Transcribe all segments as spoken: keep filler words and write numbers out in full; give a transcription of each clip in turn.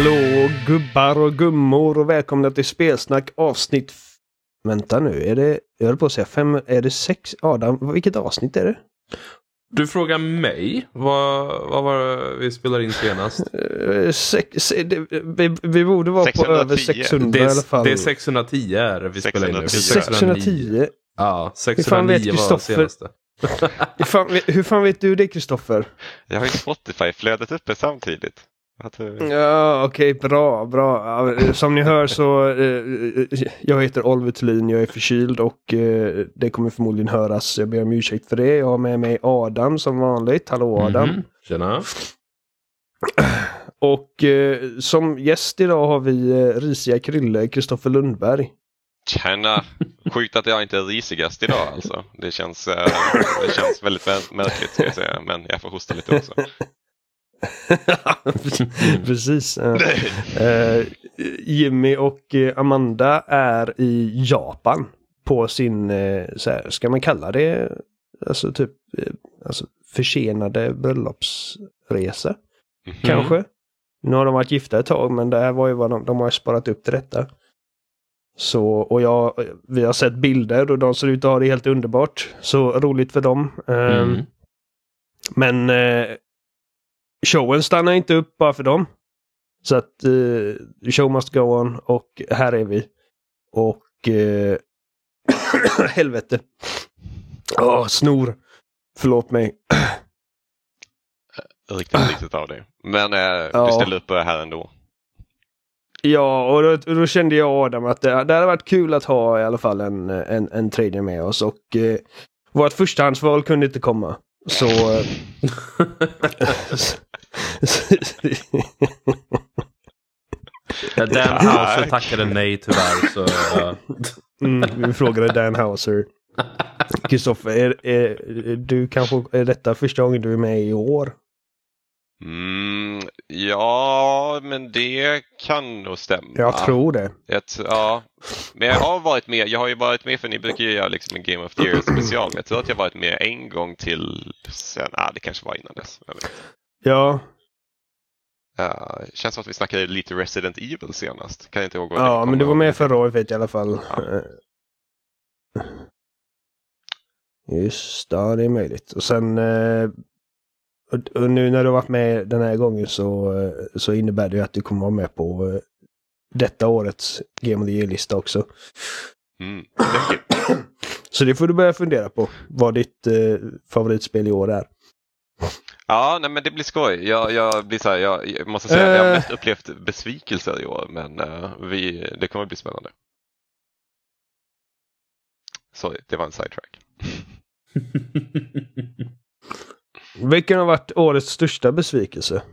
Hallå gubbar och gummor och välkomna till Spelsnack avsnitt f- Vänta nu, är det, jag höll på att säga fem, är det sex? Adam, vilket avsnitt är det? Du frågar mig, vad, vad var det vi spelade in senast? Uh, sex, det, vi, vi borde vara sexhundratio. på över sexhundra Det i alla fall. är, det är sexhundratio är vi spelar in nu. sexhundratio? Ja, Hur fan vet sexhundranio var senaste. hur, fan, hur fan vet du det, Kristoffer? Jag har ju Spotify-flödet uppe samtidigt. Att, uh... Ja, okej, okay, bra, bra. Ja, som ni hör så, eh, jag heter Oliver Thulin, jag är förkyld och eh, det kommer förmodligen höras. Jag ber om ursäkt för det. Jag har med mig Adam som vanligt. Hallå Adam. Mm-hmm. Tjena. Och eh, som gäst idag har vi eh, risiga Krille, Kristoffer Lundberg. Tjena, sjukt att jag inte är risigast idag alltså. Det känns, uh, det känns väldigt märkligt ska jag säga, men jag får hosta lite också. Precis. Uh, Jimmy och uh, Amanda är i Japan på sin, uh, så här, ska man kalla det, alltså typ uh, alltså försenade bröllopsresa. Mm. Kanske. Nu har de varit gifta ett tag, men det här var ju vad de, de har sparat upp till detta. Så, och jag, vi har sett bilder och de ser ut att ha det helt underbart. Så roligt för dem. Um, mm. Men uh, showen stannar inte upp bara för dem. Så att uh, show must go on. Och här är vi. Och uh, helvete. Åh, oh, snor. Förlåt mig. Riktigt riktigt av det. Men uh, ja. Du ställde upp här ändå. Ja, och då, då kände jag Adam att det, det hade varit kul att ha i alla fall en, en, en trader med oss. Och uh, vårt förstahandsval kunde inte komma. Så... Uh, ja, Dan Houser tackade nej tyvärr. Så, uh. mm, vi frågade Dan Houser. Kristoffer, är, är, du kanske, är detta första gången du är med i år? Mm, ja, men det kan nog stämma. Jag tror det. Ett, ja, men jag har varit med. Jag har ju varit med, för ni brukar ju göra liksom en Game of the Year special. Men jag tror att jag har varit med en gång till sen. Ah, det kanske var innan dess. Ja. Uh, känns som att vi snackade lite Resident Evil senast. Kan jag inte ihåg vad ja, det men du var med förra året i alla fall. Ja. Just ja, det är möjligt. Och sen och nu när du har varit med den här gången så, så innebär det ju att du kommer vara med på detta årets Game of the Year-lista också. Mm. Så det får du börja fundera på vad ditt eh, favoritspel i år är. Ja, nej, men det blir skoj. Jag, jag, blir så här, jag, jag måste säga att jag har mest upplevt besvikelser i år, men uh, vi, det kommer att bli spännande. Sorry, det var en sidetrack. Vilken har varit årets största besvikelse?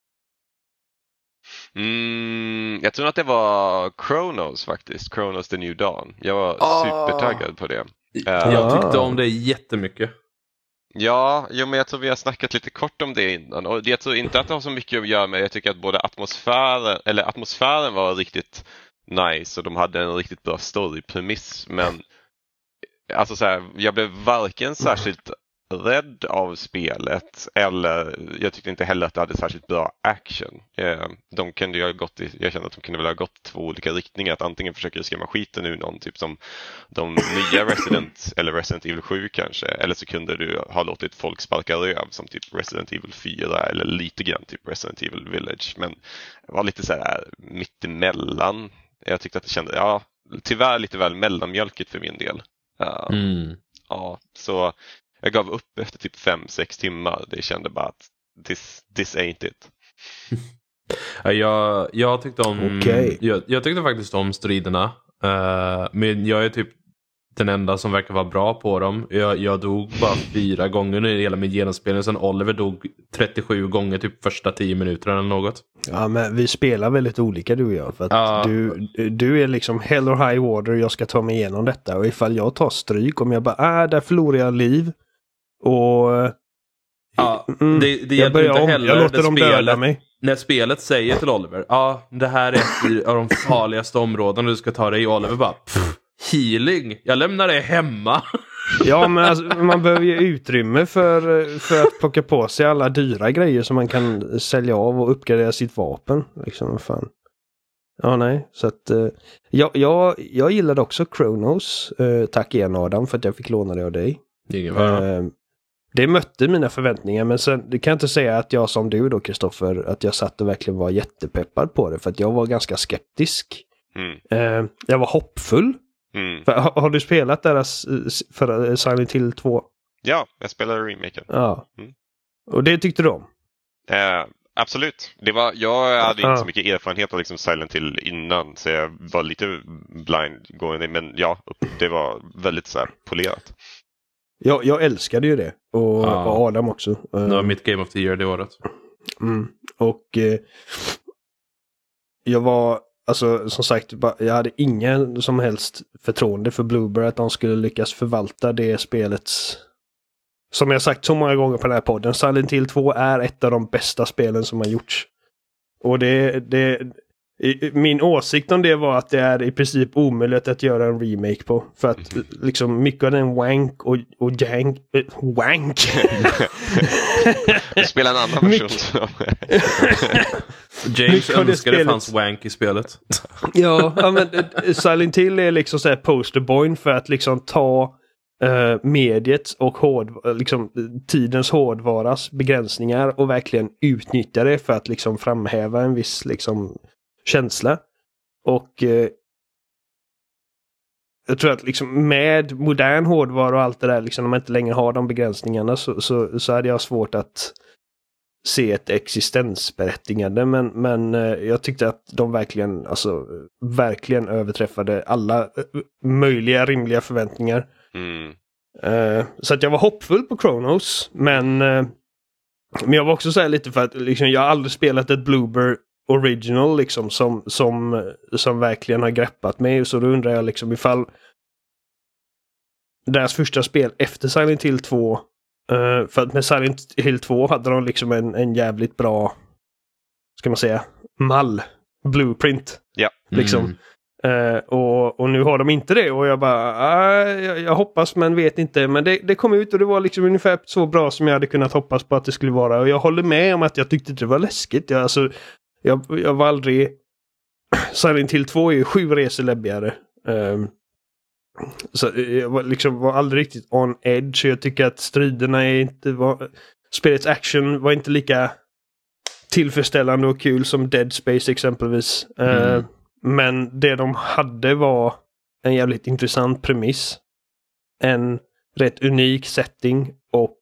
Mm, jag tror att det var Chronos faktiskt. Chronos The New Dawn. Jag var oh. supertaggad på det. Uh, jag tyckte om det jättemycket. Ja, jo, men jag tror vi har snackat lite kort om det innan. Och jag tror inte att det har så mycket att göra med. Jag tycker att både atmosfären, eller atmosfären var riktigt nice och de hade en riktigt bra storypremiss. Men alltså så här, jag blev varken särskilt rädd av spelet eller jag tyckte inte heller att det hade särskilt bra action. De kunde ju ha gått i, jag kände att de kunde väl ha gått två olika riktningar, att antingen försöka skrämma skiten ur någon typ som de nya Resident eller Resident Evil sju kanske, eller så kunde du ha låtit folk sparka röv som typ Resident Evil fyra eller lite grann typ Resident Evil Village, men det var lite så här mitt emellan. Jag tyckte att det kände, ja, tyvärr lite väl mellanmjölkigt för min del. Uh, mm. Ja, så jag gav upp efter typ fem sex timmar. Det kände bara att this, this ain't it. jag, jag tyckte om okay. jag, jag tyckte faktiskt om striderna. Uh, men jag är typ den enda som verkar vara bra på dem. Jag, jag dog bara fyra gånger i hela min genomspelning. Sen Oliver dog trettiosju gånger typ första tio minuter eller något. Ja, men vi spelar väldigt olika du och jag. För att uh, du, du är liksom hell or high water. Jag ska ta mig igenom detta. Och ifall jag tar stryk, om jag bara, äh, där förlorar jag liv. Och ja, mm, det, det jag börjar inte om. heller Jag låter dem spelet, döda mig. När spelet säger till Oliver, ja, det här är ett av de farligaste områdena du ska ta dig i. Oliver bara, pff, healing, jag lämnar dig hemma. Ja, men alltså, man behöver ju utrymme för, för att plocka på sig alla dyra grejer som man kan sälja av och uppgradera sitt vapen. Liksom, fan. Ja, nej. Så att, uh, jag, jag, jag gillade också Chronos. Uh, tack igen Adam för att jag fick låna det av dig. Det är ingen fara. Uh, det mötte mina förväntningar, men sen det kan jag inte säga att jag som du då, Kristoffer, att jag satt och verkligen var jättepeppad på det, för att jag var ganska skeptisk. Mm. Uh, jag var hoppfull. Mm. För, har, har du spelat deras för Silent Hill två? Ja, jag spelade remaken. Ja. Mm. Och det tyckte du om? Eh, absolut. Det var, jag hade Ja. inte så mycket erfarenhet av liksom Silent Hill innan, så jag var lite blind going in, men ja, det var väldigt så här polerat. Jag, jag älskade ju det. Och, Ja. och Adam också. Det var mitt Game of the Year det året. Mm. Och eh, jag var, alltså som sagt, jag hade ingen som helst förtroende för Bloober att de skulle lyckas förvalta det spelets, som jag sagt så många gånger på den här podden, Silent Hill två är ett av de bästa spelen som har gjorts. Och det, det min åsikt om det var att det är i princip omöjligt att göra en remake på. För att liksom mycket av den wank och, och jank... Äh, wank! Du spelar en annan version. James Mycket av det önskade det spelet- fanns wank i spelet. Ja, ja, men eh, Silent Hill är liksom så här posterboy för att liksom ta eh, mediet och hård, liksom, tidens hårdvaras begränsningar och verkligen utnyttja det för att liksom framhäva en viss liksom känsla. Och eh, jag tror att liksom med modern hårdvara och allt det där, liksom, när man inte längre har de begränsningarna, så, så, så hade jag svårt att se ett existensberättigande, men, men eh, jag tyckte att de verkligen, alltså, verkligen överträffade alla eh, möjliga rimliga förväntningar. Mm. Eh, så att jag var hoppfull på Chronos, men, eh, men jag var också så här lite för att liksom, jag har aldrig spelat ett Bloober original liksom, som, som, som verkligen har greppat mig, så då undrar jag liksom ifall deras första spel efter Silent Hill två, Uh, för att med Silent Hill två hade de liksom en, en jävligt bra, ska man säga, mall, blueprint. Ja. Liksom. Uh, och, och nu har de inte det, och jag bara, uh, jag, jag hoppas men vet inte. Men det, det kom ut och det var liksom ungefär så bra som jag hade kunnat hoppas på att det skulle vara. Och jag håller med om att jag tyckte det var läskigt. Jag, alltså, jag, jag var aldrig... Silent Hill två är ju sju resor läbbigare. Um, Så jag var, liksom, var aldrig riktigt on edge. Så jag tycker att striderna är inte var, spelets action var inte lika tillfredsställande och kul som Dead Space exempelvis. Mm. Uh, men det de hade var en jävligt intressant premiss. En rätt unik setting och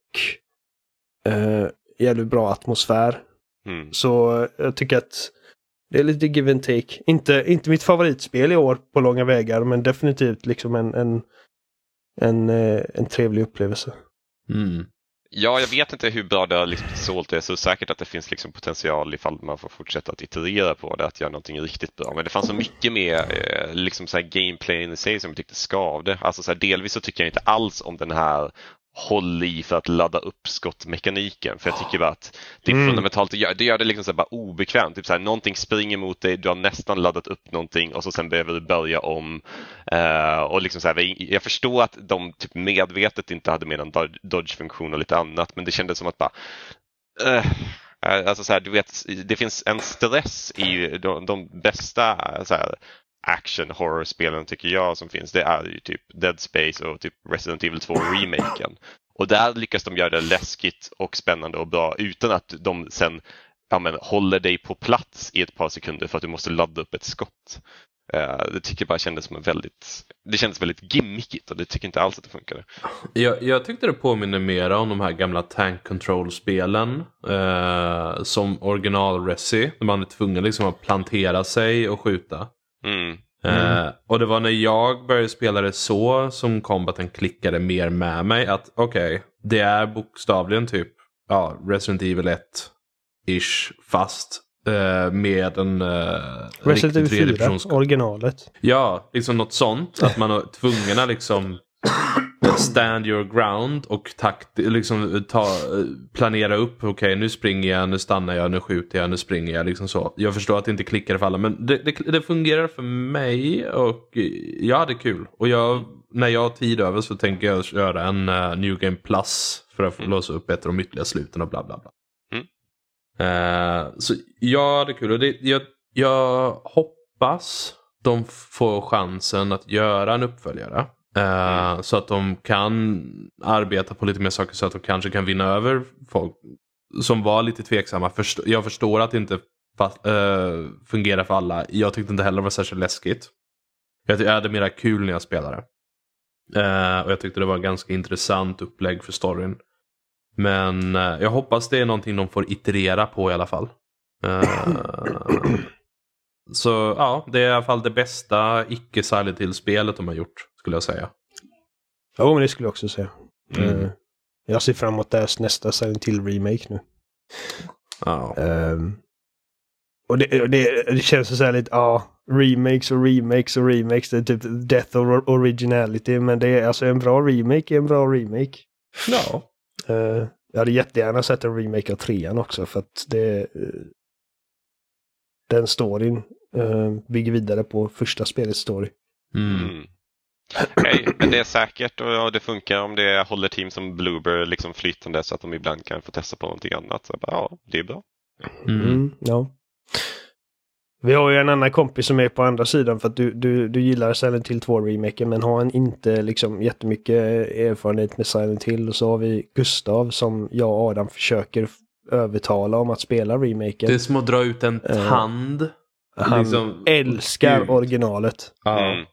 uh, jävligt bra atmosfär. Mm. Så jag tycker att det är lite give and take. Inte, inte mitt favoritspel i år på långa vägar, men definitivt liksom en, en, en, en trevlig upplevelse. Mm. Ja, jag vet inte hur bra det har liksom sålt. Det är så säkert att det finns liksom potential ifall man får fortsätta att iterera på det, att göra någonting riktigt bra. Men det fanns så mycket mer eh, liksom så här gameplay i sig som jag tyckte skavde. Alltså så här, delvis så tycker jag inte alls om den här håll i för att ladda upp skottmekaniken, för jag tycker bara att det är mm. fundamentalt, det gör det, gör det liksom så här bara obekvämt, typ så här, någonting springer mot dig, du har nästan laddat upp någonting och så sen behöver du börja om uh, och liksom så här, jag förstår att de typ medvetet inte hade med en dodge-funktion och lite annat, men det kändes som att bara uh, alltså så här, du vet, det finns en stress i de, de bästa så här action horror-spelen tycker jag som finns, det är ju typ Dead Space och typ Resident Evil två-remaken. Och där lyckas de göra det läskigt och spännande och bra utan att de sen ja, men, håller dig på plats i ett par sekunder för att du måste ladda upp ett skott. Uh, det tycker jag bara kändes som en väldigt, det kändes väldigt gimmickigt och det tycker inte alls att det funkade. Jag, jag tyckte det påminner mer om de här gamla tank control-spelen uh, som original-resi, där man är tvungen liksom att plantera sig och skjuta. Mm. Mm. Uh, och det var när jag började spela det så som combaten klickade mer med mig att okej, okay, det är bokstavligen typ ja, Resident Evil ett-ish fast uh, med en uh, Resident Evil fyra, originalet. Ja, liksom något sånt att man är tvungen att liksom stand your ground och takt, liksom ta, planera upp, okej okay, nu springer jag, nu stannar jag, nu skjuter jag, nu springer jag, liksom så. Jag förstår att det inte klickar för alla, men det, det, det fungerar för mig och jag hade kul. Och jag, när jag har tid över så tänker jag köra en uh, New Game Plus för att få mm. låsa upp ett av de ytterligare sluten och bla bla bla. Mm. Uh, så jag hade kul och det, jag, jag hoppas de får chansen att göra en uppföljare. Uh, mm. Så att de kan arbeta på lite mer saker så att de kanske kan vinna över folk som var lite tveksamma. Först- jag förstår att det inte fa- uh, fungerar för alla. Jag tyckte inte heller det var särskilt läskigt. Jag, jag hade mera kul när jag spelade. Uh, och jag tyckte det var ganska intressant upplägg för storyn. Men uh, jag hoppas det är någonting de får iterera på i alla fall. Uh, så ja, det är i alla fall det bästa icke Silent Hill-spelet de har gjort, skulle jag säga. Ja, men det skulle jag också säga. Mm. Uh, jag ser fram emot deras nästa Silent Hill-remake nu. Ja. Um, och det, det, det känns så här lite, ja, remakes och remakes och remakes. Det är typ death or originality. Men det är alltså en bra remake är en bra remake. Ja. Uh, jag hade jättegärna sett en remake av trean också. För att det... Uh, den storyn uh, bygger vidare på första spelets story. Mm. Mm. Nej, men det är säkert och det funkar om det håller team som Bloober liksom flytande så att de ibland kan få testa på någonting annat. Så bara, ja, det är bra. Mm. Mm, ja. Vi har ju en annan kompis som är på andra sidan för att du, du, du gillar Silent Hill två-remaken men har han inte liksom jättemycket erfarenhet med Silent Hill. Och så har vi Gustav som jag och Adam försöker övertala om att spela remaken. Det är som att dra ut en tand. Uh, han liksom, älskar Gud. originalet. Mm.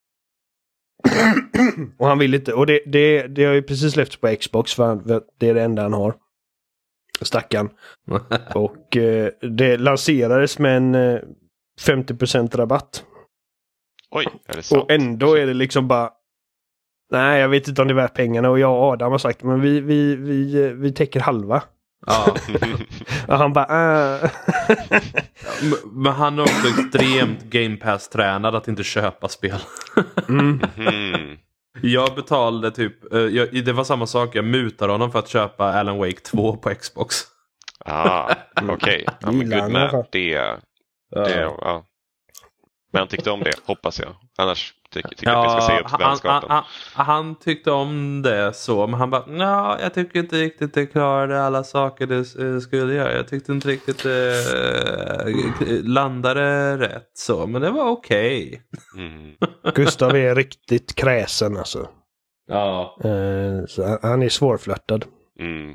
Och han vill inte. Och det, det, det har ju precis släppts på Xbox för det är det enda han har. Stackarn. Och eh, det lanserades med en eh, femtio procent rabatt. Oj, är det sant? Och ändå är det liksom bara nej, jag vet inte om det är värt pengarna. Och jag och Adam har sagt men vi, vi, vi, vi täcker halva. Ja. Och han bara äh. Men han är också extremt Game Pass-tränad att inte köpa spel. mm. Mm. Jag betalade typ uh, jag, det var samma sak, jag mutade honom för att köpa Alan Wake två på Xbox. Ah, okej. Okay. Ja, men gud med det, det ja. Men han tyckte om det, hoppas jag. Annars tycker tyck ja, jag att vi ska se upp vänskapen. Han, han, han tyckte om det så, men han bara, ja, jag tycker inte riktigt det klarade alla saker det skulle göra. Jag tyckte inte riktigt det uh, landade rätt så, men det var okej. Okay. Mm. Gustav är riktigt kräsen alltså. Ja. Uh, så han är svårflörtad. Mm.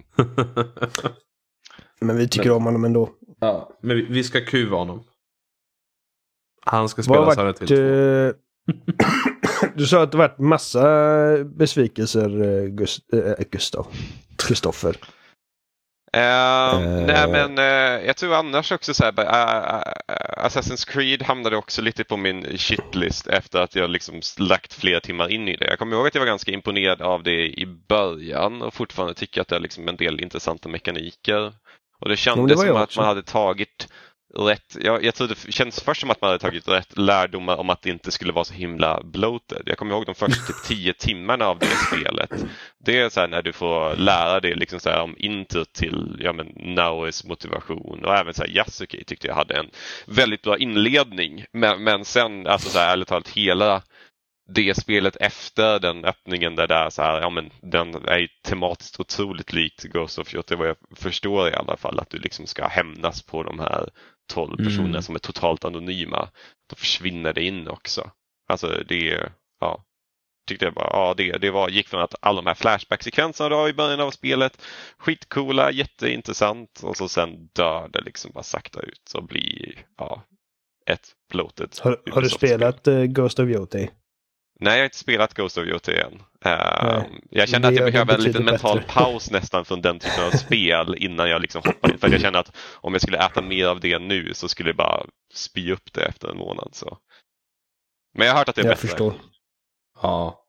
Men vi tycker men, om honom ändå. Ja, men vi, vi ska kuva honom. Han ska spela Silent Hill två. Du sa att det varit massa besvikelser, Gust- äh, Gustav. Kristoffer. Uh, uh, nej men uh, jag tror annars också så här, uh, uh, Assassin's Creed hamnade också lite på min shitlist efter att jag liksom lagt flera timmar in i det. Jag kommer ihåg att jag var ganska imponerad av det i början och fortfarande tycker att det är liksom en del intressanta mekaniker. Och det kändes det som att man hade tagit rätt, jag, jag tror det känns först som att man hade tagit rätt lärdomar om att det inte skulle vara så himla bloated. Jag kommer ihåg de första typ tio timmarna av det spelet. Det är så här när du får lära dig liksom så här om intro till ja, men Naois motivation och även så här Yasuke tyckte jag hade en väldigt bra inledning. Men, men sen, alltså så här ärligt talat hela det spelet efter den öppningen där det är så här, ja men den är tematiskt otroligt likt Ghost of Yotei vad jag förstår i alla fall att du liksom ska hämnas på de här tolv personerna mm. som är totalt anonyma. Då försvinner det in också. Alltså det, ja, tyckte jag bara, ja det, det var, gick från att alla de här flashback-sekvenserna då i början av spelet, skitcoola, jätteintressant och så sen dör det liksom bara sakta ut och blir, ja, ett bloated. Har, har du spelat uh, Ghost of Yotei? Nej, jag har inte spelat Ghost of Yotei än. Uh, jag känner att jag behöver en liten mental bättre. paus nästan från den typen av spel innan jag liksom hoppar in. För jag känner att om jag skulle äta mer av det nu så skulle jag bara spy upp det efter en månad. Så. Men jag har hört att det är jag bättre. Jag förstår. Ja.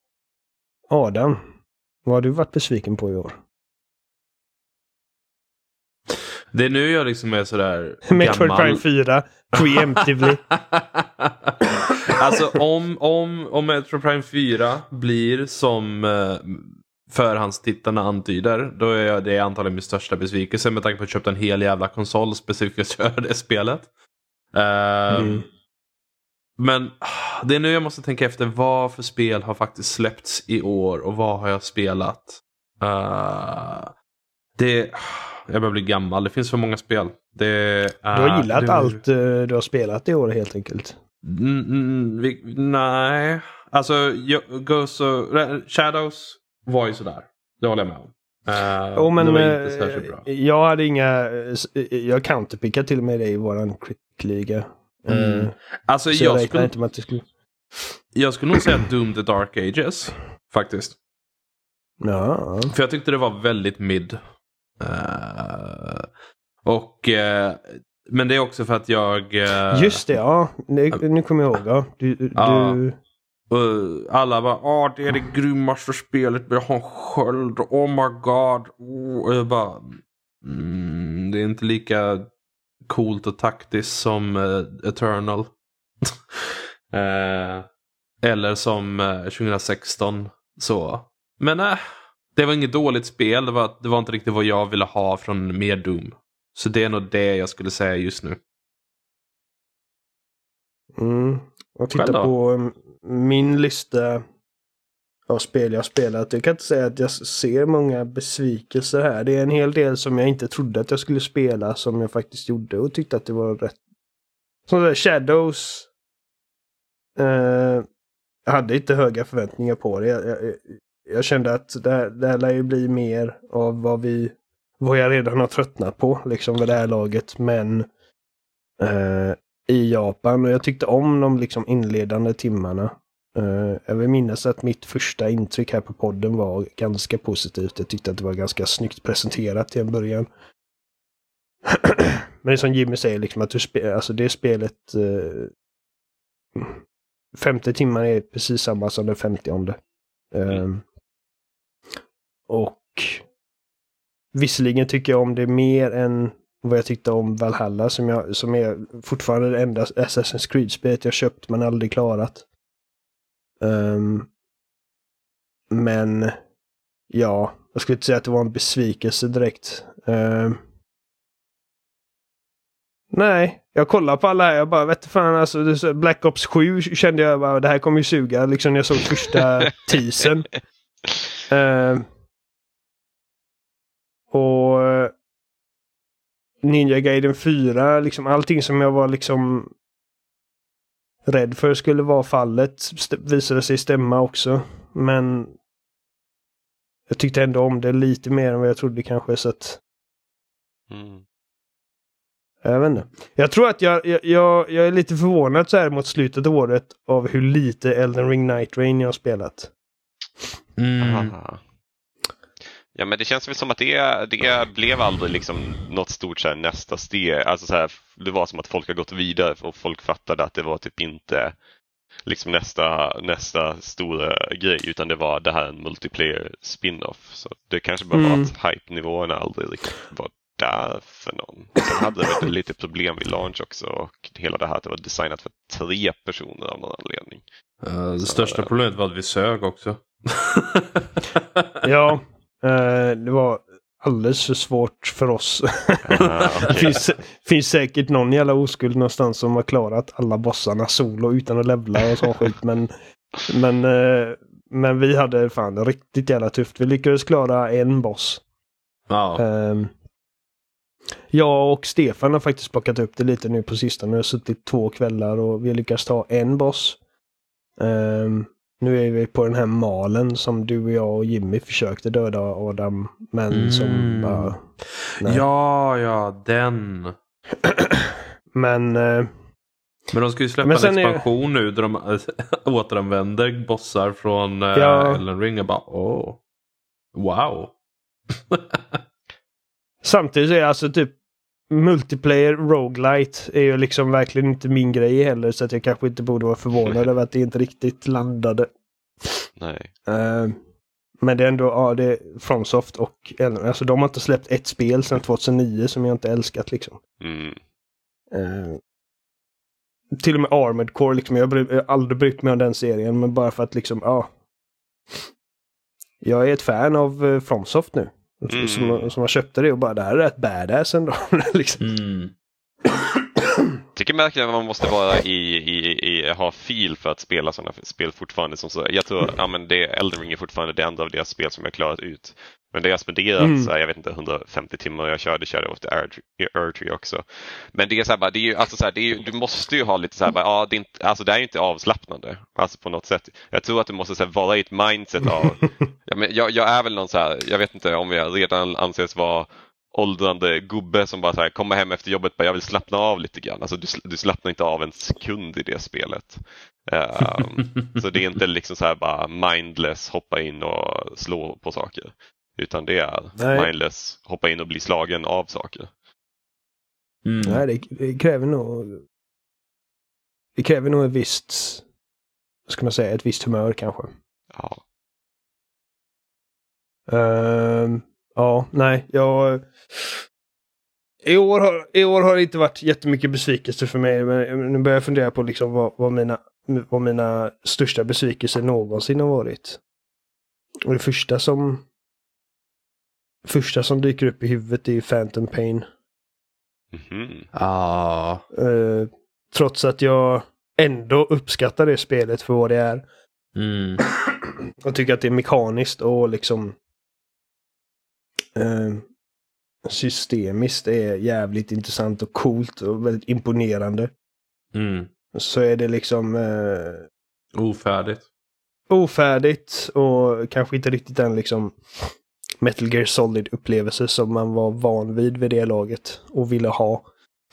Adam, vad har du varit besviken på i år? Det är nu jag liksom är sådär Metroid gammal. Prime fyra, preemptively. Alltså om, om, om Metroid Prime fyra blir som uh, förhandstittarna antyder, då är jag, det är antagligen min största besvikelse med tanke på att jag köpte en hel jävla konsol specifikt för det spelet. Uh, mm. Men det är nu jag måste tänka efter vad för spel har faktiskt släppts i år och vad har jag spelat. Uh, det Jag börjar bli gammal, det finns för många spel. Det är, du har gillat du... allt uh, du har spelat i år helt enkelt. Mm, mm, vi, nej, alltså Ghost of Shadows var ju sådär. Det håller jag med om. Uh, oh, men, det var inte särskilt bra. Jag hade inga, jag counterpickade till och med det i våran kritikliga. Mm. Uh, alltså så jag, jag skulle inte med att det skulle... jag skulle nog säga Doom the Dark Ages faktiskt. Ja. För jag tyckte det var väldigt mid. Uh, och uh, men det är också för att jag uh, just det, ja. Nu, nu kommer jag ihåg, ja. Du, du... Uh, uh, alla bara, åh, det är det grymmaste spelet med ha en sköld. Oh my god. Oh. Och jag bara, mm, det är inte lika coolt och taktiskt som uh, Eternal. uh, eller som uh, tjugo sexton. Så. Men nej. Uh, Det var inget dåligt spel. Det var, det var inte riktigt vad jag ville ha från mer Doom. Så det är nog det jag skulle säga just nu. Mm. Och titta på min lista av spel jag har spelat. Jag kan inte säga att jag ser många besvikelser här. Det är en hel del som jag inte trodde att jag skulle spela som jag faktiskt gjorde och tyckte att det var rätt. Som där Shadows. Eh, jag hade inte höga förväntningar på det. Jag, jag, Jag kände att det här, det här lär ju bli mer av vad vi vad jag redan har tröttnat på liksom vid det här laget, men eh, i Japan, och jag tyckte om de liksom inledande timmarna. Eh, jag vill minnas att mitt första intryck här på podden var ganska positivt. Jag tyckte att det var ganska snyggt presenterat till en början. Men det som Jimmy säger liksom att du spe, alltså det spelet eh, femtio timmar är precis samma som den femtionde. Um, och visserligen tycker jag om det mer än vad jag tyckte om Valhalla, som, jag, som är fortfarande det enda Assassin's Creed-spelet jag köpt men aldrig klarat. Um, men ja, jag skulle inte säga att det var en besvikelse direkt. Um, nej, jag kollar på alla här, jag bara vet fan, alltså Black Ops sju kände jag bara, det här kommer ju suga liksom när jag såg första teasern. Uh, och Ninja Gaiden fyra, liksom allting som jag var liksom rädd för skulle vara fallet st- visade sig stämma också, men jag tyckte ändå om det lite mer än vad jag trodde kanske, så att mm. jag vet inte. Jag tror att jag, jag, jag, jag är lite förvånad så här mot slutet av året av hur lite Elden Ring Night Rain jag har spelat. Mm. Ja, men det känns väl som att det, det blev aldrig liksom något stort så här, nästa steg. Alltså så här, det var som att folk har gått vidare och folk fattade att det var typ inte liksom nästa, nästa stora grej, utan det var det här en multiplayer spin-off. Så det kanske bara mm. var att hype-nivåerna aldrig riktigt var där för någon. Sen hade det lite problem vid launch också, och hela det här att det var designat för tre personer av någon anledning. Uh, det så, största uh, problemet var att vi sög också. Ja, uh, det var alldeles för svårt för oss. Ah, okay. Det finns, finns säkert någon jävla oskuld någonstans som har klarat alla bossarna solo utan att levla och så skit, men men, uh, men vi hade fan riktigt jävla tufft. Vi lyckades klara en boss. Ja. Uh, Jag och Stefan har faktiskt plockat upp det lite nu på sistone. Vi har suttit två kvällar och vi har lyckats ta en boss. Um, nu är vi på den här malen som du och jag och Jimmy försökte döda Adam, men mm. som bara... Nej. Ja, ja, den. men... Uh, men de ska ju släppa en expansion är... nu där de äh, återanvänder bossar från äh, ja. Elden Ring och bara, åh, wow. Samtidigt är det alltså typ multiplayer roguelite är ju liksom verkligen inte min grej heller, så att jag kanske inte borde vara förvånad över att det inte riktigt landade. Nej. Uh, Men det är ändå, ja, det är FromSoft och alltså de har inte släppt ett spel sedan tjugohundranio som jag inte älskat liksom. Mm. Uh, till och med Armored Core liksom, jag har aldrig brytt mig om den serien, men bara för att liksom, ja. Jag är ett fan av uh, FromSoft nu. Mm. Som, som har köpt det och bara, det här är rätt badass ändå. liksom. Mm. Jag tycker verkligen att man måste vara i, i, i ha feel för att spela sådana spel fortfarande. Som så, jag tror ja, men det, Elden Ring är fortfarande det enda av deras spel som jag klarat ut. Men det jag spenderat, mm. så här, jag vet inte, hundrafemtio timmar jag körde, körde åt Erdtree också. Men det är så här, bara, det är ju, alltså så här, det är ju, du måste ju ha lite så här, bara, ja, det är inte, alltså det är ju inte avslappnande, alltså på något sätt. Jag tror att du måste så här, vara i ett mindset av, ja, men jag, jag är väl någon så här, jag vet inte om jag redan anses vara åldrande gubbe som bara så här, kommer hem efter jobbet, bara jag vill slappna av lite grann. Alltså du, du slappnar inte av en sekund i det spelet. Um, så det är inte liksom så här bara mindless, hoppa in och slå på saker. Utan det är Nej. mindless, hoppa in och bli slagen av saker. Mm. Nej, det, det kräver nog det kräver nog ett visst, vad ska man säga, ett visst humör kanske. Ja. Um, ja, nej, jag i år, har, I år har det inte varit jättemycket besvikelse för mig, men nu börjar jag fundera på liksom vad, vad, mina, vad mina största besvikelser någonsin har varit. Och det första som första som dyker upp i huvudet är Phantom Pain. Mm-hmm. Ah. Uh, trots att jag ändå uppskattar det spelet för vad det är. Mm. Och tycker att det är mekaniskt och liksom uh, systemiskt är jävligt intressant och coolt och väldigt imponerande. Mm. Så är det liksom uh, ofärdigt. Ofärdigt och kanske inte riktigt den liksom Metal Gear Solid-upplevelse som man var van vid vid det laget och ville ha.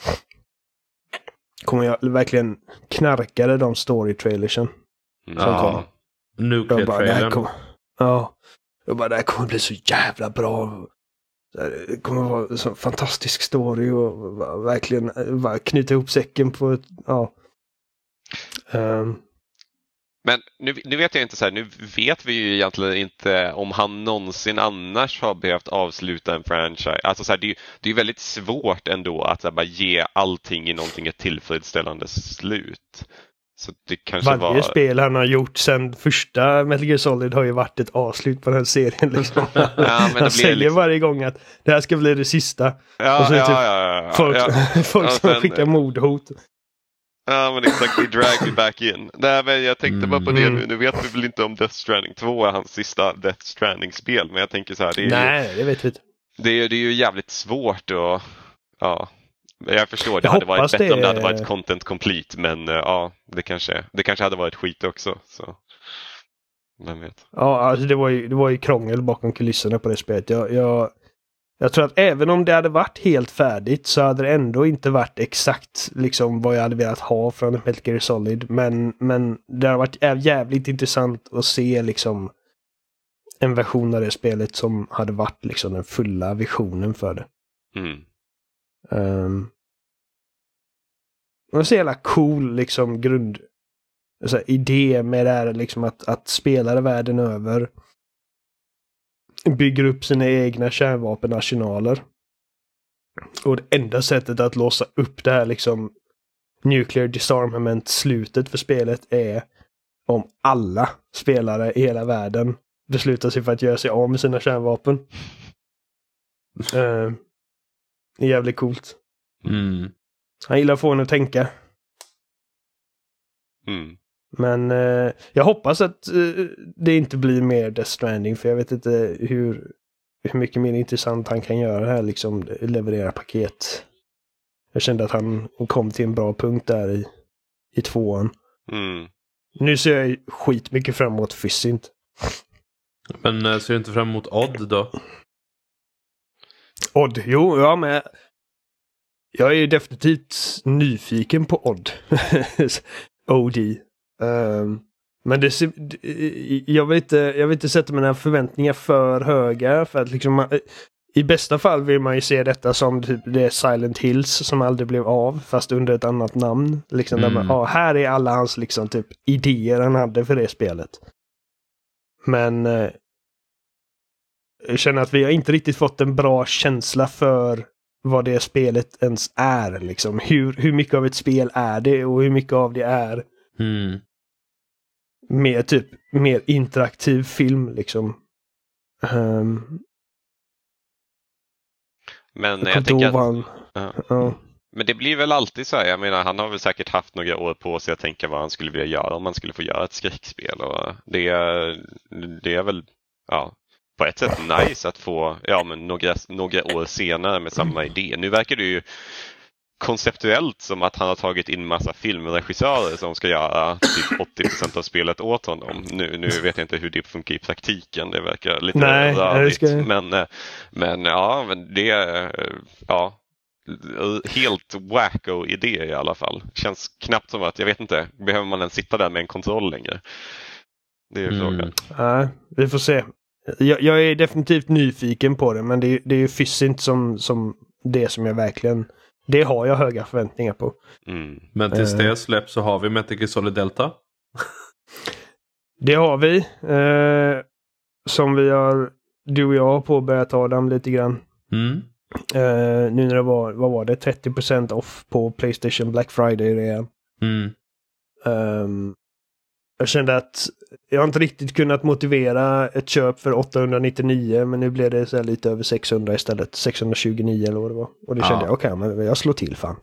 Kommer jag verkligen knarkade de story-trailersen. Ja. Nuclear-trailern. Ja. Jag bara, det här kommer bli så jävla bra. Det kommer vara en så fantastisk story och verkligen bara knyta ihop säcken på ett, ja. Um. Men nu, nu vet jag inte så här, nu vet vi ju egentligen inte om han någonsin annars har behövt avsluta en franchise. Alltså så här, det är ju det är väldigt svårt ändå att så här, bara ge allting i någonting ett tillfredsställande slut. Så det kanske Varje var... spel han har gjort sen första Metal Gear Solid har ju varit ett avslut på den här serien. Liksom. Ja, men han det säger liksom... varje gång att det här ska bli det sista. Ja, och så är det ja, typ ja, ja, folk, ja. folk ja, som sen... skickar mordhot. Ja, men exakt, they drag me back in. Nej, men jag tänkte bara på det nu. Nu vet vi väl inte om Death Stranding två är hans sista Death Stranding-spel. Men jag tänker så här, det är Nej, ju, det vet vi inte. Det är, det är ju jävligt svårt och ja, jag förstår, det jag hade varit bättre det... om det hade varit content complete. Men ja, det kanske, det kanske hade varit skit också. Så. Vem vet. Ja, alltså det var ju, det var ju krångel bakom kulisserna på det spelet. Jag, jag, jag tror att även om det hade varit helt färdigt så hade det ändå inte varit exakt liksom vad jag hade velat ha från Metal Gear Solid. Men, men det har varit jävligt intressant att se liksom en version av det spelet som hade varit liksom den fulla visionen för det. Mm. Um, det var så jävla cool liksom grund alltså, idé med det här liksom att, att spelare världen över bygger upp sina egna kärnvapenarsenaler. Och det enda sättet att låsa upp det här liksom nuclear disarmament slutet för spelet är om alla spelare i hela världen beslutar sig för att göra sig av med sina kärnvapen. uh, det är jävligt coolt. Mm. Han gillar att få en att tänka. Mm. Men eh, jag hoppas att eh, det inte blir mer Death Stranding, för jag vet inte hur, hur mycket mer intressant han kan göra här, liksom leverera paket. Jag kände att han kom till en bra punkt där i, i tvåan. Mm. Nu ser jag skitmycket fram emot Fissint. Men äh, ser du inte fram emot Odd då? Odd, jo, ja men jag är definitivt nyfiken på Odd. O D. Um, men det, jag, vill inte, jag vill inte sätta mina förväntningar för höga, för att liksom, i bästa fall vill man ju se detta som typ det är Silent Hills som aldrig blev av, fast under ett annat namn. Liksom, mm. där man, ja, här är alla hans liksom, typ, idéer han hade för det spelet. Men jag känner att vi har inte riktigt fått en bra känsla för vad det spelet ens är. Liksom. Hur, hur mycket av ett spel är det och hur mycket av det är Mm. mer typ mer interaktiv film liksom. Um, Men jag jag tänker att, han, ja. ja. Men det blir väl alltid så här, jag menar han har väl säkert haft några år på sig att tänka vad han skulle vilja göra om man skulle få göra ett skräckspel och det är, det är väl ja, på ett sätt nice att få ja, men några, några år senare med samma idé. Nu verkar det ju konceptuellt som att han har tagit in massa filmregissörer som ska göra typ åttio procent av spelet åt honom. Nu, nu vet jag inte hur det funkar i praktiken, det verkar lite Nej, rörigt. ska... Men, men ja, men det är ja, helt wacko idé i alla fall. Känns knappt som att, jag vet inte, behöver man ens sitta där med en kontroll längre? Det är mm. frågan. Ja, vi får se. Jag, jag är definitivt nyfiken på det, men det, det är ju fysiskt inte som, som det som jag verkligen... Det har jag höga förväntningar på. Mm. Men tills det släpps så har vi Metal Gear Solid Delta. Det har vi. Eh, som vi har, du och jag har påbörjat Adam lite grann. Mm. Eh, nu när det var, vad var det? trettio procent off på PlayStation Black Friday redan. Mm. Um, jag kände att jag har inte riktigt kunnat motivera ett köp för åttahundranittionio, men nu blev det så här lite över sexhundra istället. sexhundratjugonio eller vad det var. Och det kände ja. jag, okej, okay, men jag slår till fan.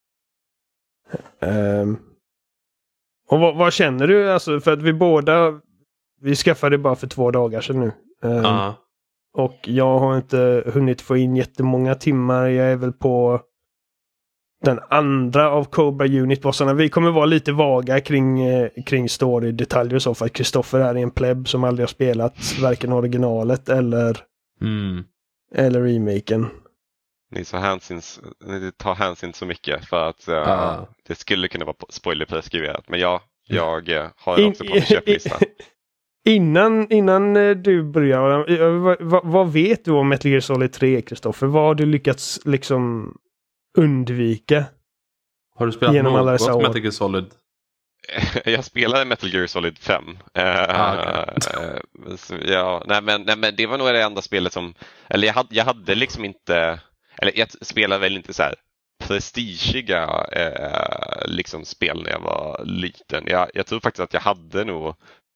Um, och vad, vad känner du? Alltså, för att vi båda, vi skaffade bara för två dagar sedan nu. Um, ja. Och jag har inte hunnit få in jättemånga timmar. Jag är väl på den andra av Cobra Unit-bossarna. Vi kommer vara lite vaga kring, eh, kring story-detaljer så, för att Kristoffer är en pleb som aldrig har spelat varken originalet eller, mm. eller remaken. Ni, så hänsyn, ni tar hänsyn så mycket för att uh, ah. det skulle kunna vara spoilerpreskriberat. Men ja, jag uh, har det också på min köplista. Innan, innan du börjar, vad, vad, vad vet du om Metal Gear Solid tre, Kristoffer? Vad har du lyckats liksom undvika? Har du spelat genom alla dessa något år? Metal Gear Solid? Jag spelade Metal Gear Solid fem. Ah, okay. så, ja, nej, men, nej, men det var nog det enda spelet som... Eller jag hade, jag hade liksom inte... Eller jag spelade väl inte så här prestigiga eh, liksom spel när jag var liten. Jag, jag tror faktiskt att jag hade nog...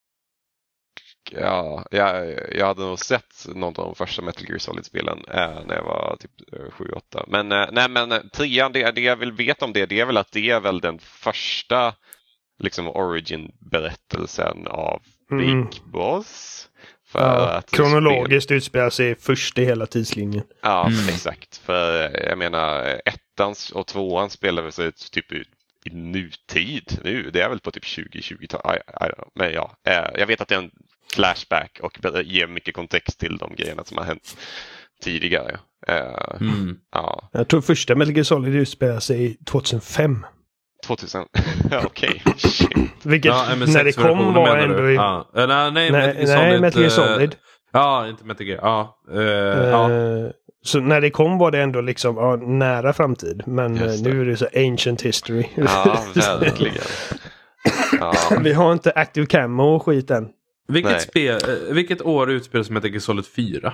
Ja, jag, jag hade nog sett någon av de första Metal Gear Solid-spelen eh, när jag var typ sju åtta. Men eh, nej, men trean, det, det jag vill veta om det, det är väl att det är väl den första liksom origin-berättelsen av Big Mm. Boss. För Ja, att kronologiskt spel... utspelar sig först i hela tidslinjen. Ja, Mm. exakt. För jag menar, ettans och tvåan spelar sig typ i nutid nu. Det är väl på typ tjugo tjugo-tal. Men ja, jag vet att det är en flashback och ger mycket kontext till de grejerna som har hänt tidigare. Uh, mm. ja. Jag tror första Metal Gear Solid utspelar sig tjugohundrafem. tvåtusen, okej. Shit. Vilket Ja, när det kom var ändå i... Ja. Uh, nej, nej, nej, Metal Gear nej, Solid. Metal Gear Solid. Uh, ja, inte Metal Gear. Ja, uh, uh, ja. Så när det kom var det ändå liksom ja, nära framtid. Men nu är det så ancient history. Ja, verkligen. Ja. Vi har inte active camo och skit än. Vilket, spel, vilket år utspelas Metal Gear Solid fyra?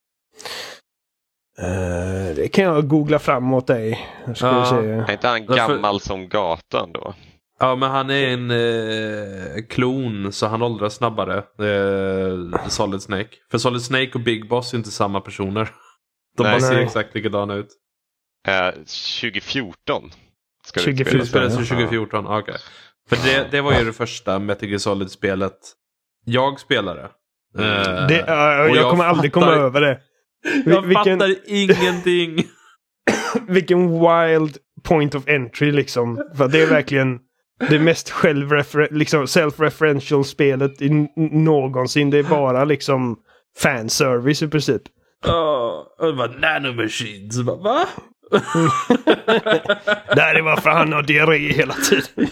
Uh, det kan jag googla fram åt dig. Ska ja. vi se. Är inte han gammal som gatan då? Ja, men han är en eh, klon så han åldras snabbare. Eh, Solid Snake. För Solid Snake och Big Boss är inte samma personer. De Nej. bara ser Nej. exakt likadana ut. Uh, tjugo fjorton. Ska tjugo fjorton. Det spelades ju tjugo fjorton, okej. Okay. För det, det var ju det första Metal Gear Solid-spelet jag spelade. Mm. Uh, Det, uh, jag, jag kommer aldrig fattar, komma över det. Jag vilken, fattar ingenting. vilken wild point of entry liksom. För det är verkligen det mest självrefer- liksom self-referential spelet i n- någonsin. Det är bara liksom fanservice i princip. Ja, oh, det var nanomachines. Va? Va? Det här är varför han har diarré hela tiden.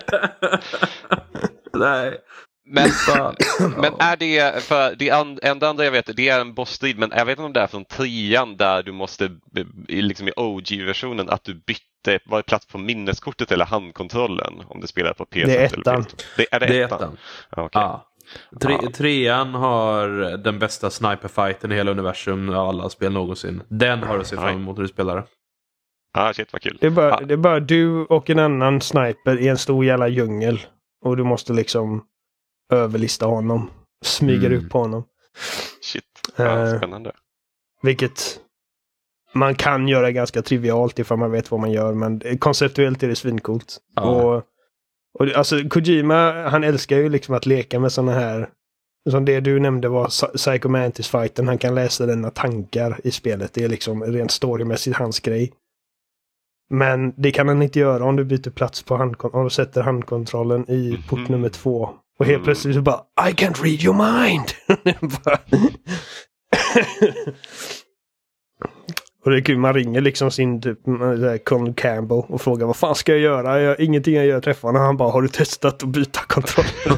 Nej. Men, men är det, för det enda andra jag vet, det är en bossstrid, men jag vet inte om det är från trean där du måste, liksom i O G-versionen, att du bytte, var plats på minneskortet eller handkontrollen om du spelar på P C. Det är ettan. Det är det, Det är ettan. ettan. Okay. Ja. Tre, Ja. Trean har den bästa sniperfighten i hela universum av alla spel någonsin. Den har du sett fram emot när du spelar det. Ja, shit vad kul. Det är, bara, Ja. det är bara du och en annan sniper i en stor jävla djungel. Och du måste liksom överlista honom. Smyger Mm. upp på honom. Shit, ja, Eh, spännande. Vilket man kan göra ganska trivialt ifall man vet vad man gör. Men konceptuellt är det svincoolt. Ja. Och, och det- alltså Kojima, han älskar ju liksom att leka med såna här. Som det du nämnde var Psy- Psycho Mantis-fighten. Han kan läsa dina tankar i spelet. Det är liksom rent storymässigt hans grej. Men det kan han inte göra om du byter plats på handkon- om du sätter handkontrollen i Mhm. port nummer två. Och helt Mm. plötsligt så bara I can't read your mind! Bara- och det är kul, man ringer liksom sin typ äh, Colin Campbell och frågar vad fan ska jag göra? Jag, ingenting jag gör träffar honom. Han bara, har du testat att byta kontrollen?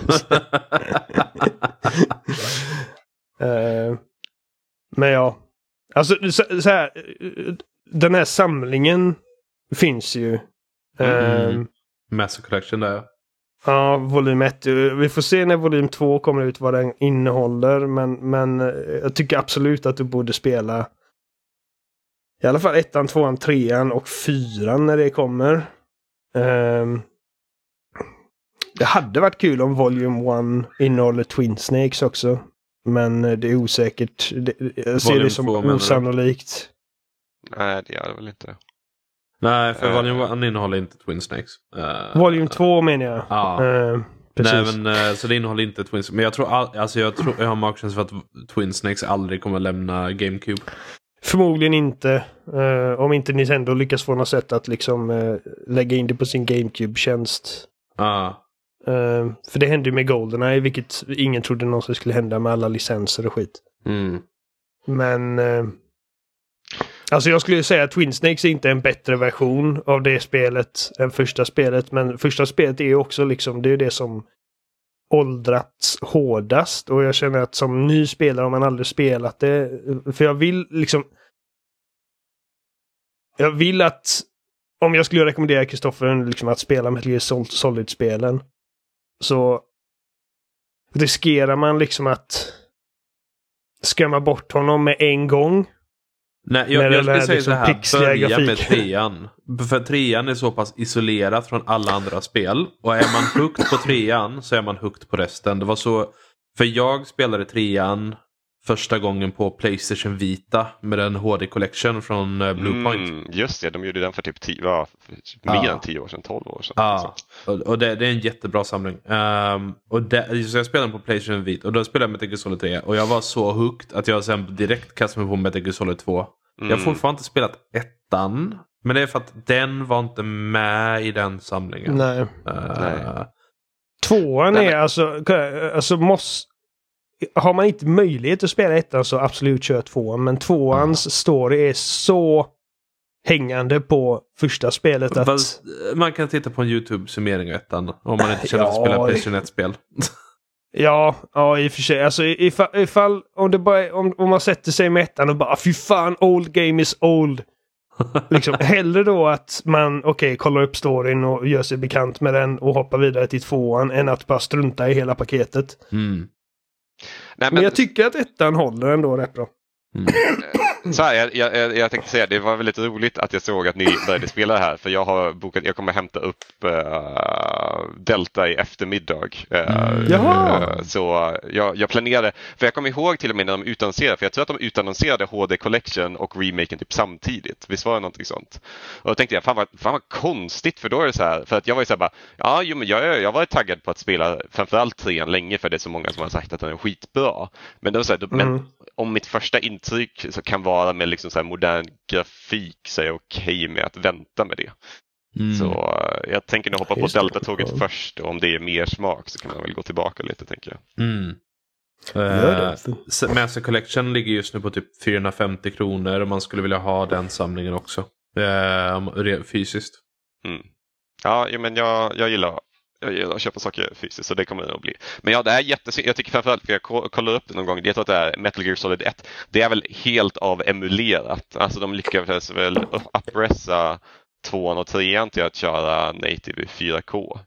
Eh, men ja, alltså så, så här, eh, den här samlingen finns ju. Eh, Mm. Master Collection där. Ja, volym ett. Vi får se när volym två kommer ut vad den innehåller. Men, men eh, jag tycker absolut att du borde spela i alla fall ettan, tvåan, trean och fyran när det kommer. Ehm, det hade varit kul om volym ett innehåller Twin Snakes också. Men eh, det är osäkert. Det, jag ser Volume det som två, menar du? osannolikt. Nej, det gör det väl inte. Nej, för Eh. Volume ett innehåller inte Twin Snakes. Uh, Volym två menar jag. Ja. Ehm, precis. Nej, men, eh, så det innehåller inte Twin Snakes. Men jag tror, all, alltså jag, tror jag har magkänsla för att Twin Snakes aldrig kommer lämna GameCube. Förmodligen inte. eh, om inte Nintendo lyckas få något sätt att liksom eh, lägga in det på sin GameCube-tjänst. Ah. Eh, för det hände ju med Goldeneye, vilket ingen trodde någonsin skulle hända med alla licenser och skit. Mm. Men eh, alltså jag skulle ju säga att Twin Snakes är inte en bättre version av det spelet än första spelet. Men första spelet är ju också liksom, det är ju det som åldrats hårdast. Och jag känner att som ny spelare, om man aldrig spelat det, för jag vill liksom jag vill att om jag skulle rekommendera Kristoffer liksom att spela Metal Gear Solid-spelen, så riskerar man liksom att skrämma bort honom med en gång. Nej, jag, När jag det är skulle säga liksom så här. pixliga Börja med grafik. trean. För trean är så pass isolerat från alla andra spel. Och är man hooked på trean så är man hooked på resten. Det var så. För jag spelade trean första gången på PlayStation Vita med den H D Collection från uh, Bluepoint. Mm, just det, de gjorde den för typ tio, ja, mer Ja. än tio år sedan, tolv år sedan. Ja, och, och det, det är en jättebra samling. Um, och det, så jag spelade på PlayStation Vita och då spelade jag Metal Gear Solid tre. Och jag var så hooked att jag sen direkt kastade mig på Metal Gear Solid två. Mm. Jag har fortfarande inte spelat ettan. Men det är för att den var inte med i den samlingen. Nej. Uh, Nej. Tvåan Nej, är men- alltså, alltså måste, har man inte möjlighet att spela ettan så absolut kör tvåan. Men tvåans story är så hängande på första spelet att... Fast man kan titta på en YouTube-summering av ettan. Om man inte känner att Ja, spela det- PlayStation ett-spel. Ja, ja i och för sig. Alltså ifall, ifall om, det bara, om, om man sätter sig med ettan och bara fy fan, old game is old. Liksom, hellre då att man okej, okay, kollar upp storyn och gör sig bekant med den och hoppar vidare till tvåan än att bara strunta i hela paketet. Mm. Nej, men, Men jag tycker att ettan håller ändå rätt bra. så här, jag, jag, jag tänkte säga, det var väldigt roligt att jag såg att ni började spela det här. För jag har bokat, jag kommer hämta upp uh, Delta i eftermiddag. Uh, Mm. Jaha. uh, så jag, jag planerade, för jag kommer ihåg till och med när de utannonserade, för jag tror att de utannonserade H D Collection och remaken typ samtidigt. Visst var det någonting sånt? Och då tänkte jag, fan vad, fan vad konstigt, för då är det så här, för att jag var ju så här bara, ja, jo, men jag, jag var taggad på att spela framförallt trean länge, för det är så många som har sagt att den är skitbra. Men, det var så här, då, Mm. men om mitt första intryck så kan vara med liksom så här modern grafik, så är jag okej med att vänta med det. Mm. Så uh, jag tänker nog hoppa på Just det. Delta-tåget Ja. först, och om det är mer smak så kan man väl gå tillbaka lite, tänker jag. Mm. Gör Uh, det. Master Collection ligger just nu på typ fyrahundrafemtio kronor och man skulle vilja ha den samlingen också. Uh, fysiskt. Mm. Ja, jo, men jag, jag gillar Jag gillar att köpa saker fysiskt, så det kommer det att bli. Men ja, det är jättesynd. Jag tycker framförallt, för jag ko- kollar upp det någon gång, jag tror att det är Metal Gear Solid ett. Det är väl helt av emulerat. Alltså de lyckades väl uppressa tvåan och trean till att köra native i fyra K.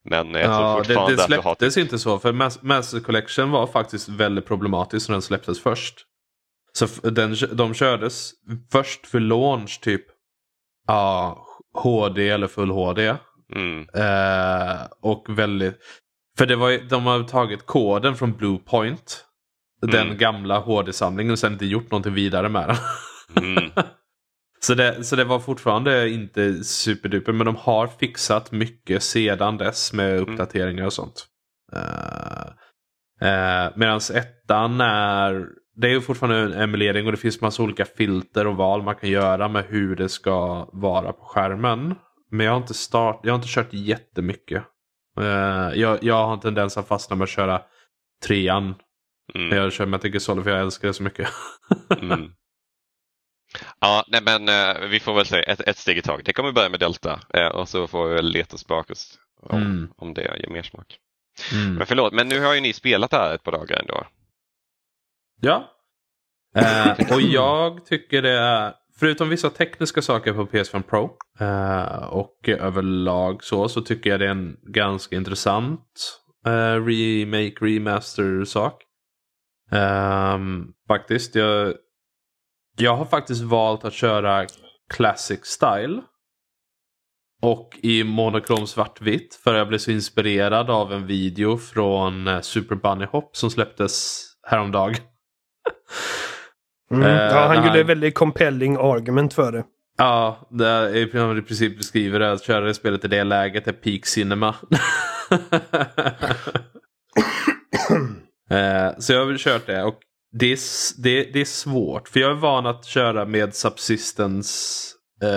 Men jag ja, tror fortfarande det, det att du har... släpptes inte så. För Mas- Master Collection var faktiskt väldigt problematisk när den släpptes först. Så f- den, de kördes först för launch typ ja, H D eller full H D. Mm. Eh, och väldigt... För det var, ju- de har tagit koden från Bluepoint. Den Mm. gamla H D-samlingen och sen inte gjort någonting vidare med den. Mm. så, det, så det var fortfarande inte superduper. Men de har fixat mycket sedan dess med uppdateringar och sånt. Uh, uh, Medan ettan är... Det är ju fortfarande en emulering och det finns massa olika filter och val man kan göra med hur det ska vara på skärmen. Men jag har inte, start, jag har inte kört jättemycket. Uh, jag, jag har en tendens att fastna med att köra trean. Mm. Jag kör Metal Gear Solid för jag älskar det så mycket. mm. Ja, nej, men uh, vi får väl säga ett, ett steg i taget. Det kommer börja med Delta uh, och så får vi väl leta oss bakåt om, Mm. om det ger mer smak. Mm. Men förlåt, men nu har ju ni spelat det här ett par dagar ändå. Ja. Uh, och jag tycker det är, förutom vissa tekniska saker på P S fem Pro uh, och överlag så, så tycker jag det är en ganska intressant uh, remake, remaster sak. Um, faktiskt, jag, jag har faktiskt valt att köra Classic Style och i monokrom svartvitt för jag blev så inspirerad av en video från uh, Super Bunny Hop som släpptes häromdagen. Mm. Uh, ja, han gjorde han... en väldigt compelling argument för det. Ja, det är i princip beskriver det att köra det spelet i det läget är peak cinema. uh, så jag har kört det och det är, det, det är svårt för jag är van att köra med Subsistence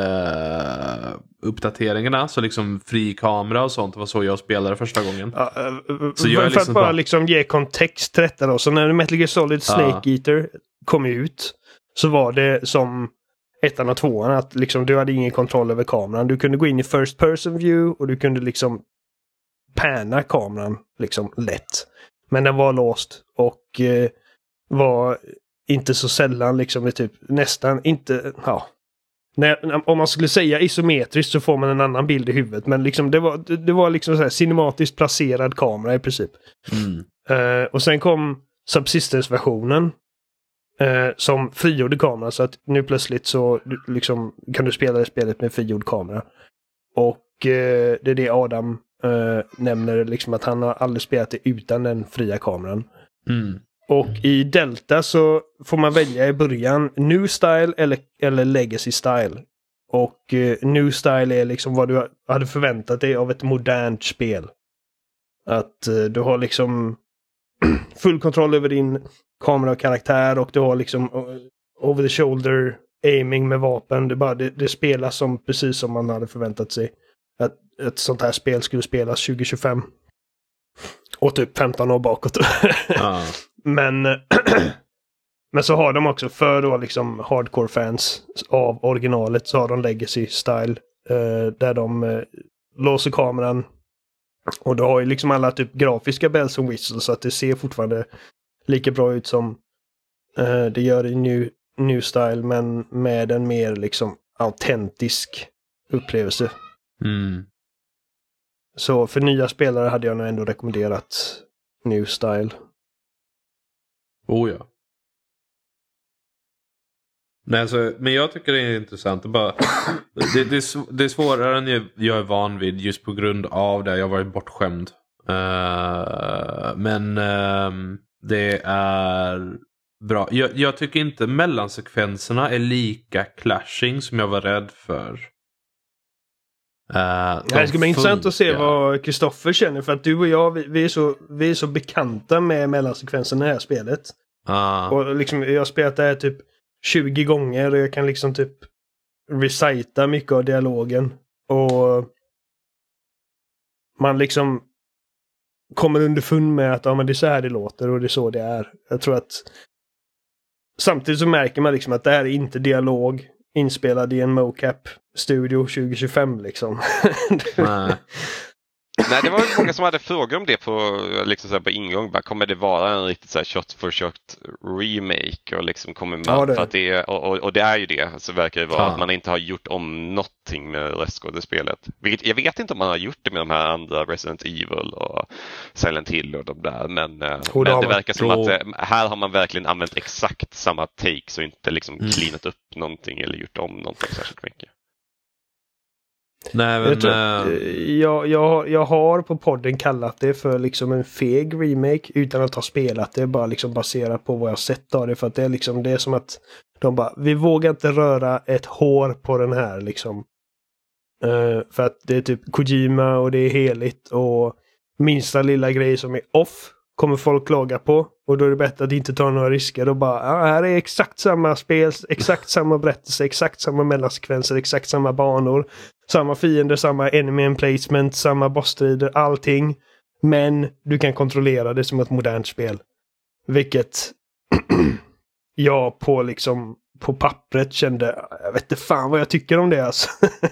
uh, uppdateringarna så liksom fri kamera och sånt var så jag spelade första gången. Ja, uh, så jag för liksom att bara bara... liksom ge kontext till detta då. Så när Metal Gear Solid Snake Ja. Eater kom ut så var det som ettan och tvåan att liksom du hade ingen kontroll över kameran. Du kunde gå in i first person view och du kunde liksom panna kameran liksom lätt. Men den var låst och eh, var inte så sällan liksom typ nästan inte, ja. När, om man skulle säga isometriskt så får man en annan bild i huvudet. Men liksom det var, det var liksom så här cinematiskt placerad kamera i princip. Mm. Uh, och sen kom Subsistence-versionen uh, som frigjorde kameran. Så att nu plötsligt så liksom, kan du spela det spelet med frigjord kamera. Och uh, det är det Adam uh, nämner. Liksom att han har aldrig spelat det utan den fria kameran. Mm. Och i Delta så får man välja i början New Style eller, eller Legacy Style. Och eh, New Style är liksom vad du hade förväntat dig av ett modernt spel. Att eh, du har liksom full kontroll över din kamera och karaktär och du har liksom uh, over the shoulder aiming med vapen. Det, bara, det, det spelas som precis som man hade förväntat sig. Att ett sånt här spel skulle spelas tjugo tjugofem. Och typ femton år bakåt. Ja. Men, men så har de också för då liksom hardcore fans av originalet så har de Legacy Style eh, där de eh, låser kameran och då har ju liksom alla typ grafiska bells and whistles så att det ser fortfarande lika bra ut som eh, det gör i New, New Style men med en mer liksom autentisk upplevelse. Mm. Så för nya spelare hade jag nog ändå rekommenderat New Style. Oh ja. Nej, alltså, men jag tycker det är intressant. Det, bara, det, det, är, det är svårare än jag, jag är van vid just på grund av det. Jag har varit bortskämd. Uh, men uh, det är bra. Jag, jag tycker inte mellansekvenserna är lika clashing som jag var rädd för. Uh, de det ska bli intressant att se funkar. vad Kristoffer känner för att du och jag vi, vi, är, så, vi är så bekanta med mellansekvenserna i det här spelet. Uh. Och liksom, jag har spelat det här typ tjugo gånger och jag kan liksom typ recita mycket av dialogen. Och man liksom kommer underfund med att ja, men det är så här det låter och det är så det är. Jag tror att samtidigt så märker man liksom att det här är inte dialog inspelad i en mocap studio tjugo tjugofem liksom. Nej. Nej, det var ju många som hade frågor om det på, liksom så här på ingång. Bara, kommer det vara en riktigt så här shot for shot remake? Och liksom kommer man, Ja, det. För att det är, och, och, och det är ju det, så verkar det vara. Ja. Att man inte har gjort om någonting med röstskådespelet. Vilket, jag vet inte om man har gjort det med de här andra Resident Evil och Silent Hill och de där. Men, eh, Och men har det man- verkar som Då- att eh, här har man verkligen använt exakt samma takes och inte liksom Mm. cleanat upp någonting eller gjort om någonting särskilt mycket. Nej, men... Jag, tror, eh, eh, jag, jag, jag har på podden kallat det för liksom en feg remake utan att ha spelat det. Bara liksom baserat på vad jag sett av det. För att det är liksom det är som att de bara, vi vågar inte röra ett hår på den här liksom. Uh, för att det är typ Kojima och det är heligt och minsta lilla grej som är off kommer folk klaga på. Och då är det bättre att inte ta några risker och bara, ja, här är exakt samma spel, exakt samma berättelse, exakt samma mellansekvenser, exakt samma banor. Samma fiender, samma enemy emplacement, samma bossstrider, allting. Men du kan kontrollera det som ett modernt spel. Vilket jag på liksom på pappret kände, jag vet inte fan vad jag tycker om det alltså.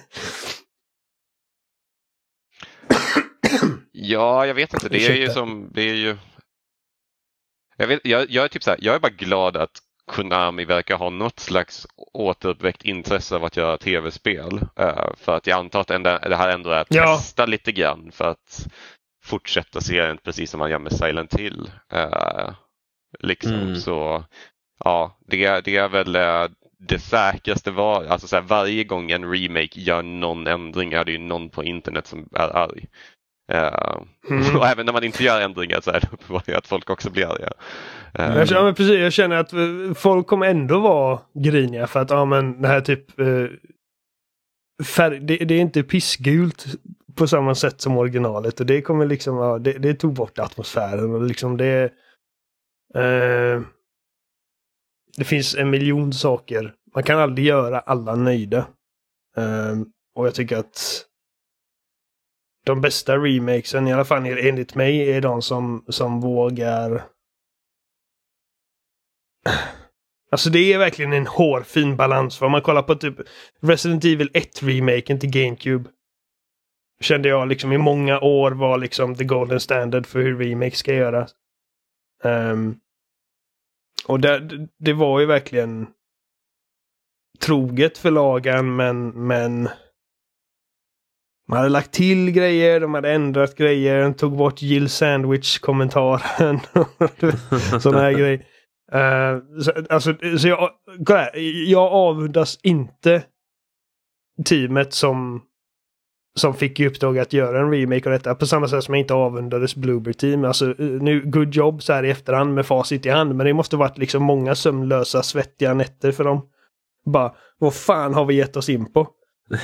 Ja, jag vet inte. Det är ju Ursäkta. som, det är ju... Jag, vet, jag, jag är typ så här, jag är bara glad att Konami verkar ha något slags återuppväckt intresse av att göra tv-spel. Uh, för att jag antar att ändå, det här ändå är att Ja. testa lite grann för att fortsätta serien precis som man gör med Silent Hill. Uh, liksom Mm. så, ja, det, det är väl uh, det säkraste var, alltså så här, varje gång en remake gör någon ändring är det ju någon på internet som är arg. Uh, Mm. och även när man inte gör ändringar så är det uppenbarligen att folk också blir arga. Uh, Jag, känner, men precis, jag känner att eh, folk kommer ändå vara griniga för att ja, men det här typ eh, färg, det, det är inte pissgult på samma sätt som originalet och det kommer liksom, ja, det, det tog bort atmosfären och liksom det eh, det finns en miljon saker. Man kan aldrig göra alla nöjda. Eh, och jag tycker att de bästa remakesen, i alla fall enligt mig, är de som, som vågar. Alltså det är verkligen en hårfin balans. För om man kollar på typ Resident Evil ett-remaken till GameCube. Kände jag liksom i många år var liksom the golden standard för hur remake ska göras. Um, och det, det var ju verkligen troget för lagen, men, men man hade lagt till grejer, de hade ändrat grejer, de tog bort Jill Sandwich-kommentaren och sådana här grejer. Uh, så, alltså, så jag, kolla, jag avundas inte teamet som som fick i uppdrag att göra en remake av detta, på samma sätt som jag inte avundades Bloober Team. Alltså nu, good job så här i efterhand med facit i hand, men det måste varit liksom många sömnlösa, svettiga nätter för dem. Bara, vad fan har vi gett oss in på?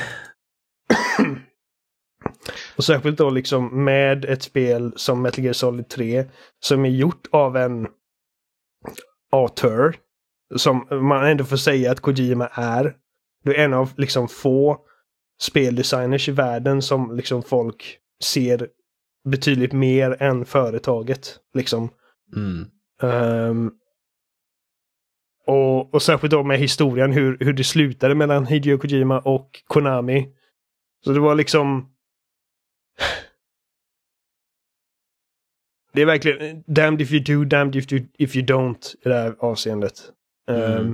Och särskilt då liksom med ett spel som Metal Gear Solid tre som är gjort av en auteur som man ändå får säga att Kojima är. Det är en av liksom få speldesigners i världen som liksom folk ser betydligt mer än företaget. Liksom. Mm. Um, och, och särskilt då med historien hur, hur det slutade mellan Hideo Kojima och Konami. Så det var liksom det är verkligen damned if you do, damned if you, if you don't i det här avseendet. Mm. Um,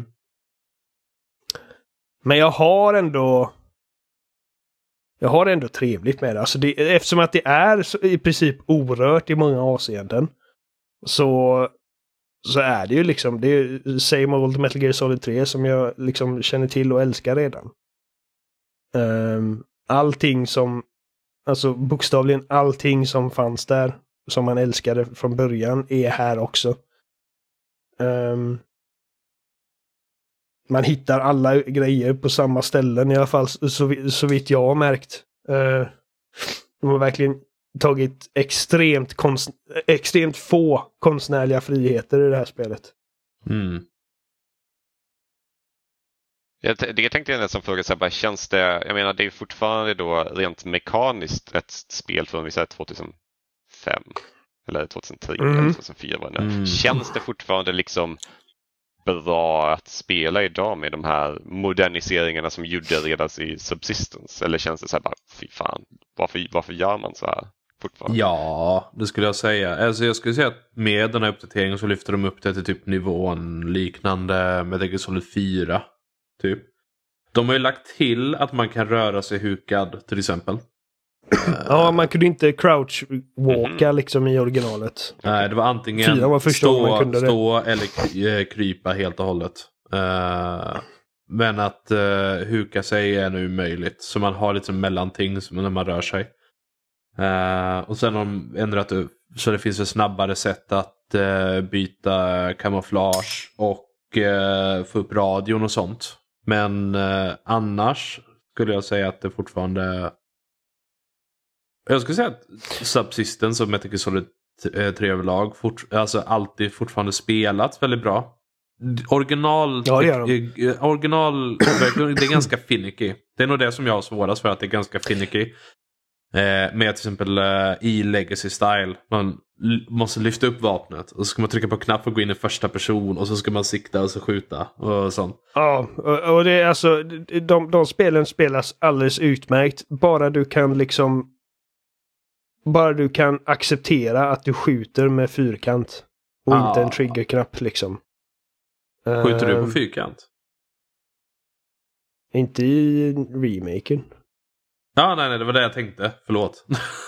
men jag har ändå jag har ändå trevligt med det. Alltså det, eftersom att det är så, i princip orört i många avseenden, så så är det ju liksom det är same old Metal Gear Solid tre som jag liksom känner till och älskar redan. Um, allting som alltså bokstavligen allting som fanns där som man älskade från början är här också. Um, man hittar alla grejer på samma ställen i alla fall så, så vitt jag har märkt. Uh, de har verkligen tagit extremt, konst, extremt få konstnärliga friheter i det här spelet. Mm. Jag, det tänkte jag nästan fråga, så här, bara, känns det, jag menar det är fortfarande då rent mekaniskt ett spel från vi säger tjugohundrafem eller tjugohundratre Mm. eller tjugohundrafyra var det. Mm. Känns det fortfarande liksom bra att spela idag med de här moderniseringarna som gjorde redan i Subsistence? Eller känns det så här bara, fy fan, varför, varför gör man så här? fortfarande. Ja, det skulle jag säga. Alltså jag skulle säga att med den här uppdateringen så lyfter de upp det till typ nivån liknande med Metal Gear Solid fyra. Typ. De har ju lagt till att man kan röra sig hukad till exempel. Ja, man kunde inte crouch-walka mm. liksom i originalet. Nej, det var antingen var stå, stå eller krypa helt och hållet. Uh, men att uh, huka sig är nu möjligt. Så man har lite mellanting som när man rör sig. Uh, och sen har de ändrat upp så det finns ett snabbare sätt att uh, byta kamouflage och uh, få upp radion och sånt. Men uh, annars skulle jag säga att det fortfarande... Jag skulle säga att Subsistence och Metal Gear Solid tre överlag fort, alltså alltid fortfarande spelats väldigt bra. Original, ja, det, de. original det är ganska finicky. Det är nog det som jag har svårast för, att det är ganska finicky. Eh, med till exempel eh, i Legacy Style. Man l- måste lyfta upp vapnet och så ska man trycka på knapp och gå in i första person och så ska man sikta och så skjuta och sånt. Ja, och, och det är alltså de, de spelen spelas alldeles utmärkt. Bara du kan liksom bara du kan acceptera att du skjuter med fyrkant och ah. inte en triggerknapp liksom. Skjuter uh, du på fyrkant? Inte i remaken. Ja, nej, nej, det var det jag tänkte. Förlåt.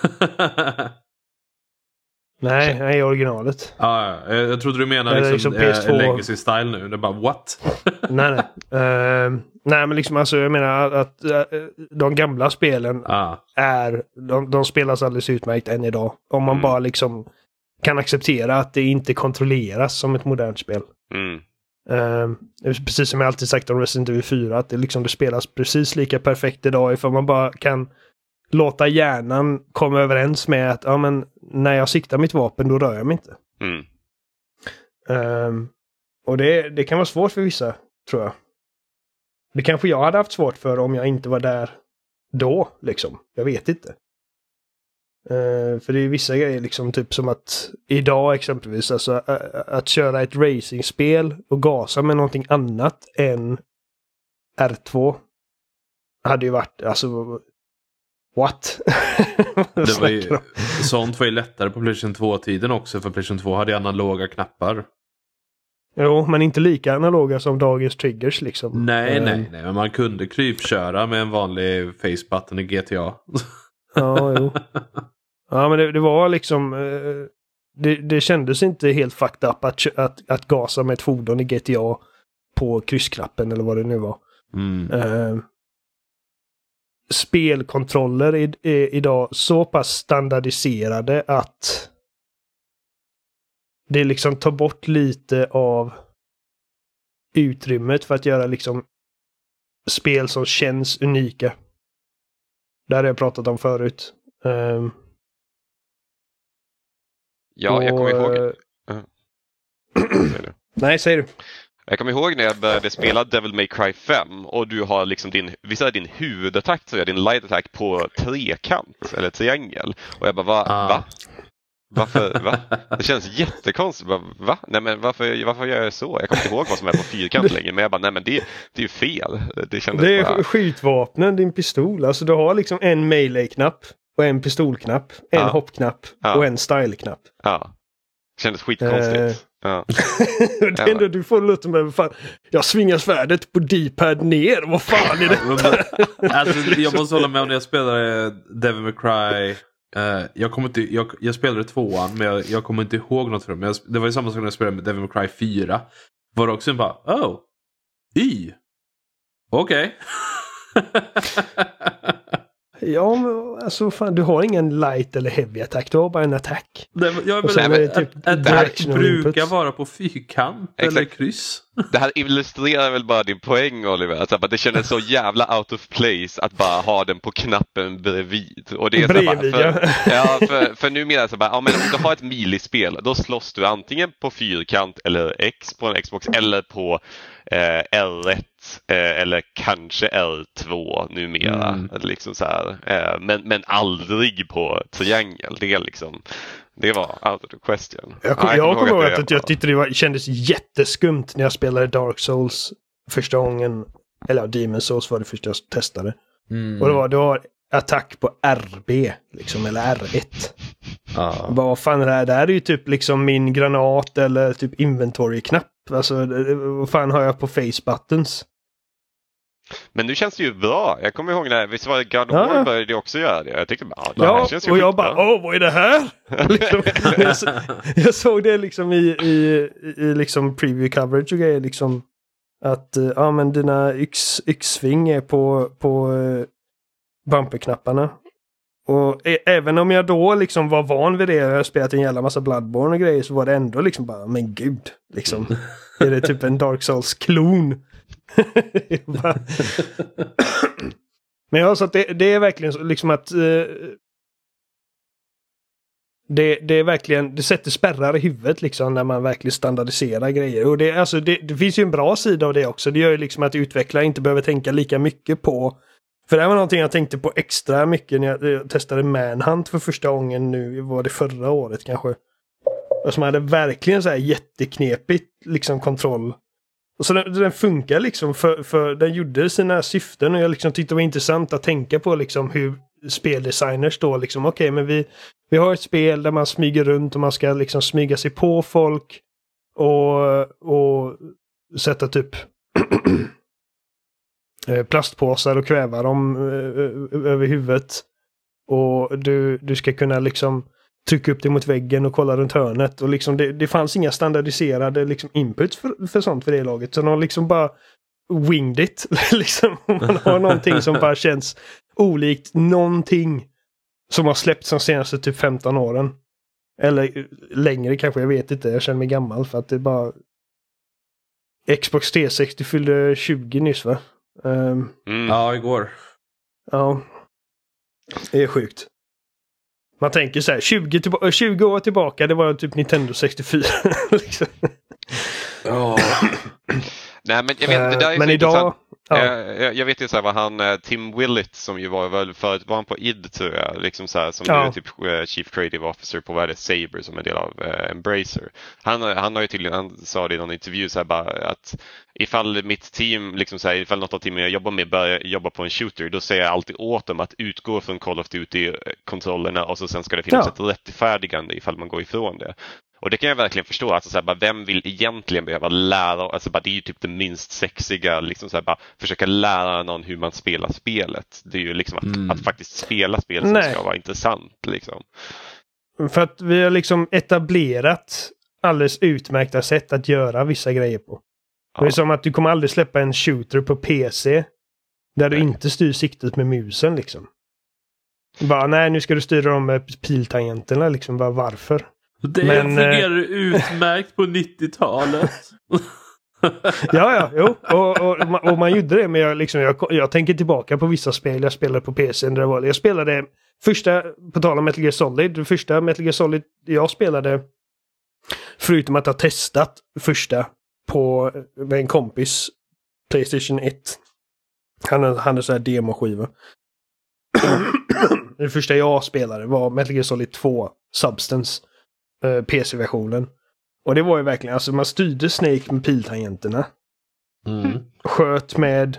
nej, nej, originalet. Ja, jag, jag trodde du menade liksom, liksom P S två... Legacy Style nu. Det är bara, what? nej, nej. Uh, nej, men liksom alltså, jag menar att uh, de gamla spelen ah. är, de, de spelas alldeles utmärkt än idag. Om man mm. bara liksom kan acceptera att det inte kontrolleras som ett modernt spel. Mm. Uh, precis som jag alltid sagt om Resident Evil fyra, att det, liksom, det spelas precis lika perfekt idag ifall man bara kan låta hjärnan komma överens med att ja, men, när jag siktar mitt vapen då rör jag mig inte. Mm. Uh, och det, det kan vara svårt för vissa, tror jag. Det kanske jag hade haft svårt för om jag inte var där då, liksom. Jag vet inte. Uh, för det är vissa grejer liksom typ som att idag exempelvis alltså uh, att köra ett racingspel och gasa med någonting annat än R två hade ju varit alltså what? Det var ju, sånt var ju lättare på PlayStation två-tiden också, för PlayStation två hade analoga knappar. Jo, men inte lika analoga som dagens triggers liksom. Nej, uh, nej, nej, men man kunde krypköra med en vanlig face button i G T A. Ja, jo. Ja, men det, det var liksom... Eh, det, det kändes inte helt fucked up att, att, att gasa med ett fordon i G T A på kryssknappen eller vad det nu var. Mm. Eh, spelkontroller är, är idag så pass standardiserade att det liksom tar bort lite av utrymmet för att göra liksom spel som känns unika. Det har jag pratat om förut. Um, ja, och, jag kommer ihåg... Uh. Säger Nej, säger du. Jag kommer ihåg när jag började spela Devil May Cry fem och du har liksom din, visst är din huvudattack så är din light attack på trekant eller triangel. Och jag bara, va? Ah. va? Varför? Va? Det känns jättekonstigt. Bara, va? Nej, men varför, varför gör jag så? Jag kommer inte ihåg vad som är på fyrkant längre. Men jag bara, nej men det, det är ju fel. Det, kändes det är bara... skjutvapnen, din pistol. Alltså du har liksom en melee-knapp och en pistolknapp, en ja. hoppknapp ja. och en style-knapp. Ja. Det kändes skitkonstigt. Uh... Ja. det är ändå, du får låta med fan. Jag svingar svärdet på D-pad ner. Vad fan är det? Alltså, jag måste hålla med om när jag spelade Devil May Cry. Uh, jag, kommer inte, jag, jag spelade tvåan, men jag, jag kommer inte ihåg något från det. Det var ju samma sak när jag spelade med Devil May Cry fyra. Var det också en bara, oh, Y. Okej. Okay. Ja, men alltså fan, du har ingen light eller heavy attack, du har bara en attack. Det, jag och sen men, är det typ attack brukar vara på fyrkant. Exakt. Eller kryss. Det här illustrerar väl bara din poäng, Oliver. Alltså, det kändes så jävla out of place att bara ha den på knappen bredvid. Och det är bredvid, så bara, för, ja. ja, för, för nu menar jag så bara, ja, men om du har ett milispel, då slåss du antingen på fyrkant eller X på en Xbox eller på eh, R ett eh, eller kanske R två numera. Mm. Liksom så här. Eh, men, men aldrig på triangel. Det är liksom... Det var out of the question. Jag, kom, ja, jag, jag kommer ihåg att, att jag tyckte det var, kändes jätteskumt när jag spelade Dark Souls första gången. Eller ja, Demon's Souls var det första jag testade. Mm. Och det var, det var attack på R B liksom, eller R ett. Ja. Vad fan är det här? Det här är ju typ liksom min granat eller typ inventory-knapp. Alltså, vad fan har jag på face buttons? Men nu känns det ju bra. Jag kommer ihåg när, visst var det God of Ja. War började också göra det. Jag tyckte bara, ja, det här Ja, känns ju och jag skitbra. bara, åh, vad är det här? liksom, jag, så, jag såg det liksom i, i, i liksom preview coverage och grejer, liksom att, uh, ja men dina X, X-sving är på, på uh, bumperknapparna. Och ä- även om jag då liksom var van vid det, jag har spelat en jävla massa Bloodborne och grejer, så var det ändå liksom bara, men gud, liksom. Är det typ en Dark Souls-klon? bara... Men ja, så att det, det är verkligen så, liksom att uh, det, det är verkligen, det sätter spärrar i huvudet liksom när man verkligen standardiserar grejer. Och det, alltså, det, det finns ju en bra sida av det också. Det gör ju liksom att utvecklare inte behöver tänka lika mycket på. För det var någonting jag tänkte på extra mycket när jag, jag testade Manhunt för första gången nu, var det förra året kanske. Och som hade verkligen så här jätteknepigt liksom kontroll. Och så den, den funkar liksom för, för den gjorde sina syften, och jag liksom tyckte det var intressant att tänka på liksom hur speldesigners då liksom, okej okay, men vi, vi har ett spel där man smyger runt och man ska liksom smyga sig på folk och, och sätta typ plastpåsar och kväva dem över huvudet, och du, du ska kunna liksom trycka upp det mot väggen och kolla runt hörnet, och liksom det, det fanns inga standardiserade liksom inputs för, för sånt för det laget, så de liksom bara winged it liksom. Man har någonting som bara känns olikt någonting som har släppts de senaste typ femton åren, eller längre kanske, jag vet inte, jag känner mig gammal för att det bara Xbox tre sextio fyllde tjugo nyss, va? Um, Mm. Ja, igår. Ja, det är sjukt. Man tänker så här, tjugo, tillba- tjugo år tillbaka, det var typ Nintendo sextiofyra. liksom. Ja. Nej, men jag vet, det där är men så idag, intressant. ja. Jag, jag vet ju så här vad han, Tim Willett, som ju var väl förut, var han på I D tror jag, liksom så här, som Ja. nu är typ Chief Creative Officer på vad är det, Saber, som är en del av uh, Embracer. Han, han har ju tydligen, han sa det i någon intervju så här bara att ifall mitt team, liksom så här, ifall något av teamen jag jobbar med börjar jobba på en shooter, då säger jag alltid åt dem att utgå från Call of Duty-kontrollerna, och så sen ska det finnas Ja. ett rättfärdigande ifall man går ifrån det. Och det kan jag verkligen förstå. Alltså, så här, bara, vem vill egentligen behöva lära? Alltså, bara, det är ju typ det minst sexiga. Liksom, så här, bara, försöka lära någon hur man spelar spelet. Det är ju liksom att, Mm. att faktiskt spela spel som Nej. ska vara intressant. Liksom. För att vi har liksom etablerat alldeles utmärkta sätt att göra vissa grejer på. Ja. Det är som att du kommer aldrig släppa en shooter på P C där du Nej. inte styr siktet med musen liksom. Bara, nej, nu ska du styra dem med piltangenterna liksom. Bara, varför? Det Men, fungerar utmärkt på nittiotalet. Ja, ja, jo. Och, och, och, man, och man gjorde det, men jag, liksom, jag, jag tänker tillbaka på vissa spel jag spelade på P C. Där det var, jag spelade första, på tal om Metal Gear Solid, det första Metal Gear Solid jag spelade, förutom att ha testat första på med en kompis PlayStation ett. Han hade så här demoskiva. Det första jag spelade var Metal Gear Solid två Substance, eh, P C-versionen. Och det var ju verkligen, alltså man styrde Snake med piltangenterna. Mm. Sköt med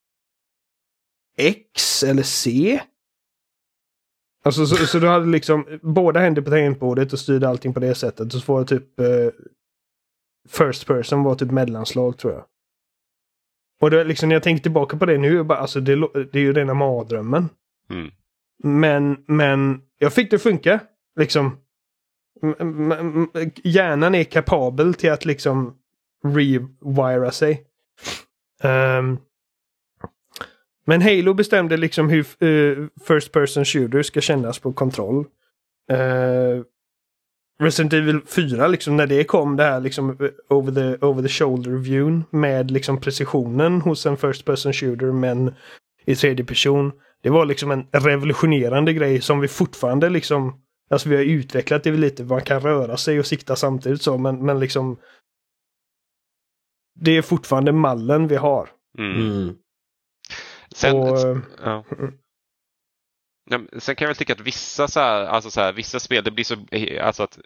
X eller C. Alltså så, så du hade liksom båda händer på tangentbordet och styrde allting på det sättet. Och så var det typ eh, first person var typ mellanslag, tror jag. Och det, liksom, när jag tänker tillbaka på det nu, bara, alltså det, det är ju rena mardrömmen. Mm. Men, men jag fick det funka. Liksom. M- m- m- hjärnan är kapabel till att liksom rewira sig. Um, men Halo bestämde liksom hur uh, first person shooter ska kännas på kontroll. Uh, Resident Evil fyra, liksom, när det kom, det här liksom over the, over the shoulder viewn med liksom precisionen hos en first person shooter, men i tredje person. Det var liksom en revolutionerande grej som vi fortfarande liksom, alltså vi har utvecklat det lite, man kan röra sig och sikta samtidigt så, men, men liksom det är fortfarande mallen vi har. Mm. Mm. Sen, Och, ja. Ja, sen kan jag väl tycka att vissa så här, alltså så här, vissa spel, det blir så, alltså att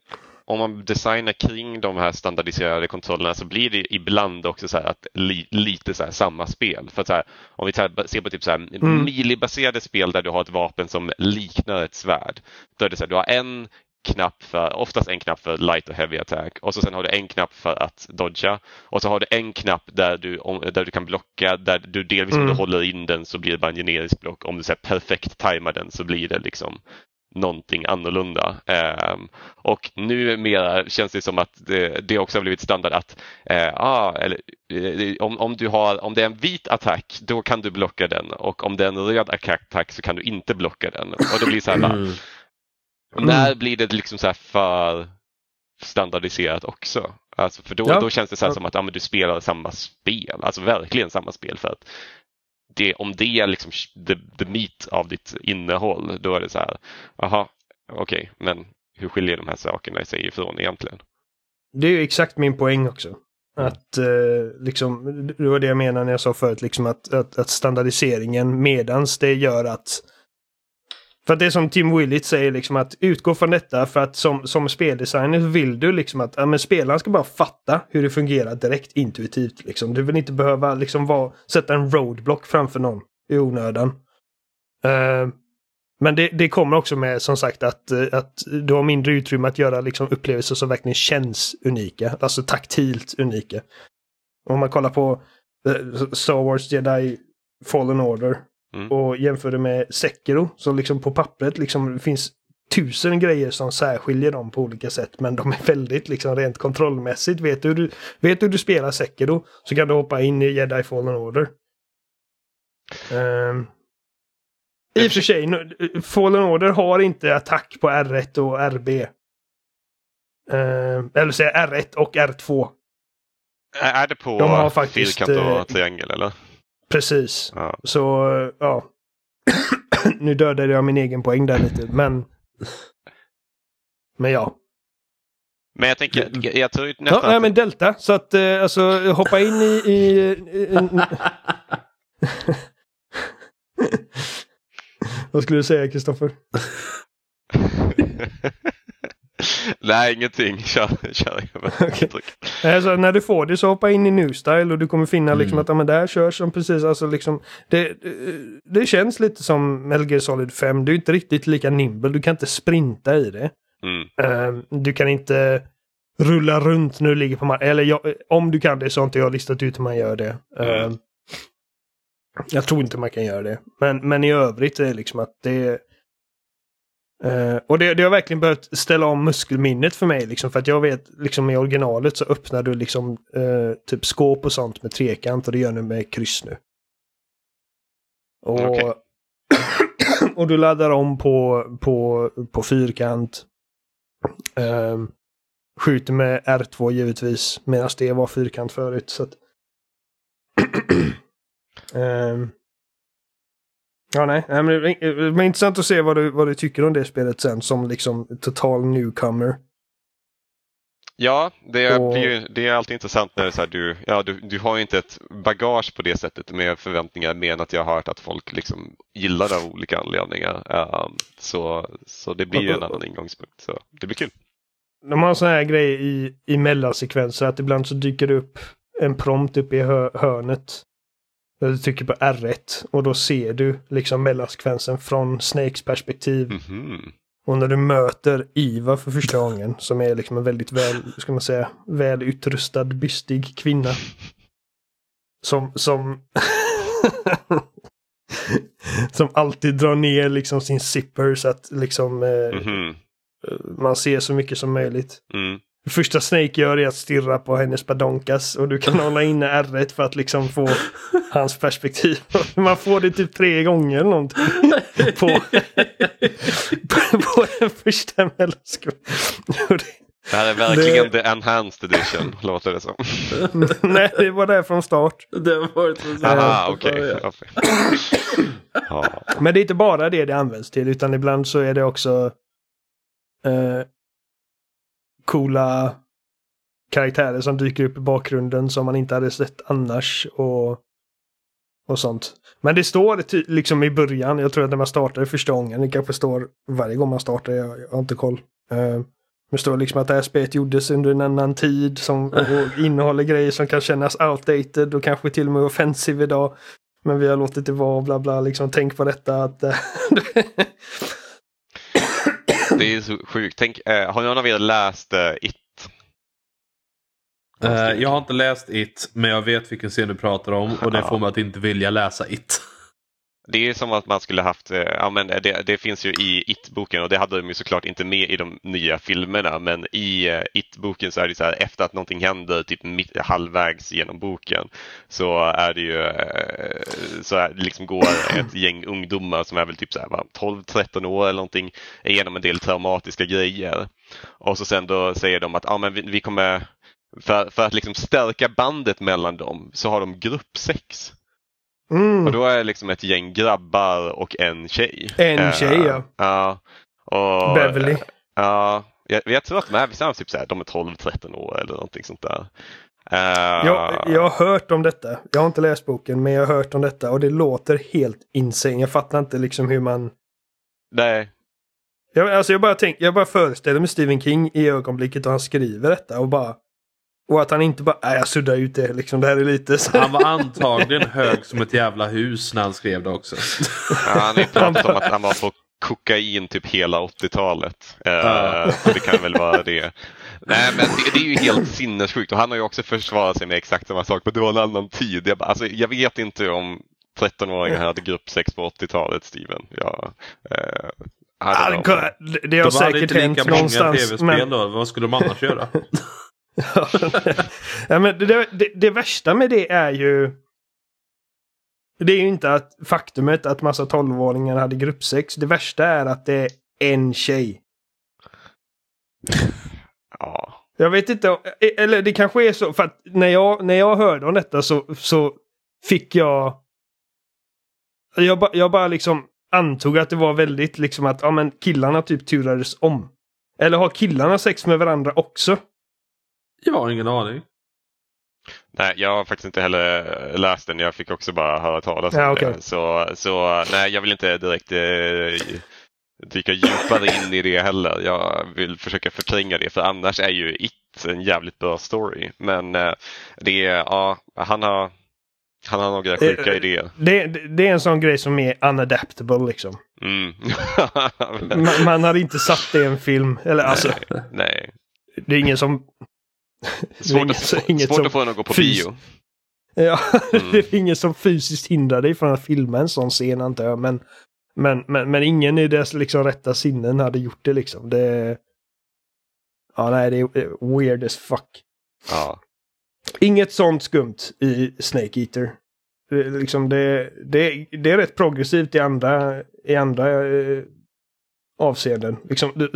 om man designar kring de här standardiserade kontrollerna så blir det ibland också så här att li, lite så här samma spel. För att så här, om vi tar, ser på typ så här mm. milibaserade spel där du har ett vapen som liknar ett svärd. Då är det så här, du har en knapp för, oftast en knapp för light och heavy attack och så sen har du en knapp för att dodga och så har du en knapp där du, där du kan blocka, där du delvis mm. om du håller in den så blir det bara en generisk block. Om du så här, perfekt tajmar den så blir det liksom någonting annorlunda. Um, och nu mer känns det som att det, det också har blivit standard att uh, ah, eller, uh, om, om, du har, om det är en vit attack då kan du blocka den och om det är en röd attack så kan du inte blocka den. Och det blir så här bara, mm. när blir det liksom så här för standardiserat också? Alltså för då, ja. då känns det så här som att ja, men du spelar samma spel, alltså verkligen samma spel för att det, om det är liksom the, the meat av ditt innehåll, då är det så här, aha, okej, okay, men hur skiljer de här sakerna sig ifrån egentligen? Det är ju exakt min poäng också. Att eh, liksom, det var det jag menade när jag sa förut, liksom att, att, att standardiseringen medans det gör att för att det är som Tim Willits säger, liksom att utgå från detta för att som, som speldesigner vill du liksom att ja, men spelaren ska bara fatta hur det fungerar direkt intuitivt. Liksom. Du vill inte behöva liksom vara, sätta en roadblock framför någon i onödan. Uh, men det, det kommer också med som sagt att, att du har mindre utrymme att göra liksom, upplevelser som verkligen känns unika. Alltså taktilt unika. Om man kollar på uh, Star Wars Jedi Fallen Order. Mm. Och jämför det med Sekiro så liksom på pappret liksom det finns tusen grejer som särskiljer dem på olika sätt men de är väldigt liksom rent kontrollmässigt. Vet du du vet du, du spelar Sekiro så kan du hoppa in i Jedi Fallen Order. Um, I och för sig Fallen Order har inte attack på R ett och R B. Um, eller säga R ett och R två. Är det på de har faktiskt, fyrkant och triangel eller? Precis. Ja. Så, ja. Nu dödade jag min egen poäng där lite, men men ja. Men jag tänker, jag, jag tror nästan... Ja, nej, men Delta, så att eh, alltså hoppa in i... i, i Vad skulle du säga, Kristoffer? Nej, ingenting. Kör, kör. Okay. Alltså, när du får det så hoppa in i New Style och du kommer finna liksom, mm. att ja, men där körs som precis alltså, liksom, det, det känns lite som Metal Gear Solid fem. Du är inte riktigt lika nimble. Du kan inte sprinta i det. Mm. Uh, du kan inte rulla runt när du ligger på marken. Eller jag, om du kan det så har inte jag listat ut hur man gör det. Uh, mm. Jag tror inte man kan göra det. Men, men i övrigt är det liksom att det Uh, och det, det har verkligen behövt ställa om muskelminnet för mig liksom, för att jag vet liksom i originalet så öppnar du liksom uh, typ skåp och sånt med trekant och det gör du med kryss nu. Och, okay. Och du laddar om på, på, på fyrkant. Uh, skjuter med R två givetvis medan det var fyrkant förut så att uh, ja, nej. Men det är intressant att se vad du, vad du tycker om det spelet sen som liksom total newcomer. Ja, det, och... blir ju, det är alltid intressant när det är så här, du, ja, du, du har ju inte ett bagage på det sättet med förväntningar mer än att jag har hört att folk liksom gillar det av olika anledningar. Um, så, så det blir ju en annan ingångspunkt. Så det blir kul. De har en sån här grej i, i mellansekvenser att ibland så dyker det upp en prompt uppe i hö, hörnet. Där du trycker på R ett och då ser du liksom mellansekvensen från Snakes perspektiv. Mm-hmm. Och när du möter Eva för första gången som är liksom en väldigt väl, ska man säga, väl utrustad, bystig kvinna. Som som som alltid drar ner liksom sin zipper så att liksom eh, mm-hmm. man ser så mycket som möjligt. Mm. Det första Snake gör är att stirra på hennes badonkas och du kan hålla inne R ett för att liksom få hans perspektiv. Man får det typ tre gånger eller någonting på, på, på den första mellanskolan. Det här är verkligen det, the enhanced edition, låter det som. Nej, det var där från start. Det var från start. Aha, okej. Okay. Ja. Men det är inte bara det det används till, utan ibland så är det också eh, coola karaktärer som dyker upp i bakgrunden som man inte hade sett annars och, och sånt. Men det står ty- liksom i början, jag tror att när man startar första gången, det kanske står varje gång man startar, jag, jag har inte koll. Uh, Det står liksom att det här spelet gjordes under en annan tid som och innehåller grejer som kan kännas outdated och kanske till och med offensive idag. Men vi har låtit det vara bla bla liksom. Tänk på detta att det är så sjukt. Tänk, eh, har någon av er läst eh, It? Uh, jag har inte läst It, men jag vet vilken scen du pratar om och det får mig att inte vilja läsa It. Det är som att man skulle haft, eh, ja men det, det finns ju i It-boken och det hade de ju såklart inte med i de nya filmerna, men i eh, It-boken så är det så här, efter att någonting händer typ mitt, halvvägs genom boken så är det ju eh, så är det liksom går ett gäng ungdomar som är väl typ så här tolv tretton år eller någonting igenom en del traumatiska grejer och så sen då säger de att ja men vi, vi kommer för, för att liksom stärka bandet mellan dem så har de gruppsex. Mm. Och då är det liksom ett gäng grabbar och en tjej. En tjej, uh, ja. Ja. Och, Beverly. Ja. Uh, jag, jag tror att de är, vi typ så här, de är tolv tretton år eller någonting sånt där. Uh, jag, jag har hört om detta. Jag har inte läst boken, men jag har hört om detta. Och det låter helt insane. Jag fattar inte liksom hur man... Nej. Jag, alltså jag bara tänk, jag bara föreställer mig Stephen King i ögonblicket då han skriver detta och bara... Och att han inte bara, nej jag suddar ut det liksom, det här är lite så. Han var antagligen hög som ett jävla hus när han skrev det också. Ja, han har pratat om att han var på kokain typ hela åttiotalet. Uh. Uh, det kan väl vara det. Nej men det, det är ju helt sinnessjukt och han har ju också försvarat sig med exakt samma sak. Men det var en annan tid. Jag, bara, alltså, jag vet inte om tretton-åringar hade gruppsex på åttiotalet, Steven. Ja, uh, ah, det har de säkert hänt någonstans. Tv-spel men... då. Vad skulle de annars göra? Ja, men det, det, det värsta med det är ju det är ju inte att faktumet att massa tolvåringar hade gruppsex. Det värsta är att det är en tjej. Ja. Jag vet inte, eller det kanske är så för att när jag, när jag hörde om detta så, så fick jag jag, ba, jag bara liksom antog att det var väldigt liksom att ja, men killarna typ turades om. Eller har killarna sex med varandra också? Jag har ingen aning. Nej, jag har faktiskt inte heller läst den. Jag fick också bara höra talas om ja, okay. det. Så, så nej, jag vill inte direkt eh, dyka djupare in i det heller. Jag vill försöka förtränga det. För annars är ju It en jävligt bra story. Men eh, det är, ja, han har, han har några sjuka eh, idéer. Det, det är en sån grej som är unadaptable liksom. Mm. man, man har inte satt det i en film. Eller alltså. Nej. nej. Det är ingen som... Svårt, inget, att, inget svårt som att få den att gå på fys- bio. Ja, mm. Det är ingen som fysiskt hindrar dig från att filma en sån scen, antar jag. Men, men, men, men ingen i dess liksom rätta sinnen hade gjort det liksom. Det... Ja, nej, det är weird as fuck. Ja. Inget sånt skumt i Snake Eater. Det, liksom det, det, det är rätt progressivt i andra, i andra eh, avseenden. Liksom... Det,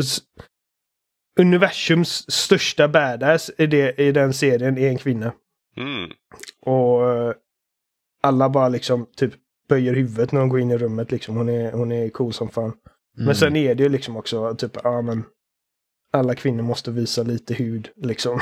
universums största badass i, det, i den serien är en kvinna. Mm. Och uh, alla bara liksom typ böjer huvudet när de går in i rummet. Liksom. Hon, är, hon är cool som fan. Mm. Men sen är det ju liksom också typ, ja ah, men alla kvinnor måste visa lite hud liksom.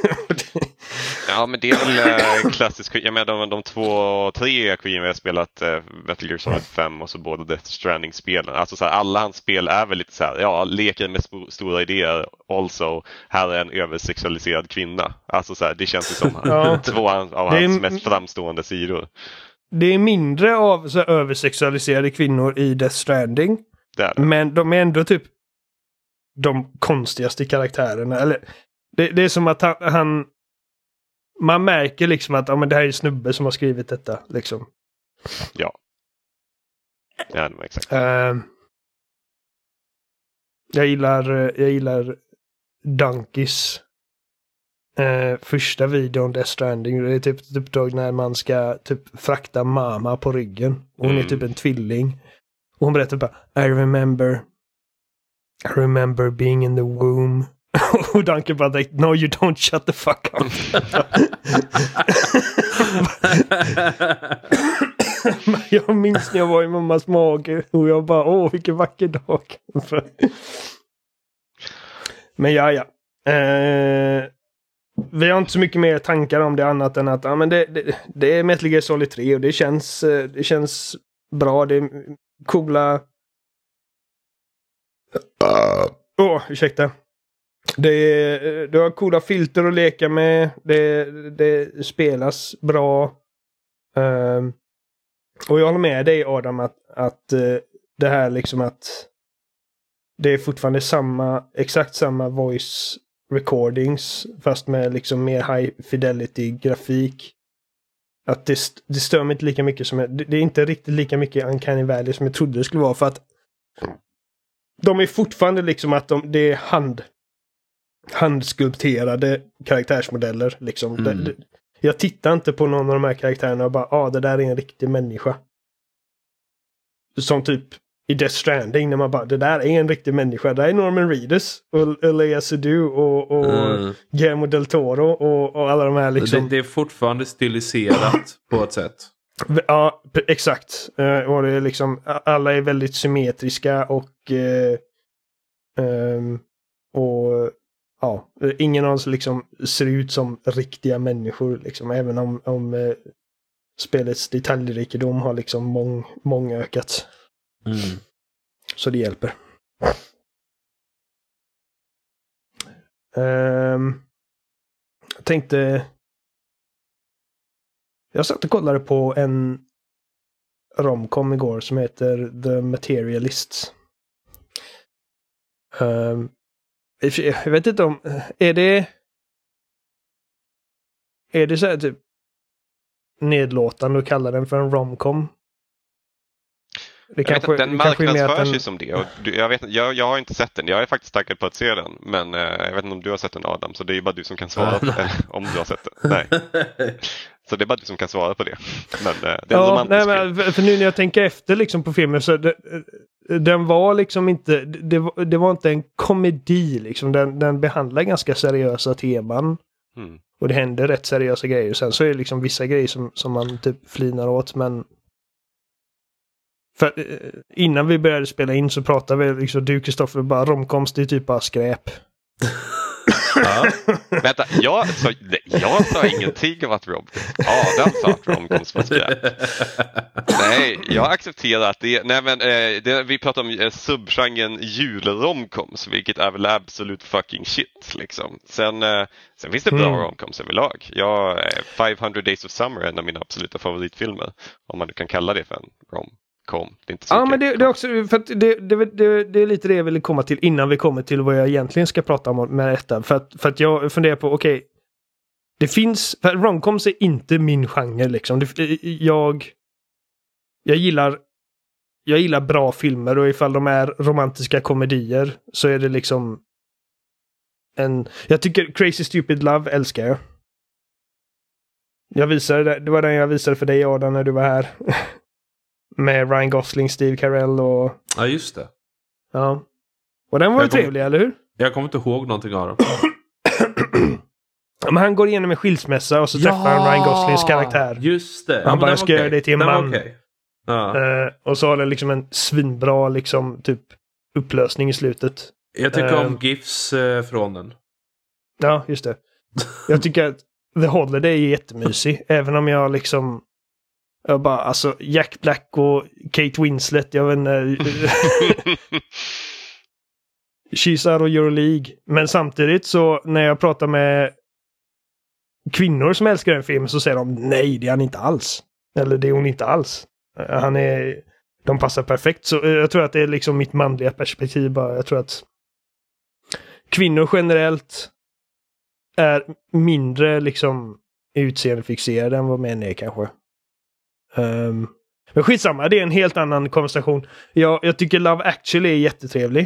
Ja, men det är väl äh, klassiskt. Jag menar de, de två, tre Queen vi har spelat äh, Metal Gear Solid fem och så båda Death Stranding-spelen. Alltså så här, alla hans spel är väl lite så här, ja, leker med sp- stora idéer. Also, här är en översexualiserad kvinna. Alltså så här, det känns ju som ja. två av hans är, mest framstående sidor. Det är mindre av så här, översexualiserade kvinnor i Death Stranding. Det är det. Men de är ändå typ de konstigaste karaktärerna. Eller, det, det är som att han, han man märker liksom att ja, men det här är en snubbe som har skrivit detta. Liksom. Ja. Ja, det var exakt. Uh, jag gillar jag gillar Dunkys uh, första videon Death Stranding. Det är typ ett uppdrag när man ska typ frakta mamma på ryggen. Och hon mm. är typ en tvilling. Och hon berättar bara I remember I remember being in the womb. Och Duncan bara like, no you don't, shut the fuck up. Jag minns när jag var i mammas mage och jag bara, åh vilken vacker dag. Men ja, ja. Eh, vi har inte så mycket mer tankar om det annat än att ja, men det, det, det är Metal Gear Solid tre och det känns, det känns bra. Det är coola... Åh, uh. oh, ursäkta. Det, är, det har coola filter att leka med. Det, det spelas bra. Um, och jag håller med dig Adam att, att uh, det här liksom att det är fortfarande samma, exakt samma voice recordings fast med liksom mer high fidelity grafik. Att det, det stör mig inte lika mycket som jag, det, det är inte riktigt lika mycket Uncanny Valley som jag trodde det skulle vara för att de är fortfarande liksom att de, det är hand handskulpterade karaktärsmodeller liksom. Mm. Det, det, jag tittar inte på någon av de här karaktärerna och bara, ja ah, det där är en riktig människa. Som typ i Death Stranding när man bara, det där är en riktig människa. Det där är Norman Reedus och Elia Seydoux och, och mm. Guillermo del Toro och, och alla de här liksom. Det, det är fortfarande stiliserat på ett sätt. Ja, exakt. Och det är liksom, alla är väldigt symmetriska och uh, um, och ja, ingen av oss liksom ser ut som riktiga människor liksom, även om, om uh, spelets detaljrikedom har liksom mång, mång ökat. Mm. Så det hjälper. Um, jag tänkte jag satt och kollade på en romcom igår som heter The Materialists. Um, jag vet inte om är det är det så här typ nedlåtande att kalla den för en romcom? Det kanske, vet, den marknadsför sig den... som det. Och du, jag, vet, jag, jag har inte sett den. Jag är faktiskt taggad på att se den. Men eh, jag vet inte om du har sett den Adam. Så det är ju bara du som kan svara på det. Om du har sett den. Nej. Så det är bara du som kan svara på det. Men eh, det är ja, en romantisk nej, men, för, för nu när jag tänker efter liksom på filmen så det, den var liksom inte det var, det var inte en komedi liksom. Den, den behandlar ganska seriösa teman. Mm. Och det händer rätt seriösa grejer. Sen så är det liksom vissa grejer som, som man typ flinar åt. Men för innan vi började spela in så pratade vi liksom du Kristoffer bara romkomst är typ bara skräp. Ja. Vänta, jag sa, jag sa ingenting om att Rob Adam sa att romkoms var skräp. Nej, jag accepterar att det, nej men eh, det, vi pratar om eh, subgenren julromkoms, vilket är väl absolut fucking shit liksom. Sen, eh, sen finns det bra mm. romkoms överlag. Jag, eh, five hundred Days of Summer är en av mina absoluta favoritfilmer, om man kan kalla det för en rom. Kom. Det är inte så ja, men det, det är också för att det, det, det, det är lite det jag ville komma till innan vi kommer till vad jag egentligen ska prata om med detta. För att, för att jag funderar på, okej, okay, det finns, för romcoms är inte min genre liksom. Det, jag jag gillar jag gillar bra filmer och ifall de är romantiska komedier så är det liksom en, jag tycker Crazy Stupid Love älskar jag. Jag visade, det var den jag visade för dig Adam när du var här. Med Ryan Gosling, Steve Carell och... Ja, just det. Ja. Och den var ju trevlig, eller hur? Jag kommer inte ihåg någonting av dem. Men han går igenom en skilsmässa och så ja! träffar han Ryan Goslings karaktär. Just det. Han ja, bara, jag ska okay. göra det till en den man. Okay. Ja. Uh, och så har den liksom en svinbra liksom, typ upplösning i slutet. Jag tycker uh, om GIFs uh, från den. Ja, just det. Jag tycker att The Holiday är jättemysig. Även om jag liksom... Jag bara, alltså Jack Black och Kate Winslet, jag vet inte. She's out of your League. Men samtidigt så när jag pratar med kvinnor som älskar den filmen så säger de, nej det är han inte alls. Eller det är hon inte alls. Han är, de passar perfekt. Så jag tror att det är liksom mitt manliga perspektiv bara. Jag tror att kvinnor generellt är mindre liksom utseendefixerade än vad män är kanske. Um, men skitsamma, det är en helt annan konversation. Jag, jag tycker Love Actually är jättetrevlig.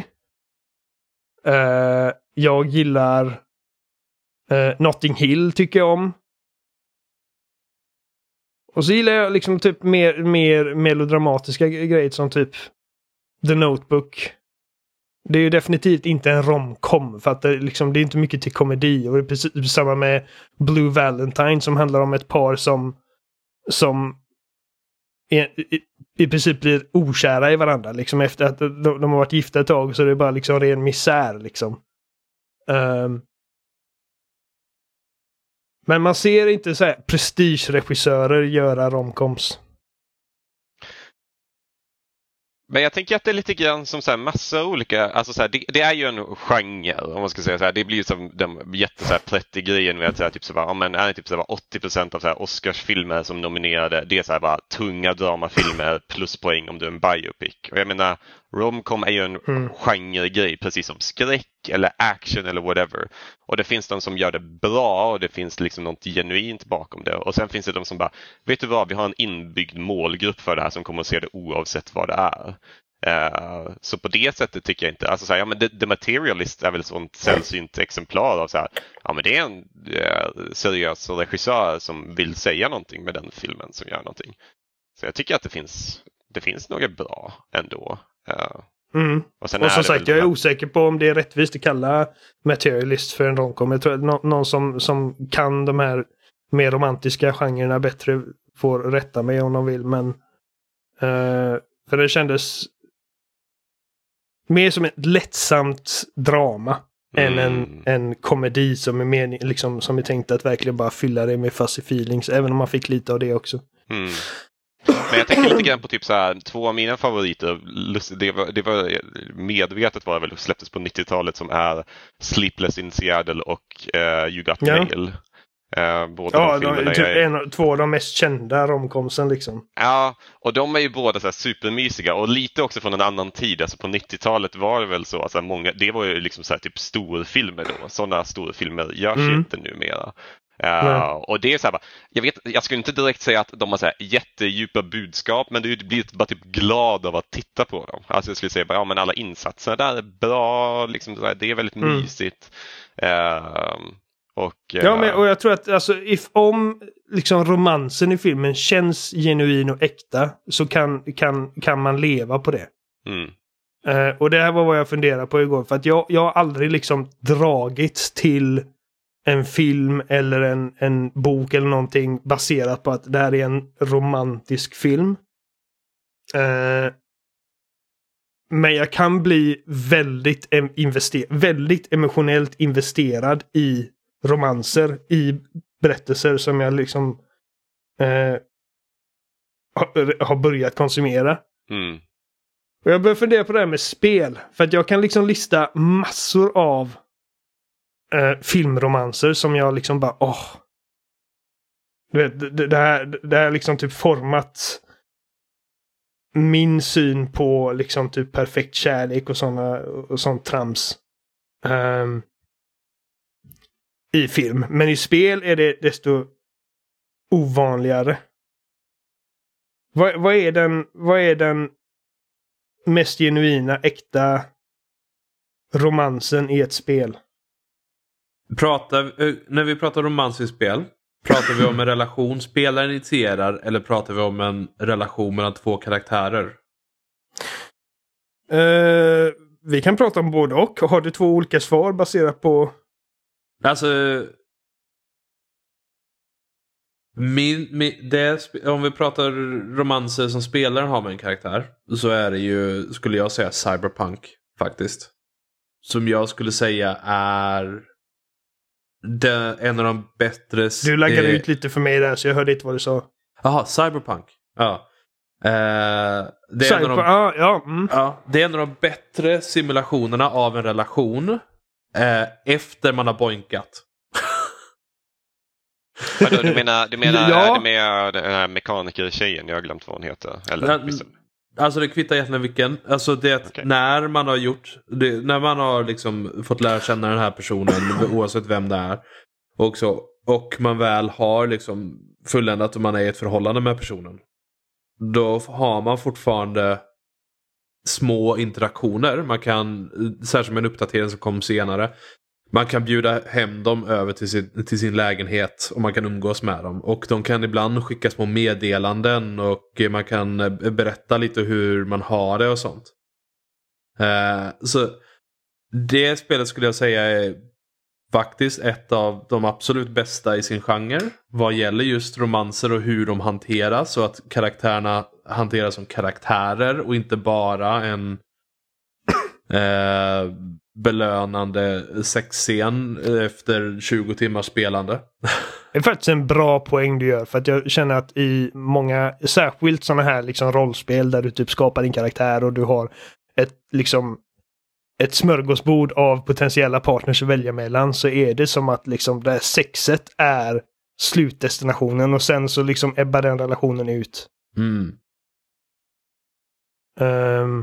Uh, jag gillar uh, Notting Hill tycker jag om. Och så gillar jag liksom typ mer, mer melodramatiska grejer som typ The Notebook. Det är ju definitivt inte en romcom för att det, liksom, det är inte mycket till komedi. Och det är precis samma med Blue Valentine som handlar om ett par som som I, i, i princip blir okära i varandra liksom efter att de, de har varit gifta ett tag så det är bara liksom ren misär liksom. Um, men man ser inte så här prestigeregissörer göra romcoms. Men jag tänker att det är lite grann som så här massa olika, alltså så här, det, det är ju en genre om man ska säga så här. Det blir ju som den jätte så här prättig grejen med att så här, typ så bara, ja, men är det typ så här, åttio procent av så här Oscarsfilmer som nominerade, det är så här bara tunga dramafilmer plus poäng om du är en biopic. Och jag menar, romcom är ju en mm. genregrej precis som skräck eller action eller whatever. Och det finns de som gör det bra och det finns liksom något genuint bakom det. Och sen finns det de som bara, vet du vad, vi har en inbyggd målgrupp för det här som kommer att se det oavsett vad det är. Uh, så på det sättet tycker jag inte, alltså så här, ja men The, The Materialist är väl sånt sällsynt exemplar av så här, ja men det är en uh, seriös regissör som vill säga någonting med den filmen som gör någonting. Så jag tycker att det finns, det finns något bra ändå. Uh, mm. Och, sen och som sagt, jag är osäker på om det är rättvist att kalla Materialist för en romcom. Jag tror att no- någon som, som kan de här mer romantiska genrerna bättre får rätta mig om de vill, men uh, för det kändes mer som ett lättsamt drama mm. än en, en komedi som är, mening, liksom, som är tänkt att verkligen bara fylla det med fuzzy feelings, även om man fick lite av det också. Mm. Men jag tänker lite grann på typ så här, två av mina favoriter, det var, det var medvetet var det väl släpptes på nittiotalet, som är Sleepless in Seattle och uh, You Got ja. Mail. Uh, båda ja, de de, typ är... en, två av de mest kända romkomsen liksom. Ja, och de är ju båda så här supermysiga och lite också från en annan tid. Alltså på nittiotalet var det väl så, alltså många, det var ju liksom så här typ storfilmer då. Sådana storfilmer görs mm. inte numera. Uh, och det är så här, jag vet, jag skulle inte direkt säga att de har så här jättedjupa budskap, men du blir bara typ glad av att titta på dem. Alltså jag skulle säga bara, ja men alla insatser där är bra, liksom, det är väldigt mm. mysigt. Uh, Och, ja, men, och jag tror att alltså, if, om liksom, romansen i filmen känns genuin och äkta så kan, kan, kan man leva på det. Mm. Uh, och det här var vad jag funderade på igår. För att jag, jag har aldrig liksom dragits till en film eller en, en bok eller någonting baserat på att det här är en romantisk film. Uh, men jag kan bli väldigt, em- invester- väldigt emotionellt investerad i romanser, i berättelser som jag liksom eh, har, har börjat konsumera. Mm. Och jag börjar fundera på det här med spel. För att jag kan liksom lista massor av eh, filmromanser som jag liksom bara, åh. Du vet, det, det här det här liksom typ format min syn på liksom typ perfekt kärlek och såna och sånt trams. Um, i film. Men i spel är det desto ovanligare. Vad, vad, är den, vad är den mest genuina, äkta romansen i ett spel? Pratar, när vi pratar romans i spel, pratar vi om en relation spelaren initierar, eller pratar vi om en relation mellan två karaktärer? Uh, vi kan prata om både och. Har du två olika svar baserat på... Alltså min, min, det, om vi pratar romanser som spelaren har med en karaktär, så är det ju, skulle jag säga, Cyberpunk faktiskt. Som jag skulle säga är det, en av de bättre... Du laggade eh, ut lite för mig där, så jag hörde inte vad du sa. Jaha, Cyberpunk. Ja. Eh, det, är Cyber- en av de, ah, ja, mm. ja, det är en av de bättre simulationerna av en relation eh, efter man har boinkat. Vadå, du menar, du menar, ja. du menar den här mekaniker-tjejen, jag har glömt vad hon heter. Eller, ja, alltså det kvittar egentligen vilken. Alltså det okay. när man har gjort det, när man har liksom fått lära känna den här personen oavsett vem det är. Och, så, och man väl har liksom fulländat och man är i ett förhållande med personen. Då har man fortfarande små interaktioner. Man kan, särskilt med en uppdatering som kom senare, man kan bjuda hem dem över till sin, till sin lägenhet och man kan umgås med dem. Och de kan ibland skicka små meddelanden och man kan berätta lite hur man har det och sånt. Uh, så det spelet skulle jag säga är faktiskt ett av de absolut bästa i sin genre vad gäller just romanser och hur de hanteras, och att karaktärerna hanteras som karaktärer och inte bara en eh, belönande sexscen efter tjugo timmars spelande. Det är faktiskt en bra poäng du gör, för att jag känner att i många, särskilt sådana här liksom rollspel där du typ skapar din karaktär och du har ett liksom ett smörgåsbord av potentiella partners att välja mellan, så är det som att liksom det här sexet är slutdestinationen och sen så liksom ebbar den relationen ut. Mm. Um,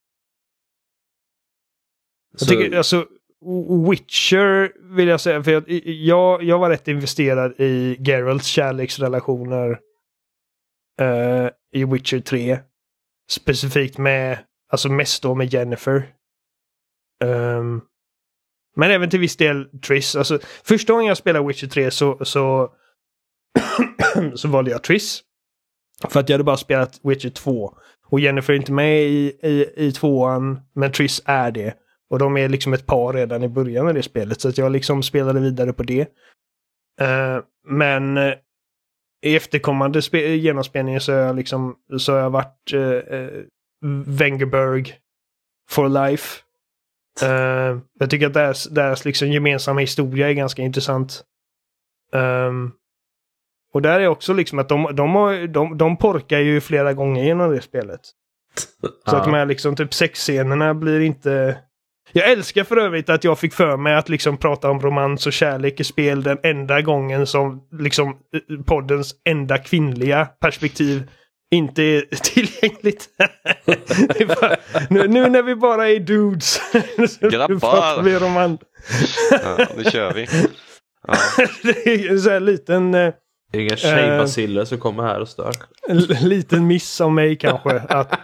jag Så... tycker alltså Witcher vill jag säga, för jag, jag, jag var rätt investerad i Geralts kärleksrelationer uh, i Witcher tre. Specifikt med, alltså mest då med Jennifer. Um, men även till viss del Triss. Alltså, första gången jag spelade Witcher tre så så, så valde jag Triss. För att jag hade bara spelat Witcher två. Och Jennifer är inte med i, i, i tvåan, men Triss är det. Och de är liksom ett par redan i början av det spelet. Så att jag liksom spelade vidare på det. Uh, men uh, i efterkommande spe- genomspelningen så har jag liksom så har jag varit uh, uh, Wengerberg for life. Uh, jag tycker att deras, deras liksom gemensamma historia är ganska intressant. Um, och där är också liksom att de, de, har, de, de porkar ju flera gånger genom det spelet. Så att de här liksom typ sexscenerna blir inte... Jag älskar för övrigt att jag fick för mig att liksom prata om romans och kärlek i spel den enda gången som liksom poddens enda kvinnliga perspektiv inte är tillgängligt. Bara, nu, nu när vi bara är dudes så pratar vi romans. Ja, nu kör vi. Ja. Det är en sån här liten... Inga tjejbaciller äh, som kommer här och stör. En liten miss av mig kanske. att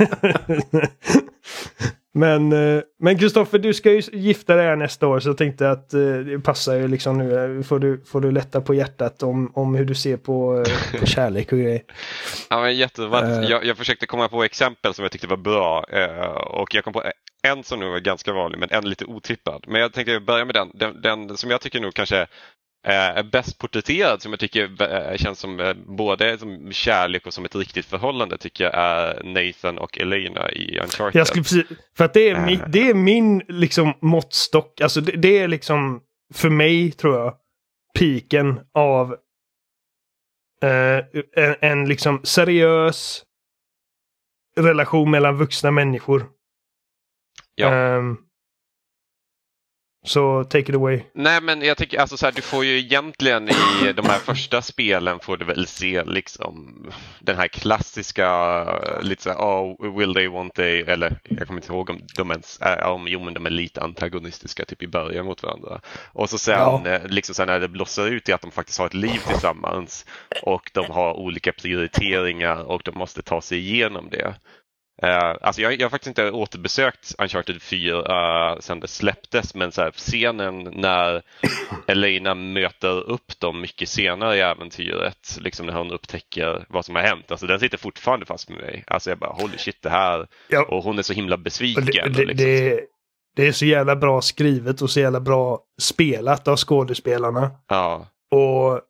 Men men Kristoffer, du ska ju gifta dig här nästa år, så jag tänkte att det passar ju liksom nu. Får du, får du lätta på hjärtat om, om hur du ser på, på kärlek och grejer. Ja, men jättebra. Uh, jag, jag försökte komma på exempel som jag tyckte var bra. Och jag kom på en som nog var ganska vanlig, men en lite otippad. Men jag tänkte börja med den. Den, den som jag tycker nog kanske är bäst porträtterad, som jag tycker känns som både som kärlek och som ett riktigt förhållande, tycker jag är Nathan och Elena i Uncharted. Jag skulle precis, för att det är, uh. min, det är min liksom måttstock. Alltså det, det är liksom för mig, tror jag, piken av uh, en, en liksom seriös relation mellan vuxna människor. Ja. Um, Så take it away. Nej, men jag tycker alltså så här, du får ju egentligen i de här första spelen får du väl se liksom den här klassiska lite så här, oh, will they, won't they, eller jag kommer inte ihåg om de ens är, om jo men de är lite antagonistiska typ i början mot varandra. Och så sen ja. liksom så här, när det blossar ut i att de faktiskt har ett liv tillsammans och de har olika prioriteringar och de måste ta sig igenom det. Uh, alltså jag, jag har faktiskt inte återbesökt Uncharted fyra uh, sedan det släpptes, men så här, scenen när Elena möter upp dem mycket senare i äventyret, liksom när hon upptäcker vad som har hänt, alltså den sitter fortfarande fast med mig. Alltså jag bara, holy shit, det här, ja. Och hon är så himla besviken. Det, det, liksom. det, det är så jävla bra skrivet och så jävla bra spelat av skådespelarna. Ja. Och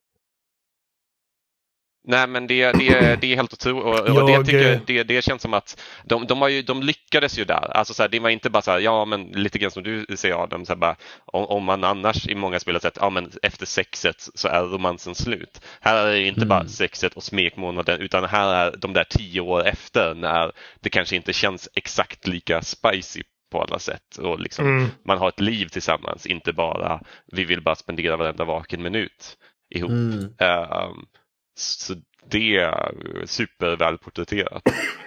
Nej, men det, det, det är helt otroligt, och, och jag, det, tycker, det, det känns som att de, de, har ju, de lyckades ju där. Alltså så här, det var inte bara så här, ja men lite grann som du säger Adam, så här bara, om, om man annars i många spel har sett, ja men efter sexet så är romansen slut. Här är det inte mm. bara sexet och smekmånaden, utan här är de där tio år efter när det kanske inte känns exakt lika spicy på alla sätt. Och liksom, mm. man har ett liv tillsammans, inte bara vi vill bara spendera varenda vaken minut ihop. Mm. Um, Så det är superväl porträtterat.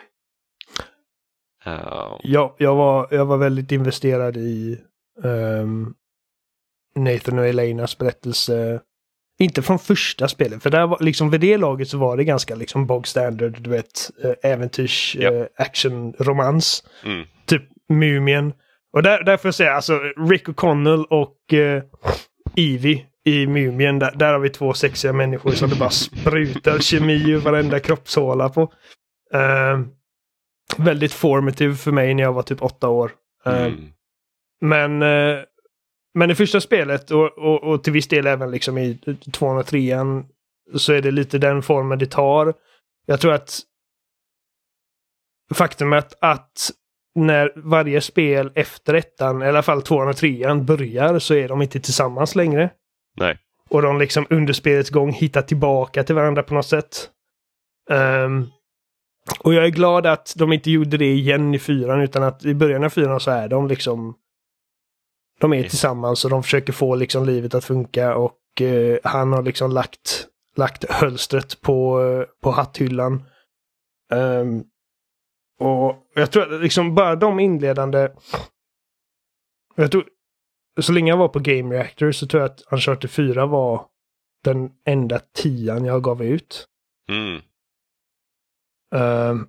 Uh. Ja, jag var, jag var väldigt investerad i um, Nathan och Elenas berättelse. Inte från första spelet, för där var, liksom, vid det laget så var det ganska liksom bog standard, du vet, uh, äventyrs, yep. uh, action, romans. Mm. Typ Mumien. Och där, där får jag säga, alltså Rick O'Connell och uh, Evie i Mumien, där, där har vi två sexiga människor som det bara sprutar kemi ur varenda kroppshåla på. Uh, väldigt formative för mig när jag var typ åtta år. Uh, mm. Men uh, men i första spelet och, och, och till viss del även liksom i tvåhundratrean så är det lite den formen det tar. Jag tror att faktumet att när varje spel efter ettan, i alla fall tvåhundratrean, börjar så är de inte tillsammans längre. Nej. och de liksom under spelets gång hittar tillbaka till varandra på något sätt. Um, och jag är glad att de inte gjorde det igen i fyran, utan att i början av fyran så är de liksom de är tillsammans och de försöker få liksom livet att funka, och uh, han har liksom lagt lagt hölstret på, uh, på hatthyllan. Um, och jag tror att liksom bara de inledande, jag tror så länge jag var på Game Reactor så tror jag att Uncharted fyra var den enda tian jag gav ut. Mm. Um,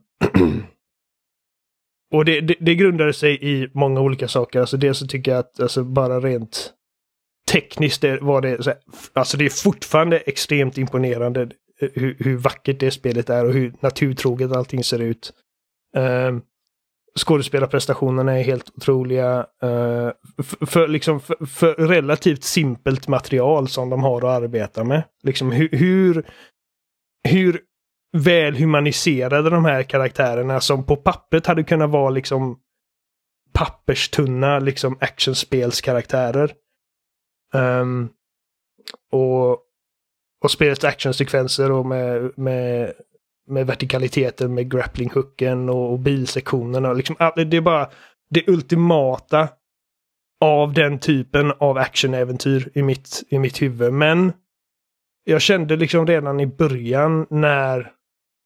och det, det, det grundade sig i många olika saker. Alltså det så tycker jag att alltså bara rent tekniskt det var det så här, alltså det är fortfarande extremt imponerande hur, hur vackert det spelet är och hur naturtroget allting ser ut. Um, skådespelarprestationerna är helt otroliga. Uh, för, för, liksom, för, för relativt simpelt material som de har att arbeta med. Liksom hur, hur, hur väl humaniserade de här karaktärerna som på pappret hade kunnat vara liksom papperstunna liksom actionspelskaraktärer. Um, och, och spelets actionsekvenser och med, med, med vertikaliteten, med grapplinghooken och, och bilsektionerna. Liksom, det är bara det ultimata av den typen av actionäventyr i mitt, i mitt huvud. Men jag kände liksom redan i början när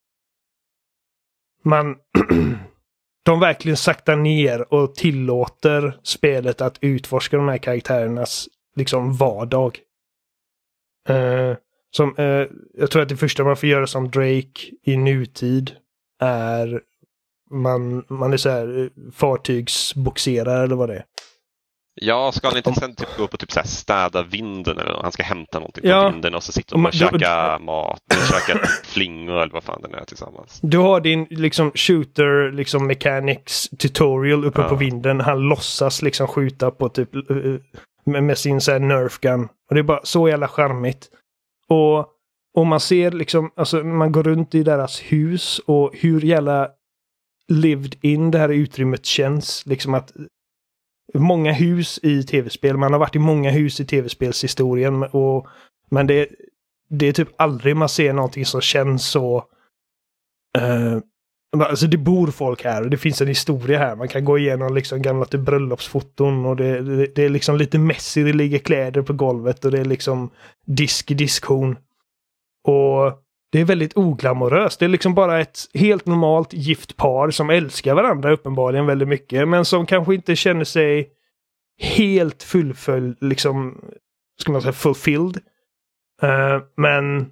man de verkligen saktar ner och tillåter spelet att utforska de här karaktärernas liksom vardag. Uh, som, uh, jag tror att det första man får göra som Drake i nutid är man, man är så här fartygsboxerare eller vad det är. Ja, ska han inte sen typ gå upp och typ så här städa vinden eller han ska hämta någonting på ja. vinden och så sitter de och käkar mat och käkar flingor eller vad fan det är tillsammans. Du har din liksom shooter liksom mechanics tutorial uppe ja. på vinden. Han låtsas liksom skjuta på typ med, med sin så här nerf gun. Och det är bara så jävla charmigt. Och, och man ser liksom, alltså man går runt i deras hus och hur jävla lived in det här utrymmet känns. Liksom att många hus i tv-spel. Man har varit i många hus i tv-spelshistorien. Och, men det, det är typ aldrig man ser någonting som känns så... Uh, alltså det bor folk här och det finns en historia här. Man kan gå igenom liksom gamla typ bröllopsfoton och det, det, det är liksom lite messy. Det ligger kläder på golvet och det är liksom disk i diskhon. Och det är väldigt oglamoröst. Det är liksom bara ett helt normalt gift par som älskar varandra uppenbarligen väldigt mycket. Men som kanske inte känner sig helt fullföljd, liksom, ska man säga fulfilled. Uh, men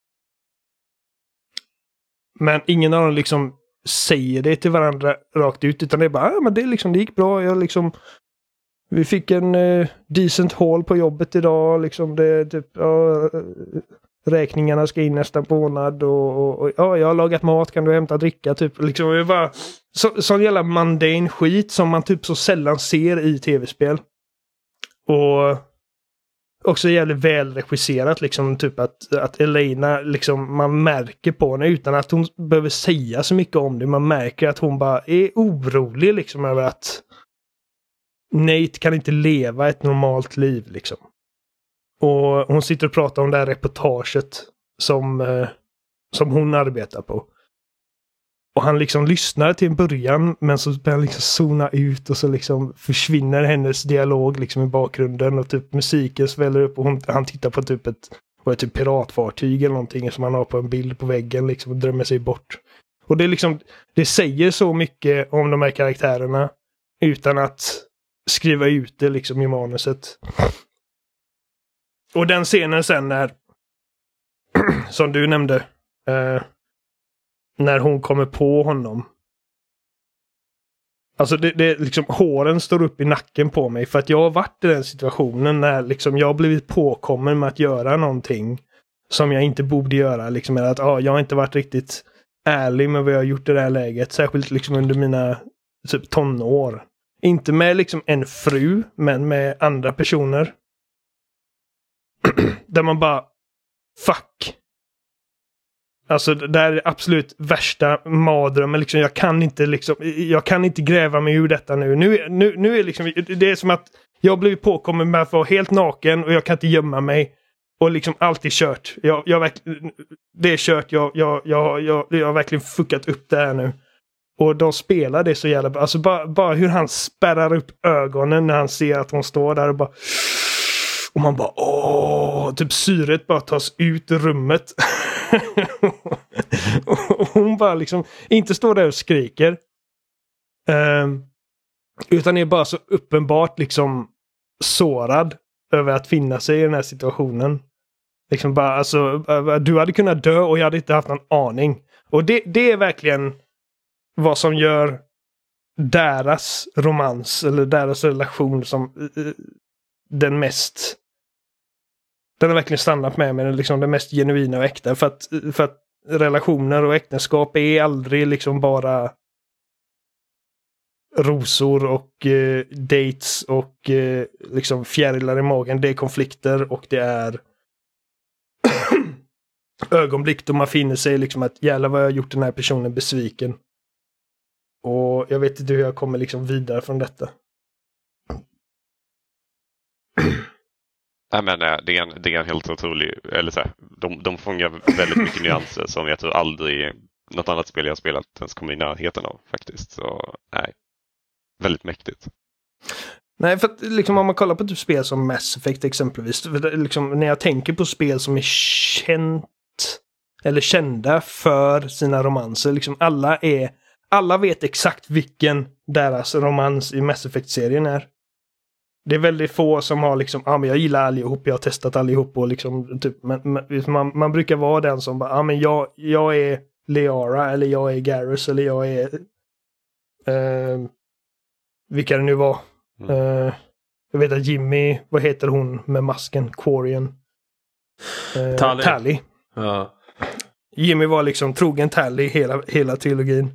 men ingen av dem liksom säger det till varandra rakt ut. Utan det är bara, ah, men det, liksom, det gick bra. Jag liksom, vi fick en uh, decent haul på jobbet idag. Liksom det typ... Uh, räkningarna ska in nästa månad och, och, och ja, jag har lagat mat, kan du hämta dricka typ liksom, det är bara så, sån jävla mundane skit som man typ så sällan ser i tv-spel. Och också jävligt välregisserat liksom, typ att, att Elena liksom, man märker på henne utan att hon behöver säga så mycket om det. Man märker att hon bara är orolig liksom över att Nate kan inte leva ett normalt liv liksom. Och hon sitter och pratar om det här reportaget som, eh, som hon arbetar på. Och han liksom lyssnar till en början, men så börjar han liksom zona ut och så liksom försvinner hennes dialog liksom i bakgrunden och typ musiken sväller upp och hon, han tittar på typ ett, vad är typ piratfartyg eller någonting som han har på en bild på väggen liksom och drömmer sig bort. Och det är liksom, det säger så mycket om de här karaktärerna utan att skriva ut det liksom i manuset. Och den scenen sen när som du nämnde eh, när hon kommer på honom. Alltså det, det liksom håren står upp i nacken på mig för att jag har varit i den situationen när liksom jag har blivit påkommen med att göra någonting som jag inte borde göra. Liksom att ah, jag har inte varit riktigt ärlig med vad jag har gjort i det här läget. Särskilt liksom under mina typ tonår. Inte med liksom en fru men med andra personer. Där man bara fuck. Alltså det är absolut värsta mardrömmen liksom, jag kan inte liksom jag kan inte gräva mig ur detta nu. Nu nu nu är liksom det är som att jag har blivit påkommen med att vara helt naken och jag kan inte gömma mig Och liksom allt är kört. Jag, jag verkligen, det är kört. Jag, jag, jag, jag, jag har verkligen fuckat upp det här nu. Och de spelar det så jävla bra. Alltså bara, bara hur han spärrar upp ögonen när han ser att hon står där och bara... Och man bara, åh, typ syret bara tas ut ur rummet. Och hon bara liksom, inte står där och skriker. Um, utan är bara så uppenbart liksom sårad över att finna sig i den här situationen. Liksom bara, alltså, du hade kunnat dö och jag hade inte haft någon aning. Och det, det är verkligen vad som gör deras romans eller deras relation som uh, den mest... Den har verkligen stannat med mig, liksom det mest genuina och äkta. För att, för att relationer och äktenskap är aldrig liksom bara rosor och eh, dates och eh, liksom fjärilar i magen. Det är konflikter och det är ögonblick då man finner sig liksom att jävlar vad jag har gjort den här personen besviken. Och jag vet inte hur jag kommer liksom vidare från detta. Nej, men det är en, det är en helt otrolig, eller så här, de, de fångar väldigt mycket nyanser som jag tror aldrig något annat spel jag spelat ens kommer i närheten av faktiskt. Så nej, väldigt mäktigt. Nej, för att liksom om man kollar på typ spel som Mass Effect exempelvis, liksom, när jag tänker på spel som är känt eller kända för sina romanser, liksom alla är alla vet exakt vilken deras romans i Mass Effect-serien är. Det är väldigt få som har liksom, ja ah, men jag gillar allihop, jag har testat allihop och liksom typ, men, man, man brukar vara den som bara, ja ah, men jag, jag är Liara eller jag är Garrus eller jag är uh, vilka det nu var. Mm. Uh, jag vet att Jimmy, vad heter hon med masken, Quarian? Uh, Tally. Tally. Ja. Jimmy var liksom trogen Tally hela, hela trilogin.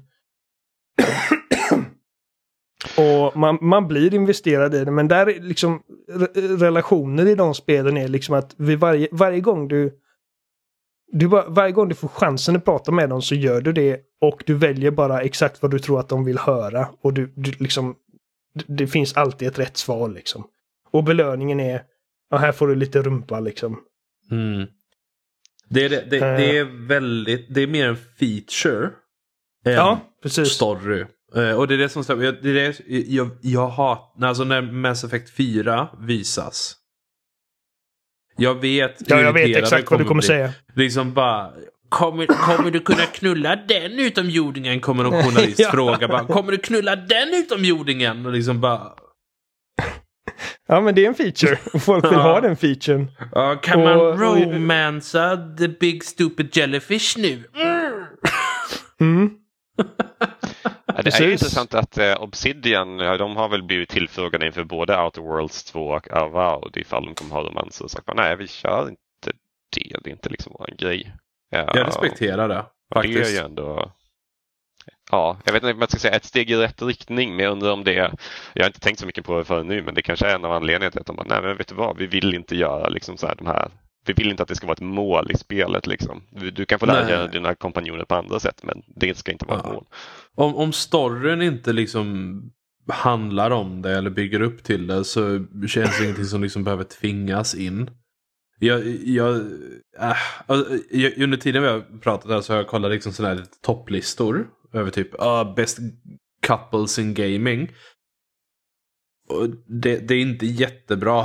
Och man, man blir investerad i det, men där är liksom re- relationer i de spelen är liksom att vid varje, varje gång du, du bara, varje gång du får chansen att prata med dem så gör du det och du väljer bara exakt vad du tror att de vill höra och du, du liksom det, det finns alltid ett rätt svar liksom. Och belöningen är, ja, här får du lite rumpa liksom. Mm. Det, är, det, det, uh, det är väldigt, det är mer en feature än ja, precis. Story. Uh, och det är det som det är det, jag, jag har, alltså när Mass Effect fyra visas. Jag vet ja, jag vet exakt vad du kommer bli. säga. Liksom bara, kommer, kommer du kunna knulla den utomjordingen? Kommer någon journalist ja. fråga. Bara, kommer du knulla den utomjordingen? Och liksom bara... Ja, men det är en feature. Folk vill ha den featuren. Uh, kan och, man romansa och... the big stupid jellyfish nu? Mm. mm. Ja, det är ju intressant att eh, Obsidian, ja, de har väl blivit tillfrågade inför både Outer Worlds två och Avowed ifall de kommer ha romanser. Så sagt, nej, vi kör inte det. Det är inte liksom en grej. Ja, jag respekterar det. Faktiskt. Det är ju ändå... Ja, jag vet inte om man ska säga ett steg i rätt riktning, men jag undrar om det är... Jag har inte tänkt så mycket på det förrän nu, men det kanske är en av anledningarna till att de bara, nej men vet du vad, vi vill inte göra liksom så här, de här... Vi vill inte att det ska vara ett mål i spelet liksom. Du, du kan få lära dig dina kompanjoner på andra sätt, men det ska inte vara ja. ett mål. Om, om storyn inte liksom handlar om det eller bygger upp till det, så känns det ingenting som liksom behöver tvingas in. Jag, jag, äh, jag, under tiden vi har pratat här så har jag kollat liksom sådana här topplistor över typ uh, best couples in gaming. Och det, det är inte jättebra.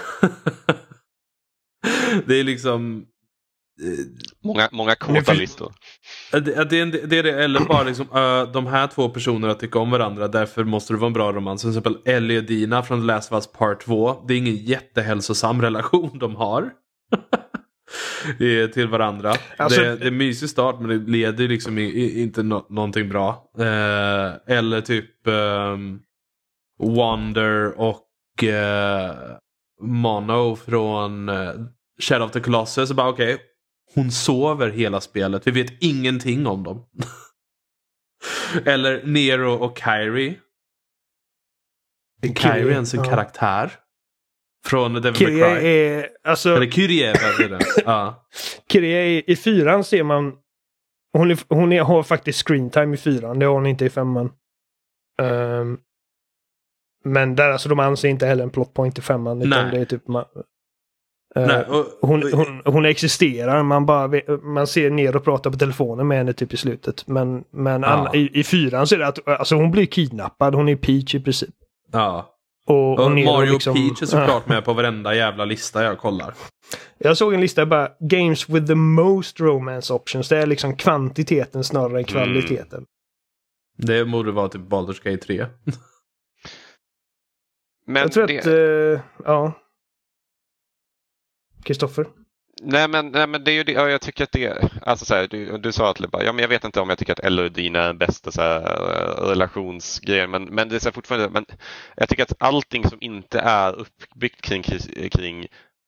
Det är liksom eh, många, många korta listor. Det, det, är, det är det, eller bara liksom uh, de här två personerna tycker om varandra, därför måste det vara en bra romans. Till exempel Ellie och Dina från The Last of Us Part två. Det är ingen jättehälsosam relation de har till varandra. Alltså, det, det är mysig start, men det leder liksom i, i, inte no, någonting bra. Uh, eller typ um, Wander och uh, Mono från uh, Shadow of the Colossus. Så bara okej, okay, hon sover hela spelet. Vi vet ingenting om dem. Eller Nero och Kyrie. Är Kyrie ens en ja. karaktär? Från Devil May Cry. Är, alltså, Eller Kyrie är det. Ja. Kyrie är, i fyran ser man hon, är, hon är, har faktiskt screen time i fyran. Det har hon inte i femman. Um, men där alltså de anser inte heller en plot point i femman. Utan det är typ Nej, och, hon, hon, hon existerar, man bara man ser ner och pratar på telefonen med henne typ i slutet. Men, men ja. an, i, i fyran så är det att alltså, hon blir kidnappad, hon är Peach i princip. Ja. Och, och, och Mario liksom, Peach är såklart ja. med på varenda jävla lista jag kollar. Jag såg en lista bara games with the most romance options. Det är liksom kvantiteten snarare än kvaliteten. Mm. Det borde vara typ Baldur's Gate tre. Men jag tror det... att, uh, ja. Kristoffer? Nej men, nej men det är ju det, ja, jag tycker att det alltså så här, du, du sa att ja, men jag vet inte om jag tycker att Ellie och Dina är den bästa så här, relationsgrejen, men, men det är så här, fortfarande, men jag tycker att allting som inte är uppbyggt kring, kring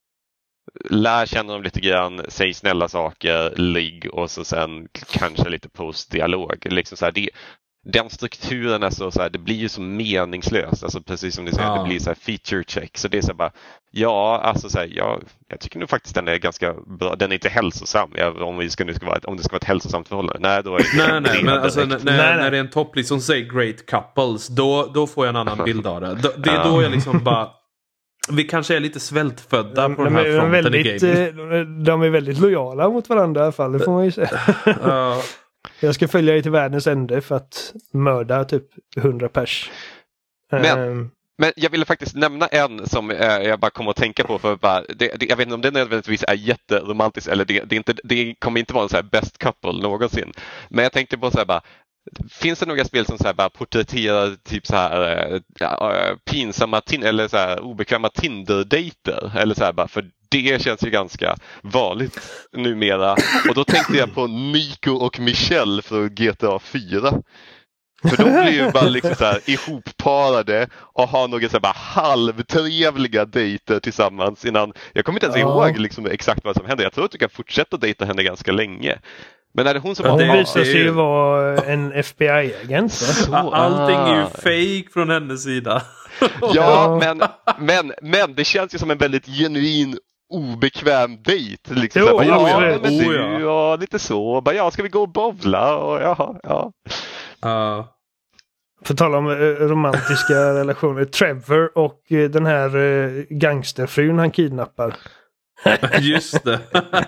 lär känna dem lite grann, säg snälla saker, ligg och så sen kanske lite postdialog, liksom så här, det den strukturen är så, så här, det blir ju så meningslöst, alltså precis som ni säger, ja. det blir så här feature check, så det är så här bara, ja, alltså så här, ja, jag tycker nog faktiskt den är ganska bra, den är inte hälsosam, ja, om, vi ska, nu ska vara, om det ska vara ett hälsosamt förhållande, nej då är det nej, nej, men alltså, när, nej, när det är en topplist som säger great couples, då, då får jag en annan bild av det, det är då jag liksom bara vi kanske är lite svältfödda de, på den här de fronten väldigt, i gaming. De är väldigt lojala mot varandra i alla fall, det får man ju säga. Ja. Jag ska följa dig till världens ände för att mörda typ hundra pers. Men, um, men jag ville faktiskt nämna en som eh, jag bara kommer att tänka på. För bara, det, det, jag vet inte om det nödvändigtvis är jätteromantiskt eller det, det, är inte, det kommer inte vara en så här best couple någonsin. Men jag tänkte på så här bara, finns det några spel som så här bara porträtterar typ så här äh, pinsamma tin- eller så här obekväma Tinder-dejter eller så här bara, för det känns ju ganska vanligt numera. Och då tänkte jag på Nico och Michelle för G T A fyra. För de blir ju bara liksom så här ihopparade och har några så här bara halvtrevliga dejter tillsammans innan. Jag kommer inte ens ja. ihåg liksom exakt vad som händer. Jag tror att du kan fortsätta dejta henne ganska länge. Men är det hon som hon har... visar sig ju vara en F B I-agent. Allting är ju fake från hennes sida. Ja, men, men, men det känns ju som en väldigt genuin obekväm dejt. Liksom. Jo, bara, ja, ja, men oh, du, ja. ja, lite så. Bara, ja, ska vi gå och bowla? Och, jaha, ja. Uh. För att tala om romantiska relationer. Trevor och den här gangsterfrun han kidnappar. Just det.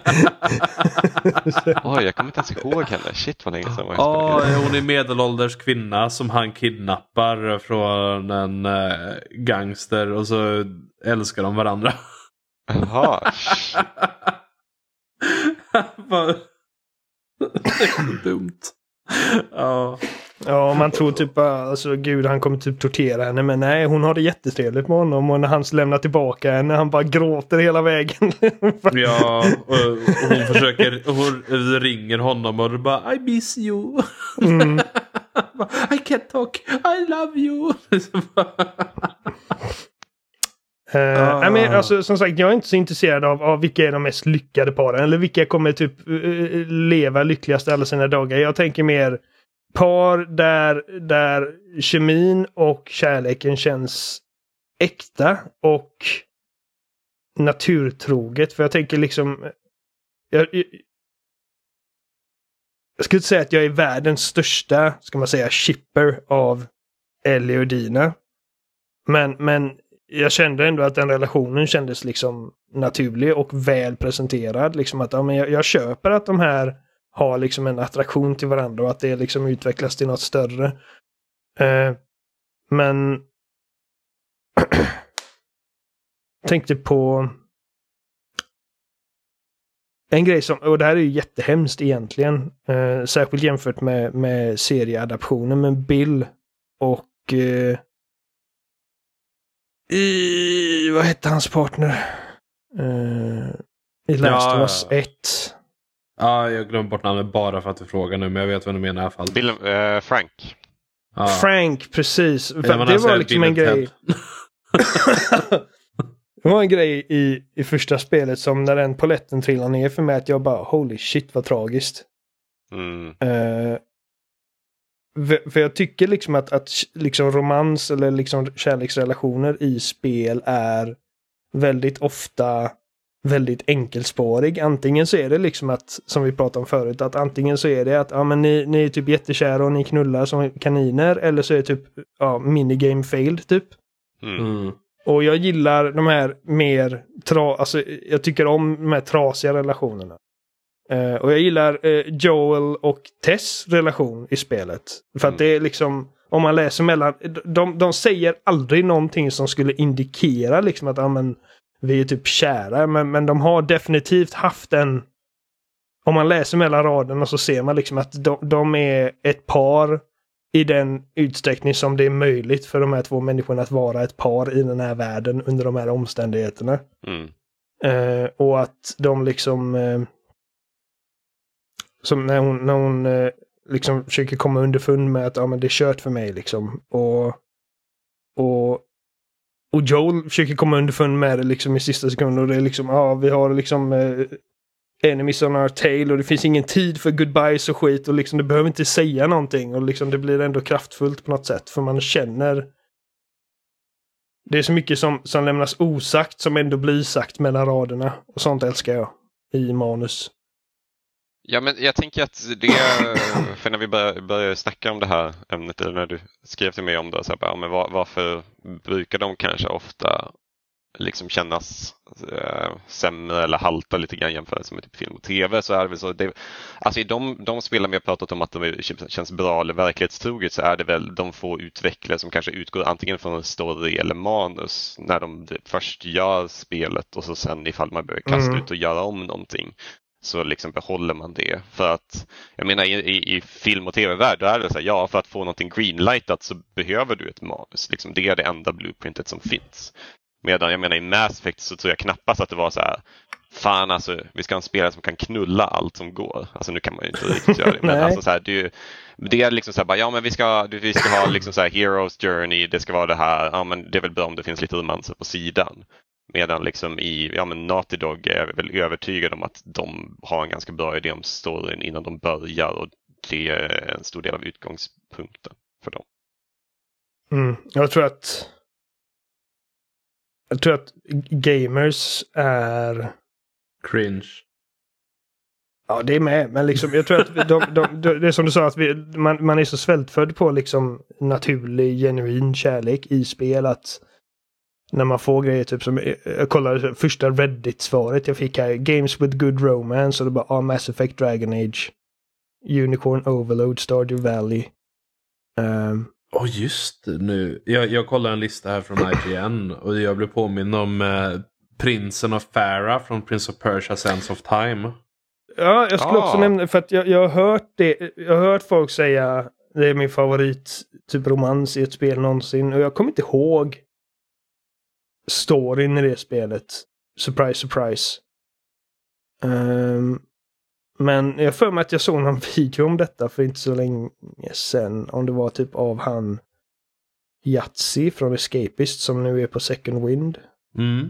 Oj, jag kommer inte ens ihåg henne. Shit vad länge sedan var jag oh, hon är medelålders kvinna som han kidnappar från en äh, gangster och så älskar de varandra. Jaha. Det är så dumt. Ja. Ja, man tror typ alltså gud han kommer typ tortera henne, men nej, hon har det jättetrevligt med honom och när han lämnar tillbaka henne han bara gråter hela vägen. Ja, och hon försöker hon ringer honom och bara I miss you. Mm. I can't talk. I love you. Uh, ah. men, alltså, som sagt, jag är inte så intresserad av, av vilka är de mest lyckade paren eller vilka kommer typ uh, leva lyckligast alla sina dagar. Jag tänker mer par där, där kemin och kärleken känns äkta och naturtroget. För jag tänker liksom jag, jag, jag skulle inte säga att jag är världens största, ska man säga, shipper av Ellie och Dina. Men, men jag kände ändå att den relationen kändes liksom naturlig och väl presenterad. Liksom att ja, men jag, jag köper att de här har liksom en attraktion till varandra och att det liksom utvecklas till något större. Eh, men tänkte på en grej som, och det här är ju jättehemskt egentligen, eh, särskilt jämfört med, med serieadaptionen, men Bill och eh, i, vad hette hans partner? Uh, I Last of Us ett. Ja, jag glömde bort namnet bara för att du frågar nu, men jag vet vad du menar i alla fall. Bill, uh, Frank. Ja. Frank, precis. För det, det var liksom en grej. Det var en grej i, i första spelet som när den poletten trillade ner för mig att jag bara, holy shit vad tragiskt. Mm. Uh, För, för jag tycker liksom att, att liksom romans eller liksom kärleksrelationer i spel är väldigt ofta väldigt enkelspårig. Antingen så är det liksom att, som vi pratade om förut, att antingen så är det att ja, men ni, ni är typ jättekära och ni knullar som kaniner, eller så är det typ ja, minigame failed typ. Mm. Och jag gillar de här mer tra- alltså jag tycker om de här trasiga relationerna. Uh, och jag gillar uh, Joel och Tess relation i spelet. För att Mm. det är liksom, om man läser mellan, de, de säger aldrig någonting som skulle indikera liksom att ja, men, vi är typ kära. Men, men de har definitivt haft en, om man läser mellan raderna så ser man liksom att de, de är ett par i den utsträckning som det är möjligt för de här två människorna att vara ett par i den här världen under de här omständigheterna. Mm. Uh, och att de liksom uh, som när hon, när hon uh, liksom försöker komma underfund med att ja, men det är kört för mig liksom. Och, och, och Joel försöker komma underfund med det liksom i sista sekunden och det är liksom, ja vi har liksom uh, enemies on our tail och det finns ingen tid för goodbyes och skit och liksom det behöver inte säga någonting och liksom det blir ändå kraftfullt på något sätt för man känner det är så mycket som, som lämnas osagt som ändå blir sagt mellan raderna och sånt älskar jag i manus. Ja, men jag tänker att det, för när vi började, började snacka om det här ämnet, eller när du skrev till mig om det, så här, ja, men var, varför brukar de kanske ofta liksom kännas äh, sämre eller halta lite grann jämfört med typ film och tv, så är det väl så. Det, alltså i de, de spelen vi har pratat om att de är, känns bra eller verklighetstroget, så är det väl de få utvecklare som kanske utgår antingen från en story eller manus när de först gör spelet och så sen ifall man behöver kasta Mm. ut och göra om någonting. Så liksom behåller man det. För att, jag menar i, i, i film- och tv-värld då är det så här, ja för att få någonting greenlightat så behöver du ett manus. Liksom, det är det enda blueprintet som finns. Medan jag menar i Mass Effect så tror jag knappast att det var så här, fan alltså vi ska ha en spelare som kan knulla allt som går. Alltså nu kan man ju inte riktigt göra det. Men alltså så här, det, det är liksom så här, bara, ja men vi ska, vi ska ha liksom så här Heroes Journey, det ska vara det här, ja men det är väl bra om det finns lite romanser på sidan. Medan liksom i ja, men Naughty Dog är jag väl övertygad om att de har en ganska bra idé om storyn innan de börjar och det är en stor del av utgångspunkten för dem. Mm. Jag tror att jag tror att gamers är Cringe. ja det är med, men liksom jag tror att de, de, de, det är som du sa att vi, man, man är så svältfödd på liksom naturlig, genuin kärlek i spel att när man får grejer typ som jag kollade första Reddit-svaret jag fick här, games with good romance och det bara ah, Mass Effect, Dragon Age, Unicorn Overload, Stardew Valley. Um, Åh oh, just det, nu. Jag, jag kollar en lista här från I G N och jag blev påminn om eh, Prinsen of Farah från Prince of Persia Sands of Time. Ja, jag skulle Ah. också nämna för att jag, jag har hört det, jag har hört folk säga det är min favorit typ romans i ett spel någonsin och jag kommer inte ihåg storyn i det spelet. Surprise, surprise. Um, men jag för mig att jag såg någon video om detta för inte så länge sedan. Om det var typ av han Yatzy från Escapist som nu är på Second Wind. Mm.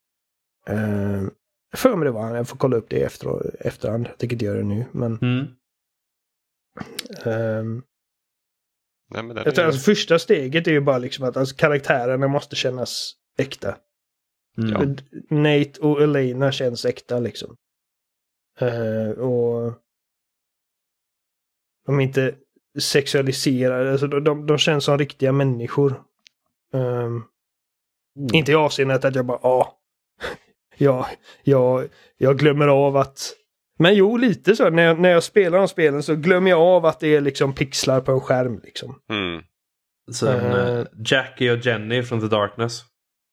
Um, jag för mig det var han. Jag får kolla upp det i efter, efterhand. Jag tänker inte göra det nu. Men, Mm. um, Nej, men det jag tror är... att första steget är ju bara liksom att alltså, karaktärerna måste kännas äkta. Mm. Ja. Nate och Elena känns äkta liksom. Uh, och de är inte sexualiserade. Alltså, de, de, de känns som riktiga människor. Um, Mm. Inte i avseendet att jag bara ja, jag, jag, jag glömmer av att men jo, lite så. När jag, när jag spelar de spelen så glömmer jag av att det är liksom pixlar på en skärm liksom. Mm. Sen Uh, eh, Jackie och Jenny från The Darkness.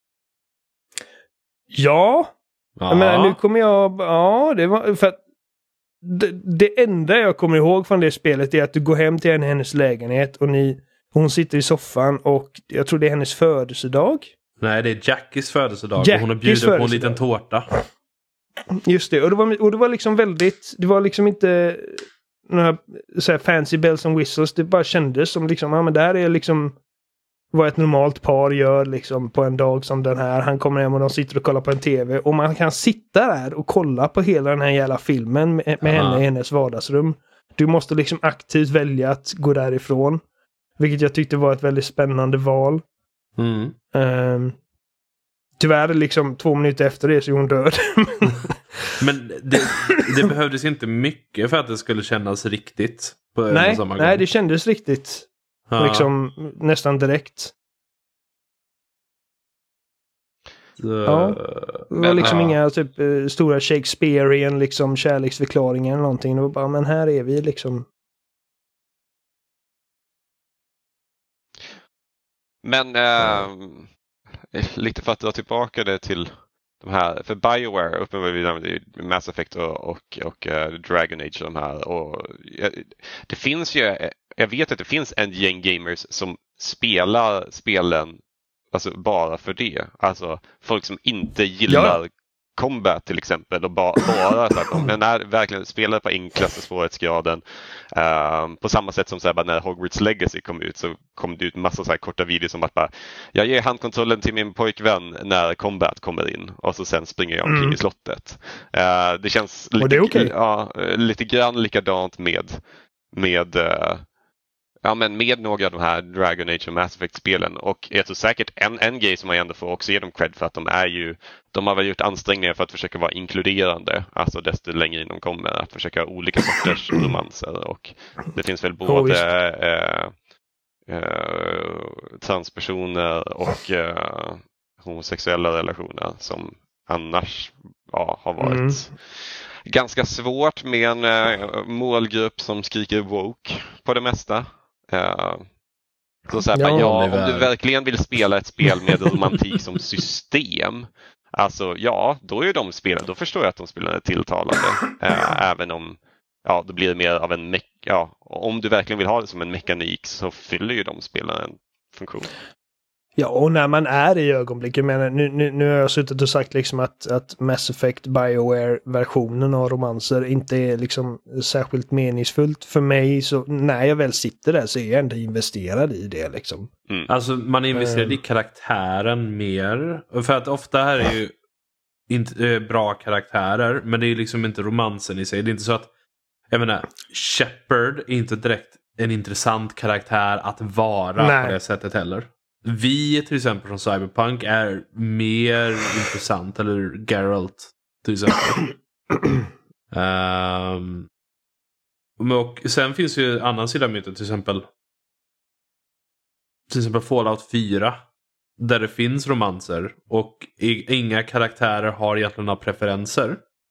Ja, Ja. men nu kommer jag ja, det var för att det, det enda jag kommer ihåg från det spelet är att du går hem till en hennes lägenhet och ni hon sitter i soffan och jag tror det är hennes födelsedag. Nej, det är Jackies födelsedag Jackies och hon har bjudit på en födelsedag. liten tårta. Just det, och det var, och det var liksom väldigt, det var liksom inte några så här fancy bells and whistles, det bara kändes som liksom, ja men där är liksom vad ett normalt par gör liksom på en dag som den här. Han kommer hem och de sitter och kollar på en tv och man kan sitta där och kolla på hela den här jävla filmen med, med henne i hennes vardagsrum. Du måste liksom aktivt välja att gå därifrån, vilket jag tyckte var ett väldigt spännande val. Mm. Um, tyvärr liksom två minuter efter det så är hon död. Men det, det behövdes inte mycket för att det skulle kännas riktigt på nej, samma nej, gång. det kändes riktigt. Ja. Liksom nästan direkt. Ja. Det var liksom ja. inga typ uh, stora Shakespearean liksom kärleksförklaringar eller någonting. Det var bara, men här är vi liksom. Men äh, lite för att dra tillbaka det till de här, för BioWare, uppenbarligen Mass Effect och, och, och uh, Dragon Age och de här. Och, det finns ju, jag vet att det finns en gäng gamers som spelar spelen alltså bara för det. Alltså folk som inte gillar ja. combat till exempel och ba, bara så att men är verkligen spelar på enklaste svårighetsgraden. Um, på samma sätt som så här, bara när Hogwarts Legacy kom ut så kom det ut massa så här korta videos som att bara, jag ger handkontrollen till min pojkvän när combat kommer in och så sen springer jag omkring mm. i slottet. Uh, det känns lite, det är okay. ja, lite grann likadant med med uh, Ja, men med några av de här Dragon Age och Mass Effect-spelen. Och jag tror säkert en, en grej som man ändå får också ge dem cred för att de är ju, de har väl gjort ansträngningar för att försöka vara inkluderande. Alltså desto längre in de kommer att försöka ha olika sorters romanser. Och det finns väl både oh, eh, eh, transpersoner och eh, homosexuella relationer som annars ja, har varit mm. ganska svårt med en eh, målgrupp som skriker woke på det mesta. Uh, så så här, ja, ja, om du verkligen vill spela ett spel med romantik som system, alltså ja, då är de spelen, då förstår jag att de spelar är tilltalande. Uh, även om ja, då blir det mer av en me- ja, om du verkligen vill ha det som en mekanik så fyller ju de spelen en funktion. Ja, och när man är i ögonblicket, men nu, nu, nu har jag suttit och sagt liksom att, att Mass Effect BioWare-versionen av romanser inte är liksom särskilt meningsfullt för mig, så när jag väl sitter där så är jag ändå investerad i det liksom. Mm. Alltså man investerar mm. i karaktären mer, för att ofta här är ju inte äh, bra karaktärer, men det är liksom inte romansen i sig. Det är inte så att, jag menar, Shepard är inte direkt en intressant karaktär att vara Nej. på det sättet heller. Vi till exempel från Cyberpunk är mer intressant, eller Geralt till exempel. um, och sen finns ju annan sida av myntet, till exempel till exempel Fallout fyra, där det finns romanser och inga karaktärer har egentligen några preferenser.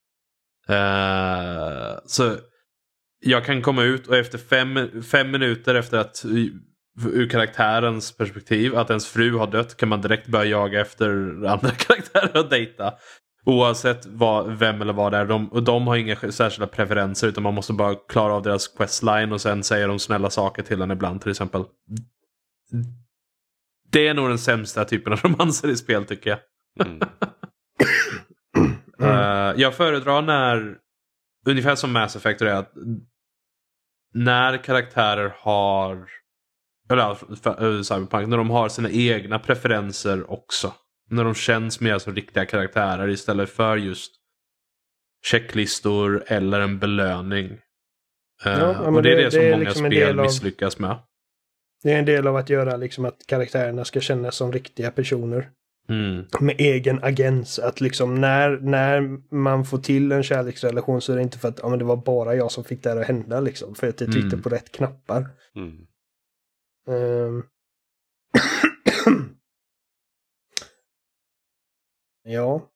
Uh, så jag kan komma ut och efter fem, fem minuter efter att ur karaktärens perspektiv att ens fru har dött kan man direkt börja jaga efter andra karaktärer och dejta. Oavsett vad, vem eller vad det är. De, och de har inga särskilda preferenser utan man måste bara klara av deras questline och sen säger de snälla saker till en ibland till exempel. Det är nog den sämsta typen av romanser i spel tycker jag. Mm. uh, jag föredrar när ungefär som Mass Effect är att när karaktärer har eller Cyberpunk, när de har sina egna preferenser också. När de känns mer som riktiga karaktärer istället för just checklistor eller en belöning. Ja, uh, och det är det, det som det är många liksom spel av, misslyckas med. Det är en del av att göra liksom att karaktärerna ska kännas som riktiga personer. Mm. Med egen agens. Att liksom när, när man får till en kärleksrelation så är det inte för att ja, men det var bara jag som fick det här att hända liksom. För att jag tryckte mm. på rätt knappar. Mm. Um. ja.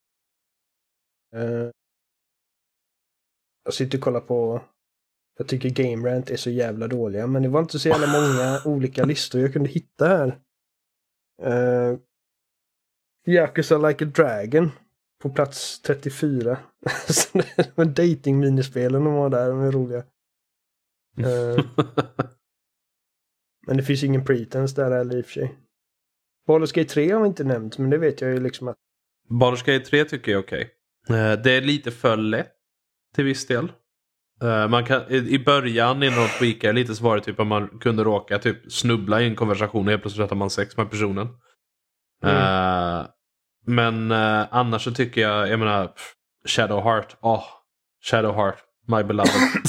Uh. Jag sitter och kollar på. Jag tycker Game Rant är så jävla dåliga. Men det var inte så jävla många olika listor jag kunde hitta här. Uh. Yakuza Like a Dragon. På plats trettiofyra. Men dating-minispelen de var där. De är roliga. Uh. Men det finns ingen pretense där eller i och för sig. Baldur's Gate tre har vi inte nämnt, men det vet jag ju liksom att... Baldur's Gate tre tycker jag är okej. Okay. Det är lite för lätt till viss del. Man kan, i början innan de tweakar lite så var det typ att man kunde råka typ snubbla i en konversation och helt plötsligt har man sex med personen. Mm. Uh, men uh, annars så tycker jag, jag menar Shadowheart, åh, oh, Shadowheart, my beloved.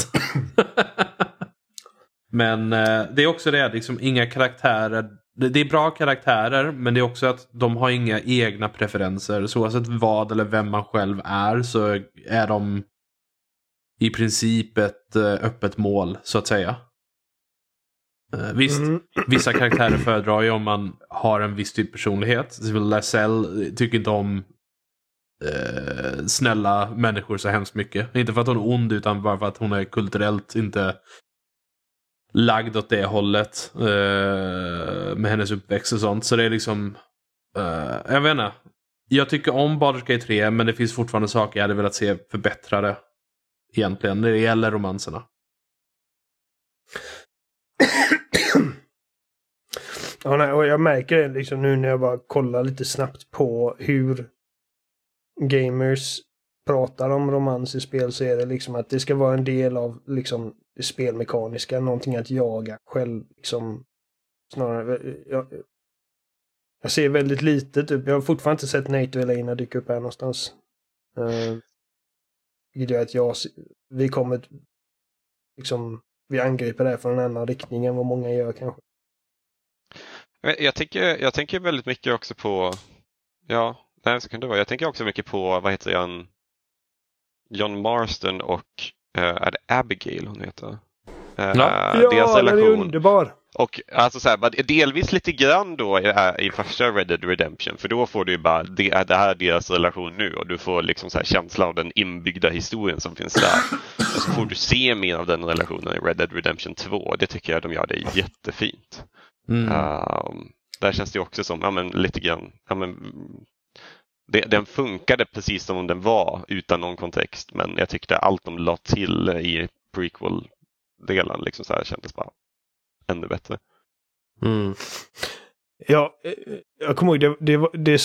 Men eh, det är också det, liksom inga karaktärer. Det, det är bra karaktärer, men det är också att de har inga egna preferenser. Så oavsett vad eller vem man själv är så är de i princip ett eh, öppet mål, så att säga. Uh, visst, Mm. vissa karaktärer föredrar ju om man har en viss typ personlighet. Lascelle tycker inte om uh, snälla människor så hemskt mycket. Inte för att hon är ond, utan bara för att hon är kulturellt inte lagd åt det hållet uh, med hennes uppväxt och sånt. Så det är liksom uh, jag vet inte. Jag tycker om Baldur's Gate tre, men det finns fortfarande saker jag hade velat se förbättrade egentligen när det gäller romanserna. Ja, nej, och jag märker det liksom nu när jag bara kollar lite snabbt på hur gamers pratar om romans i spel, så är det liksom att det ska vara en del av liksom det spelmekaniska, någonting att jaga själv liksom, snarare jag, jag ser väldigt lite typ, jag har fortfarande inte sett Nate och Elena dyka upp här någonstans. Uh, det gör att jag vi kommer liksom vi angriper det här från en annan riktning än vad många gör kanske. Jag tänker, jag tänker väldigt mycket också på, ja, nej, så kan det vara. Jag tänker också mycket på, vad heter han, John Marston och uh, är det Abigail hon heter? Uh, ja, deras ja relation. Den är underbar. Och alltså så här, delvis lite grann då i, i första Red Dead Redemption, för då får du ju bara, det, det här är deras relation nu, och du får liksom så här känslan av den inbyggda historien som finns där. Och så får du se mer av den relationen i Red Dead Redemption två. Det tycker jag de gör det jättefint. Mm. Um, där känns det också som, ja men lite grann, ja men det, den funkade precis som den var utan någon kontext, men jag tyckte allt de la till i prequel-delen liksom så här kändes bara ännu bättre. Mm. Ja, jag kommer ihåg det, det, var, det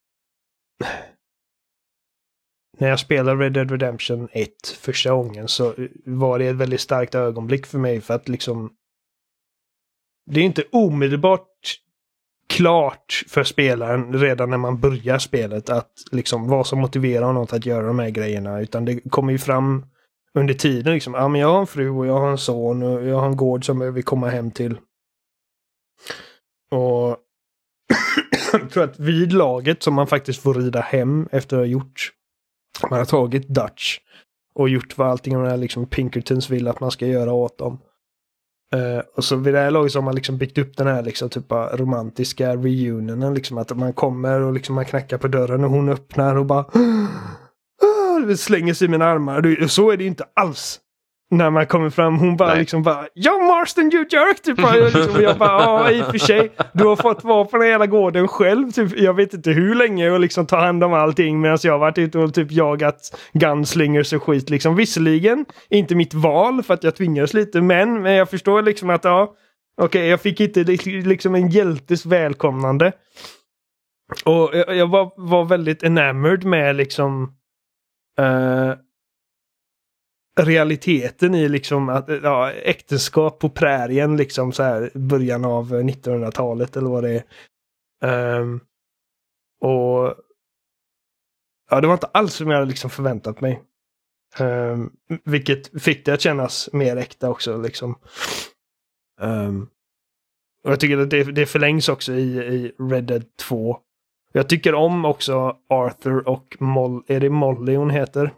när jag spelade Red Dead Redemption ett första gången, så var det ett väldigt starkt ögonblick för mig, för att liksom det är inte omedelbart klart för spelaren redan när man börjar spelet att liksom vad som motiverar honom att göra de här grejerna, utan det kommer ju fram under tiden liksom, ja men jag har en fru och jag har en son och jag har en gård som jag vill komma hem till. Och jag tror att vid laget som man faktiskt får rida hem efter att ha gjort, man har tagit Dutch och gjort vad allting de här liksom Pinkertons vill att man ska göra åt dem. Uh, och så vid det här laget så har man liksom byggt upp den här liksom typ av romantiska reunionen, liksom att man kommer och liksom man knackar på dörren och hon öppnar och bara slänger sig i mina armar. Så är det inte alls när man kommer fram. Hon bara Nej. liksom bara, ja Marston, you jerk! Typ. Och liksom, jag bara, ja i och för sig. Du har fått vara på den hela gården själv. Typ, jag vet inte hur länge och liksom ta hand om allting, medan jag har varit ute och typ jagat gunslingers och skit. Liksom. Visserligen inte mitt val för att jag tvingades lite, men, men jag förstår liksom att ja, okej, okay, jag fick inte liksom en hjältes välkomnande. Och jag, jag var, var väldigt enamored med liksom Uh, realiteten i liksom att, ja, äktenskap på prärien liksom så här början av nittonhundratalet eller vad det är. Um, och ja, det var inte alls som jag hade liksom förväntat mig. Um, vilket fick det att kännas mer äkta också liksom. Um, och jag tycker att det, det förlängs också i, i Red Dead två. Jag tycker om också Arthur och Molly. Är det Molly hon heter?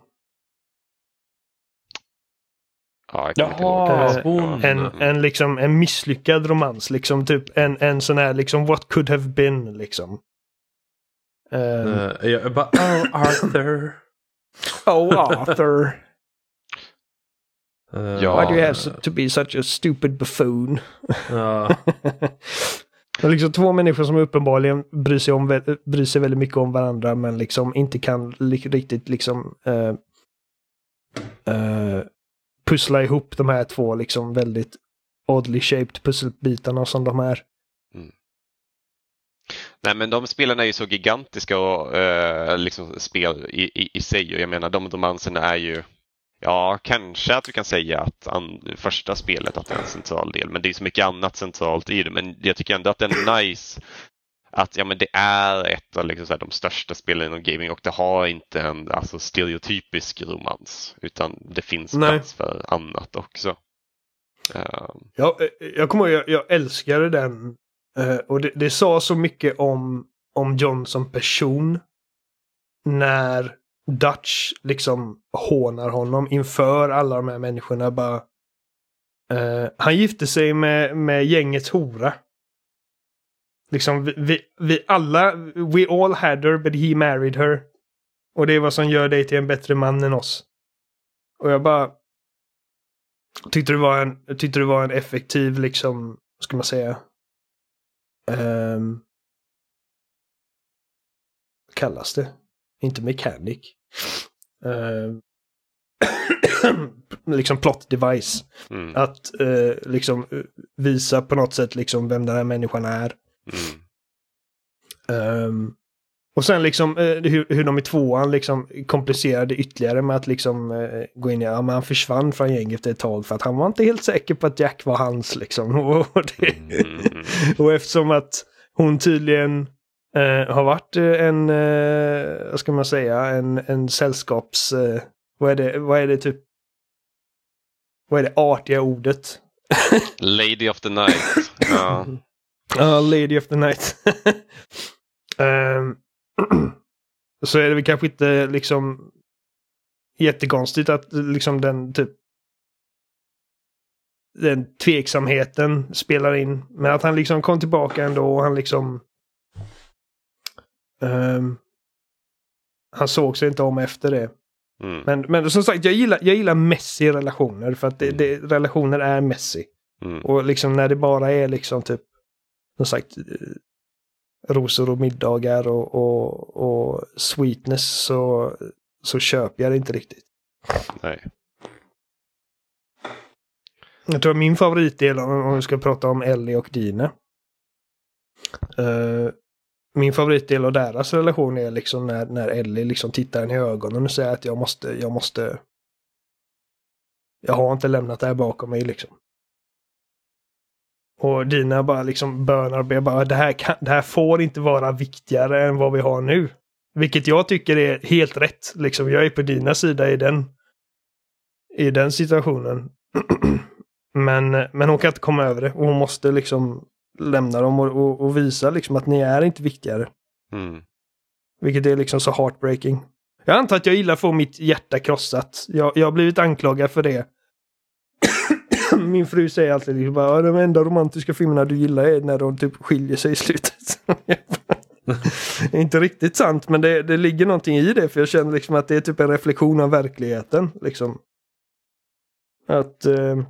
Ja, Jaha, hon. En, en, liksom, en misslyckad romans. Liksom, typ en, en sån här liksom, what could have been liksom. Um, uh, jag bara, oh Arthur. Oh Arthur. uh, ja. Why do you have to be such a stupid buffoon? Uh. Det är liksom två människor som uppenbarligen bryr sig, om, bryr sig väldigt mycket om varandra, men liksom inte kan li- riktigt liksom uh, uh, pussla ihop de här två liksom väldigt oddly shaped pusselbitarna som de är. Mm. Nej, men de spelarna är ju så gigantiska och uh, liksom spel i, i, i sig, och jag menar de romanserna är ju, ja, kanske att vi kan säga att an, första spelet att det är en central del, men det är så mycket annat centralt i det, men jag tycker ändå att det är nice att ja, men det är ett av liksom så här, de största spelen inom gaming, och det har inte en alltså, stereotypisk romans, utan det finns Nej. plats för annat också. Uh... Ja, jag kommer ihåg, jag, jag älskade den, uh, och det, det sa så mycket om, om John som person när Dutch liksom hånar honom inför alla de här människorna, bara Uh, han gifte sig med, med gängets hora. Liksom vi, vi, vi alla, we all had her but he married her. Och det är vad som gör dig till en bättre man än oss. Och jag bara tyckte det var en, tyckte det var en effektiv liksom, vad ska man säga, um, vad kallas det? Inte mechanic. Um, liksom plot device. Mm. Att uh, liksom visa på något sätt liksom vem den här människan är. Mm. Um, och sen liksom uh, hur, hur de i tvåan liksom komplicerade ytterligare med att liksom uh, gå in i, ja men han försvann från gänget ett tag för att han var inte helt säker på att Jack var hans liksom. och, det, mm. och eftersom att hon tydligen uh, har varit en uh, vad ska man säga, en, en sällskaps uh, vad är det, vad är det typ vad är det artiga ordet? Lady of the night. Ja. Ja, uh, Lady of the Night. um, så är det väl kanske inte liksom jättekonstigt att liksom den typ den tveksamheten spelar in. Men att han liksom kom tillbaka ändå och han liksom um, han såg sig inte om efter det. Mm. Men, men som sagt, jag gillar, jag gillar messy relationer för att det, det, relationer är messy. Mm. Och liksom när det bara är liksom typ som sagt rosor och middagar och, och, och sweetness så, så köper jag det inte riktigt. Nej. Jag tror att min favoritdel om vi ska prata om Ellie och Dina. Uh, min favoritdel av deras relation är liksom när, när Ellie liksom tittar henne i ögonen och säger att jag måste, jag måste jag har inte lämnat det här bakom mig liksom. Och Dina bara liksom bönar och bara det här, kan, det här får inte vara viktigare än vad vi har nu. Vilket jag tycker är helt rätt. Liksom, jag är på Dinas sida i den i den situationen. men, men hon kan inte komma över det. Och hon måste liksom lämna dem och, och, och visa liksom att ni är inte viktigare. Mm. Vilket är liksom så heartbreaking. Jag antar att jag gillar att få mitt hjärta krossat. Jag, jag har blivit anklagad för det. Min fru säger alltid liksom bara, de enda romantiska filmerna du gillar är när de typ skiljer sig i slutet. Det är inte riktigt sant, men det, det ligger någonting i det, för jag känner liksom att det är typ en reflektion av verkligheten liksom. Att eh,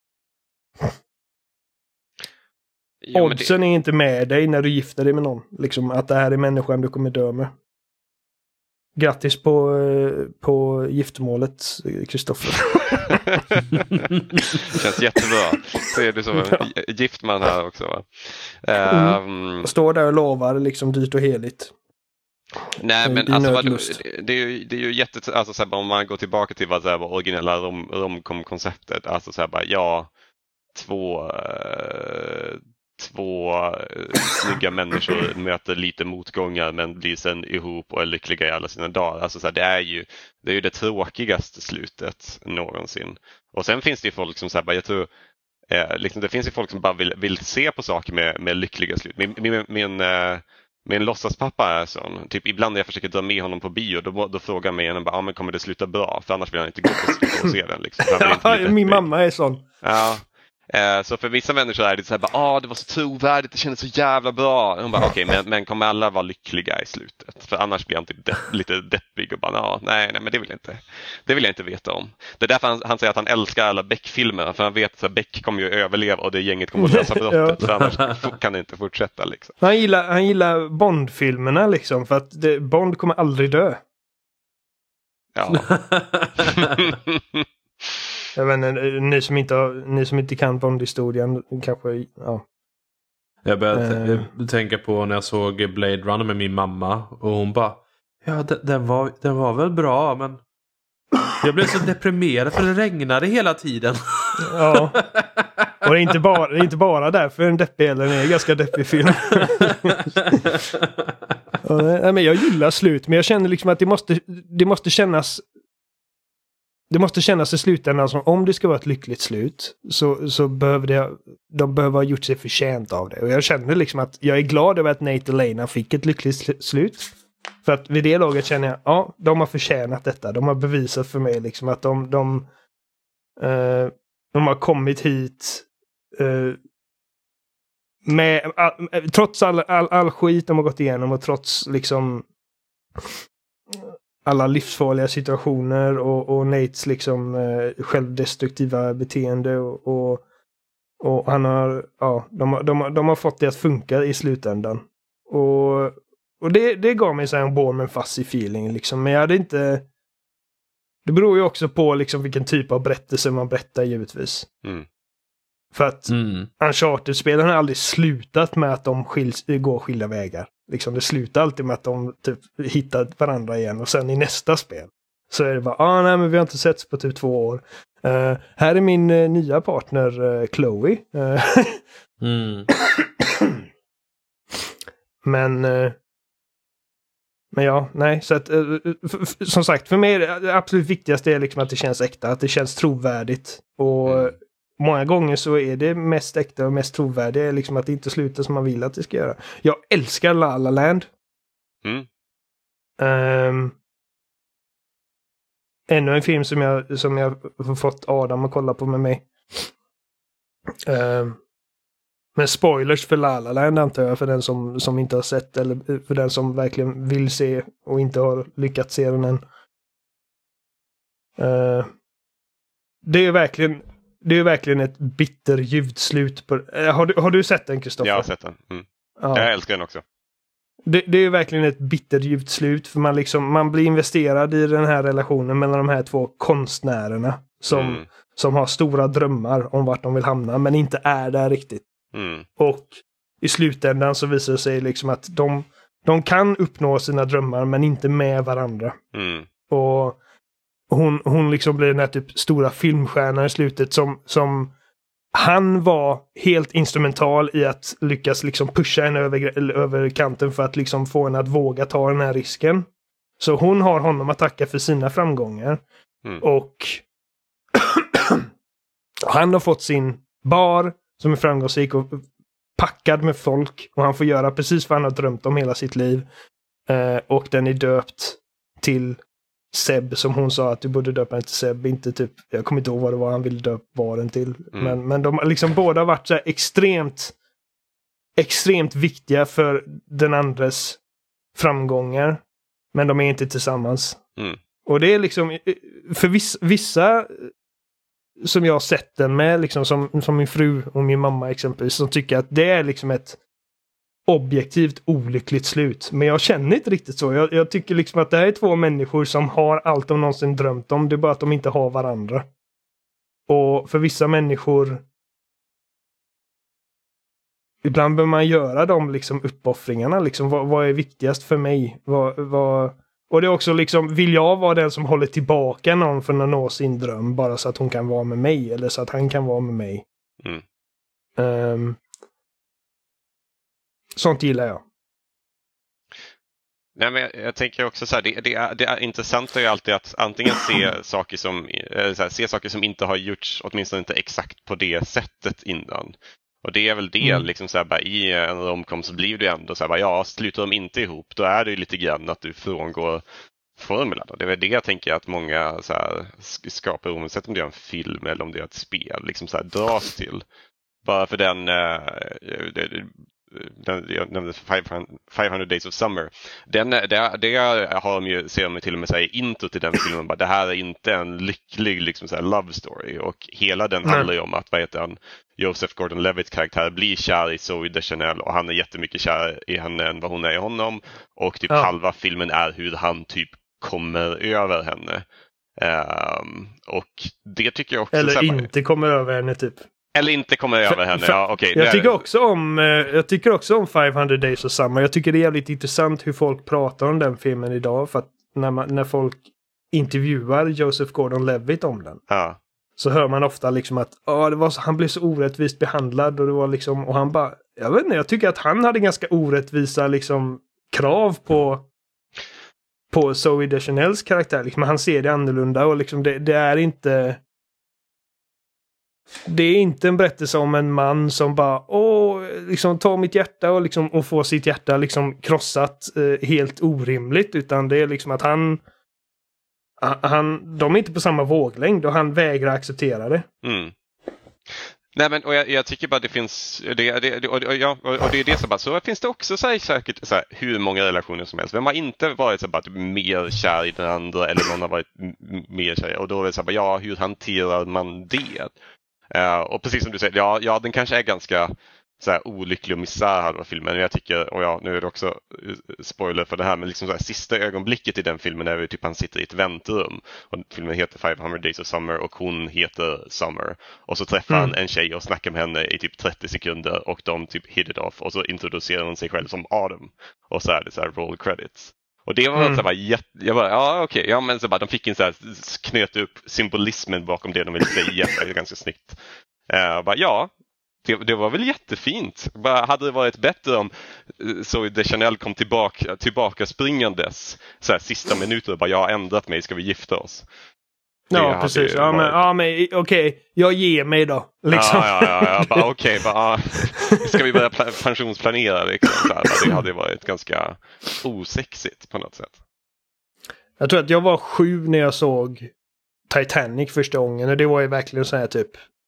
jo, oddsen det... är inte med dig när du gifter dig med någon. Liksom att det här är människan du kommer dö med. Grattis på, på giftermålet, Kristoffer. Känns jättebra. Så är du som en ja. gift man här också, va? Mm. Um, Står där och lovar liksom dyrt och heligt. Nej, men alltså vad, det är ju, det är ju jätte, alltså så här, om man går tillbaka till vad det var originella rom, romcom-konceptet, alltså så här bara, ja, två uh, två uh, snygga människor möter lite motgångar men blir sen ihop och är lyckliga i alla sina dagar. Alltså så här, det är ju det är ju det tråkigaste slutet någonsin. Och sen finns det ju folk som så här, bara, jag tror eh, liksom, det finns ju folk som bara vill, vill se på saker med, med lyckliga slut. Min, min, min uh, Min låtsaspappa är sån. Typ ibland när jag försöker dra med honom på bio, då, då frågar mig igen, ah, men kommer det sluta bra? För annars vill han inte gå på och se den. Liksom. Ja, min mamma är sån. Ja. Eh, så för vissa människor är det så här, ah, det var så trovärdigt, det kändes så jävla bra. Hon bara, okej, okay, men, men kommer alla vara lyckliga i slutet? För annars blir han typ de- lite deppig och bara, ah, nej, nej, men det vill jag inte. Det vill jag inte veta om. Det är därför han, han säger att han älskar alla Beck-filmerna, för han vet att Beck kommer ju överleva och det gänget kommer att lösa brottet. Ja. För annars kan det inte fortsätta liksom. Han gillar, han gillar Bond-filmerna liksom, för att det, Bond kommer aldrig dö. Ja. Jag vet inte, ni som inte, har, ni som inte kan Bond-historien kanske, ja. Jag började uh. t- tänka på när jag såg Blade Runner med min mamma och hon bara, ja den, den, var, den var väl bra, men jag blev så deprimerad för det regnade hela tiden. Ja, och det är inte bara, det är inte bara därför en deppig, eller en ganska deppig film. Ja, men jag gillar slut, men jag känner liksom att det måste, det måste kännas Det måste kännas i slutändan som om det ska vara ett lyckligt slut så, så behöver det, de behöver ha gjort sig förtjänt av det. Och jag känner liksom att jag är glad över att Nate och Lena fick ett lyckligt sl- slut. För att vid det laget känner jag, ja, de har förtjänat detta. De har bevisat för mig liksom att de, de, uh, de har kommit hit uh, med all, trots all, all, all skit de har gått igenom och trots liksom alla livsfarliga situationer och, och Nates liksom uh, självdestruktiva beteende och, och, och han har ja, de, de, de har fått det att funka i slutändan. Och, och det, det gav mig så här en warm and fuzzy feeling liksom, men jag hade inte. Det beror ju också på liksom vilken typ av berättelse man berättar givetvis. Mm. För att Mm. Uncharted-spelen har aldrig slutat med att de skiljs, går skilda vägar. Liksom det slutar alltid med att de typ hittar varandra igen och sen i nästa spel så är det bara, ah nej men vi har inte setts på typ två år. Uh, här är min uh, nya partner uh, Chloe. Uh, Mm. men uh, Men ja, nej. Så att, som sagt, för mig är det absolut viktigaste är liksom att det känns äkta. Att det känns trovärdigt. Och mm. många gånger så är det mest äkta och mest trovärdiga liksom att det inte slutar som man vill att det ska göra. Jag älskar La La Land. Mm. Um, ännu en film som jag, som jag har fått Adam att kolla på med mig. Um, Men spoilers för La La Land antar jag för den som, som inte har sett eller för den som verkligen vill se och inte har lyckats se den än. Uh, det är verkligen det är verkligen ett bitterljuvt slut på. Uh, har, du, har du sett den, Kristoffer? Jag har sett den. Mm. Ja. Jag älskar den också. Det, det är verkligen ett bitterljuvt slut för man liksom man blir investerad i den här relationen mellan de här två konstnärerna som, Mm. som har stora drömmar om vart de vill hamna men inte är där riktigt. Mm. Och i slutändan så visar det sig liksom att de, de kan uppnå sina drömmar men inte med varandra. Mm. Och hon, hon liksom blir den här typ stora filmstjärnan i slutet som, som han var helt instrumental i att lyckas liksom pusha henne över, över kanten för att liksom få henne att våga ta den här risken. Så hon har honom att tacka för sina framgångar. Mm. Och han har fått sin bar som är framgångsrik och packad med folk. Och han får göra precis vad han har drömt om hela sitt liv. Eh, och den är döpt till Seb, som hon sa att du borde döpa den till Seb. Inte typ, jag kommer inte ihåg vad det var han ville döpa baren till. Mm. Men, men de har liksom båda varit så här extremt extremt viktiga för den andres framgångar. Men de är inte tillsammans. Mm. Och det är liksom för vissa, vissa som jag har sett den med, liksom som, som min fru och min mamma exempelvis, som tycker att det är liksom ett objektivt olyckligt slut. Men jag känner inte riktigt så. Jag, jag tycker liksom att det här är två människor som har allt de någonsin drömt om. Det är bara att de inte har varandra. Och för vissa människor ibland behöver man göra de liksom uppoffringarna. Liksom, vad, vad är viktigast för mig? Vad, vad... Och det är också liksom, vill jag vara den som håller tillbaka någon från att nå sin dröm bara så att hon kan vara med mig eller så att han kan vara med mig? Mm. Um, sånt gillar jag. Nej, men jag, jag tänker också så här, det, det, är, det är intressant är ju alltid att antingen se saker som eller så här, se saker som inte har gjorts, åtminstone inte exakt på det sättet innan. Och det är väl det, Mm. liksom så här, bara, i en romkom så blir det ändå så här, bara, ja, slutar de inte ihop, då är det ju lite grann att du frångår formulan. Och det är väl det jag tänker att många så här, skapar, oavsett om det är en film eller om det är ett spel, liksom så här, dras till. Bara för den, uh, det, den jag nämnde five hundred Days of Summer. Den, det, det har de ju, ser de till och med säga i intro till den filmen, bara, det här är inte en lycklig liksom, så här, love story. Och hela den Mm. handlar ju om att, vad heter han, Joseph Gordon-Levitt karaktär blir kär i Zooey Deschanel och han är jättemycket kär i henne än vad hon är i honom. Och typ Ja. halva filmen är hur han typ kommer över henne. Um, och det tycker jag också... Eller så här, inte kommer över henne typ. Eller inte kommer över henne, för- ja okej. Jag det är- tycker också om eh, jag tycker också om five hundred Days of Summer. Jag tycker det är jävligt intressant hur folk pratar om den filmen idag. För att när, man, när folk intervjuar Joseph Gordon-Levitt om den Ja. så hör man ofta liksom att ah, det var så, han blev så orättvist behandlad och det var liksom, och han bara, jag vet inte, jag tycker att han hade ganska orättvisa liksom krav på på Zooey Deschanels karaktär. Liksom, han ser det annorlunda och liksom det, det är inte det är inte en berättelse om en man som bara åh, liksom tar mitt hjärta och liksom och får sitt hjärta liksom krossat eh, helt orimligt, utan det är liksom att han han, de är inte på samma våglängd och han vägrar acceptera det. Mm. Nej men och jag, jag tycker bara det finns det, det, och, och, ja, och det är det som bara så finns det också så här, säkert så här, hur många relationer som helst. Vem har inte varit så bara typ, mer kär i den andra eller någon har varit m- mer kär och då är det så här, bara, ja hur hanterar man det? Uh, och precis som du säger, ja, ja den kanske är ganska så här, olycklig och misär halva filmen. Men jag tycker, och ja, nu är det också spoiler för det här, men liksom så här, sista ögonblicket i den filmen är det typ han sitter i ett väntrum och filmen heter five hundred days of summer och hon heter Summer och så träffar mm. han en tjej och snackar med henne i typ trettio sekunder och de typ hit it off och så introducerar hon sig själv som Adam och så är det så här roll credits. Och det var mm. så bara jätte, jag bara, ja okej, okay. ja men så bara de fick en så här knöt upp symbolismen bakom det de ville säga, det är ganska snyggt. Uh, bara, ja, det, det var väl jättefint. Bara hade det varit bättre om så Deschanel kom tillbaka, tillbaka springandes så här, sista minuter och bara, jag har ändrat mig, ska vi gifta oss? Det ja, precis. Ja, men, ja, men okej, okay. Jag ger mig då. Liksom. Ja, ja, ja, ja. Bara okej, okay, bara, ska vi börja pensionsplanera? Liksom, så här. Det hade varit ganska osexigt på något sätt. Jag tror att jag var sju när jag såg Titanic första gången och det var ju verkligen så här typ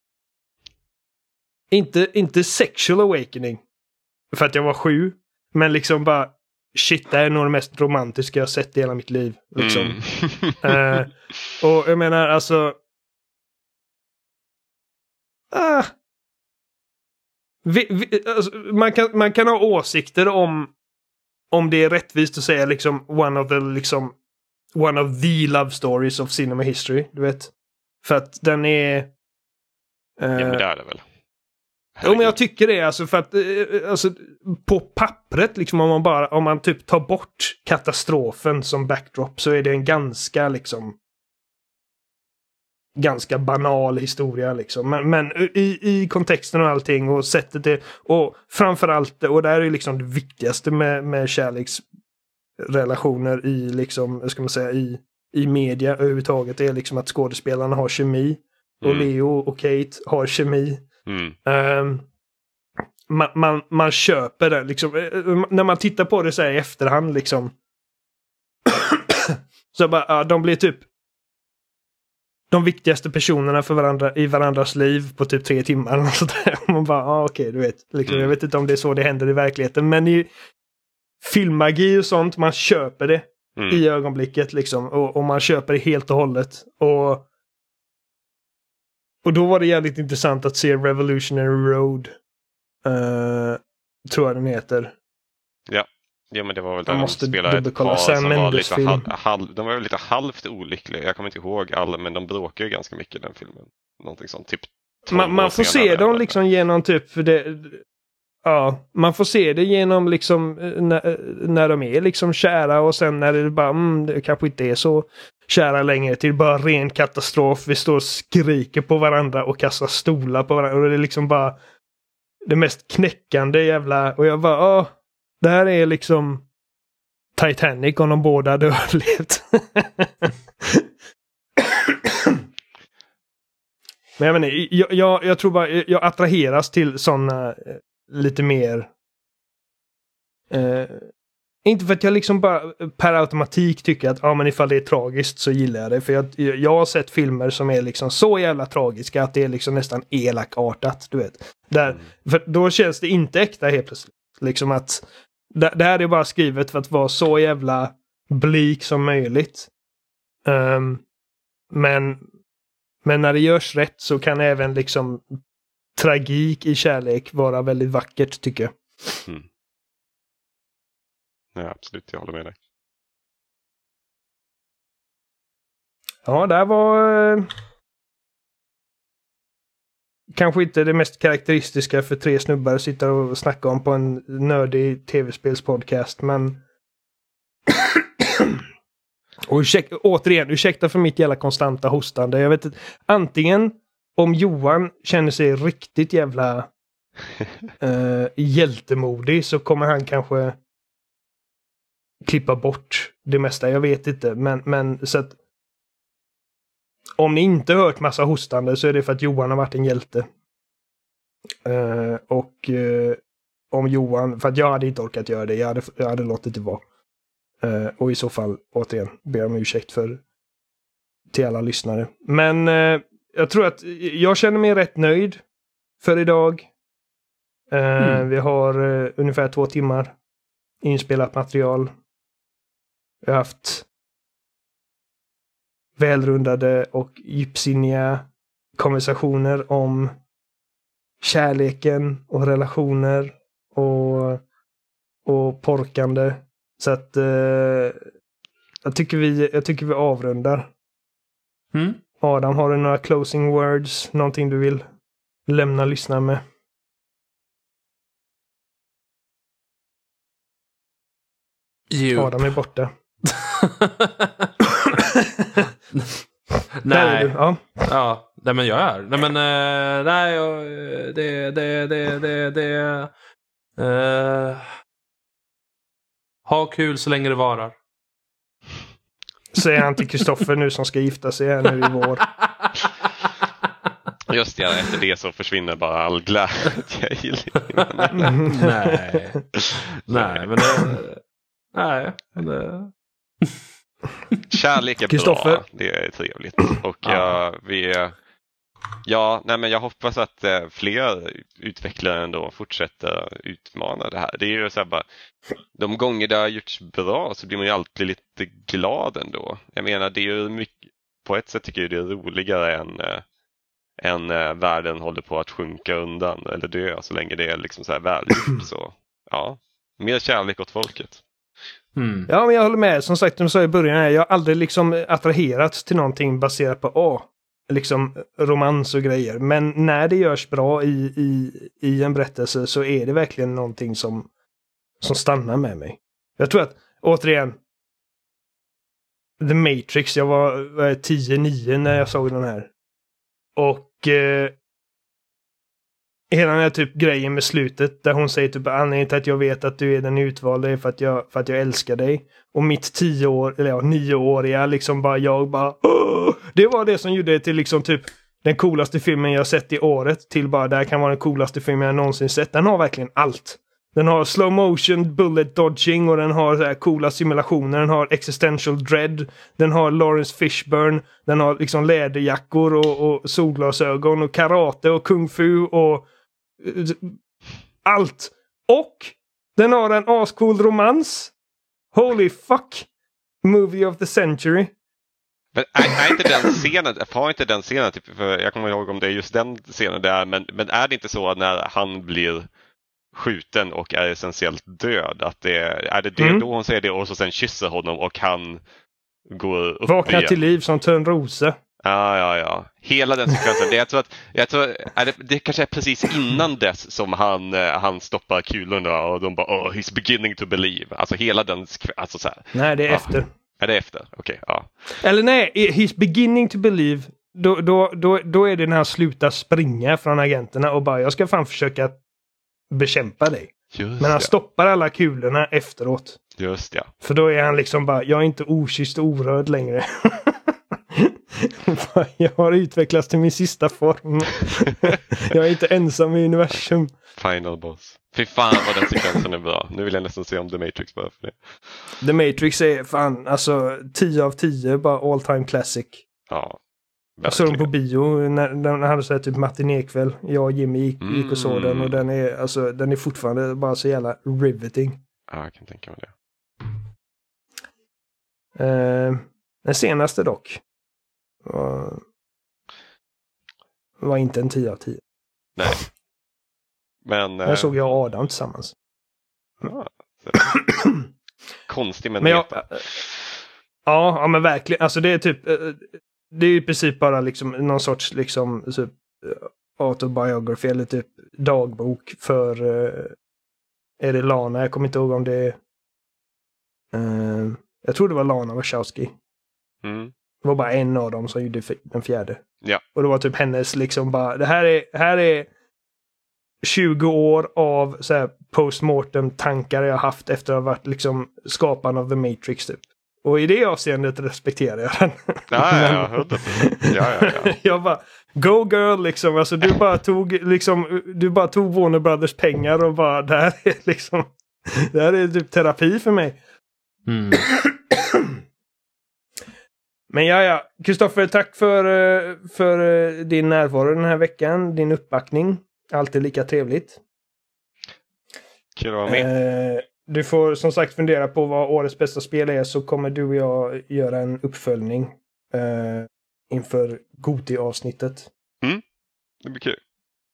Inte, inte sexual awakening för att jag var sju, men liksom bara shit, det är nog det mest romantiska jag sett i hela mitt liv liksom. Mm. uh, och jag menar alltså uh, vi, vi, alltså man, kan, man kan ha åsikter om om det är rättvist att säga liksom one of the liksom one of the love stories of cinema history, du vet, för att den är uh, ja, men det är det väl. Jo, men jag tycker det, alltså, för att alltså, på pappret liksom, om man bara om man typ tar bort katastrofen som backdrop så är det en ganska liksom ganska banal historia liksom, men, men i, i kontexten och allting och sättet det, och framförallt, och det här är liksom det viktigaste med, med kärleksrelationer i liksom, hur ska man säga, i, i media överhuvudtaget, är liksom att skådespelarna har kemi och mm. Leo och Kate har kemi. Mm. Um, man, man, man köper det liksom, när man tittar på det så här i efterhand liksom så bara, ja, de blir typ de viktigaste personerna för varandra i varandras liv på typ tre timmar och sådär. Man bara, ja okej, du vet liksom, mm. jag vet inte om det är så det händer i verkligheten, men i filmmagi och sånt, man köper det mm. i ögonblicket liksom, och, och man köper det helt och hållet, och Och då var det jävligt intressant att se Revolutionary Road. Uh, tror jag den heter. Ja, ja men det var väl där jag de måste spelade ett par Sam som var lite film. halv, halv, de var väl lite halvt olyckliga. Jag kommer inte ihåg alla, men de bråkar ju ganska mycket i den filmen. Någonting sånt, typ man, man får se dem liksom genom typ det, ja, man får se det genom liksom när, när de är liksom kära, och sen när det bara mm, det kanske inte är så kära längre, till bara ren katastrof. Vi står och skriker på varandra och kastar stolar på varandra, och det är liksom bara det mest knäckande jävla, och jag bara, ja, det här är liksom Titanic om de båda hade överlevt. Men jag vet inte, jag, jag, jag tror bara jag attraheras till sådana lite mer eh, inte för att jag liksom bara per automatik tycker att ja, men ifall det är tragiskt så gillar jag det, för jag, jag har sett filmer som är liksom så jävla tragiska att det är liksom nästan elakartat, du vet. Där, mm. För då känns det inte äkta helt plötsligt. Liksom att det, det här är bara skrivet för att vara så jävla blik som möjligt. Um, men men när det görs rätt så kan även liksom tragik i kärlek vara väldigt vackert, tycker jag. Mm. Ja, absolut, jag håller med dig. Ja, det här var eh, kanske inte det mest karaktäristiska för tre snubbar att sitta och snacka om på en nördig tv-spelspodcast, men och ursäkta, återigen, ursäkta för mitt jävla konstanta hostande. Jag vet inte, antingen om Johan känner sig riktigt jävla eh, hjältemodig så kommer han kanske klippa bort det mesta, jag vet inte, men, men så att om ni inte hört massa hostande så är det för att Johan har varit en hjälte. Uh, och uh, om Johan, för att jag hade inte orkat göra det, jag hade, jag hade låtit det vara. Uh, och i så fall, återigen, ber jag om ursäkt för till alla lyssnare. Men uh, jag tror att jag känner mig rätt nöjd för idag. Uh, Mm. Vi har uh, ungefär två timmar inspelat material. Vi har haft välrundade och djupsinniga konversationer om kärleken och relationer och, och porkande. Så att uh, jag, tycker vi, jag tycker vi avrundar. Mm. Adam, har du några closing words? Någonting du vill lämna lyssnarna med? Jo. Adam är borta. Nej. Där är du, ja. Ja, nej men jag är. Nej men uh, nej, jag, det det det det det uh, ha kul så länge det varar. Säger han till Kristoffer nu som ska gifta sig här nu i vår. Just det, efter det så försvinner bara all glädje i livet. Nej. Nej, men det, nej, men det... Kärlek är Kristoffer. bra, det är trevligt. Och ja, vi, ja, nej men jag hoppas att eh, fler utvecklare ändå fortsätter utmana det här. Det är ju så här bara, de gånger det har gjorts bra så blir man ju alltid lite glad ändå. Jag menar, det är ju mycket, på ett sätt tycker jag det är roligare än eh, än eh, världen håller på att sjunka undan eller dö så länge det är liksom så här välgjort. Så ja, mer kärlek åt folket. Mm. Ja, men jag håller med. Som sagt, som jag sa i början, här, jag har aldrig liksom attraherats till någonting baserat på åh, liksom romans och grejer. Men när det görs bra i, i, i en berättelse så är det verkligen någonting som, som stannar med mig. Jag tror att, återigen, The Matrix, jag var tio nio när jag såg den här. Och eh, hela den här typ grejen med slutet där hon säger typ anledningen till att jag vet att du är den utvalda är för att jag, för att jag älskar dig. Och mitt tio år, eller ja, nioåriga liksom bara, jag bara åh! Det var det som gjorde det till liksom typ den coolaste filmen jag sett i året till bara, det här kan vara den coolaste filmen jag någonsin sett. Den har verkligen allt. Den har slow motion, bullet dodging och den har så här coola simulationer. Den har existential dread. Den har Lawrence Fishburne. Den har liksom läderjackor och, och solglasögon och karate och kung fu och uh, allt. Och den har en ascool romans. Holy fuck. Movie of the century. Men är, är inte den scenen, har inte den scenen, typ, för jag kommer ihåg om det är just den scenen där, men, men är det inte så att när han blir skjuten och är essentiellt död, att det är det, det mm. då hon säger det och så sen kysser honom och han går upp vaknar igen. Till liv som Törnrosa. Ja, ja, ja. Hela den sekvensen. Det, jag tror att, jag tror, är det, det kanske är precis innan dess som han, han stoppar kulorna och de bara, oh, he's beginning to believe. Alltså hela den, alltså så här. Nej, det är ja. efter. Är det efter? Okej, okay, ja. Eller nej, he's beginning to believe. Då, då, då, då är det när han slutar springa från agenterna och bara, jag ska fan försöka bekämpa dig. Just Men han ja. stoppar alla kulorna efteråt. Just ja. För då är han liksom bara, jag är inte okysst och orörd längre. Jag har utvecklats till min sista form. Jag är inte ensam i universum. Final boss. Fy fan vad den sekvensen är bra. Nu vill jag nästan se om The Matrix bara för det. The Matrix är fan, alltså tio av tio, bara all time classic. Ja. Jag såg den på bio när den hade så här typ matinékväll. Jag och Jimmy gick, Mm. gick och såg den och den är, alltså, den är fortfarande bara så jävla riveting. Ja, jag kan tänka mig det. Uh, den senaste dock var, var inte en tio av tio. Nej. Men... Den såg jag och Adam tillsammans. Ja, konstig men, men jag, ja, ja, men verkligen. Alltså det är typ... Det är i princip bara liksom någon sorts liksom typ autobiography eller typ dagbok för uh, är det Lana? Jag kommer inte ihåg om det är uh, jag tror det var Lana Wachowski. Mm. Det var bara en av dem som gjorde den fjärde. Ja. Och det var typ hennes liksom bara, det här är, här är tjugo år av så här postmortem tankar jag haft efter att ha varit liksom skaparen av The Matrix typ. Och i det avseendet respekterar jag den. Ja, ja, ja, hörde. ja, ja, ja. Jag bara, go girl liksom. Alltså du bara tog liksom, du bara tog Warner Brothers pengar och bara, det här är liksom, det här är typ terapi för mig. Mm. Men ja, ja. Kristoffer, tack för, för din närvaro den här veckan. Din uppbackning. Alltid lika trevligt. Kul att vara med. Eh, du får som sagt fundera på vad årets bästa spel är, så kommer du och jag göra en uppföljning eh, inför Goti-avsnittet. Mm, det blir kul.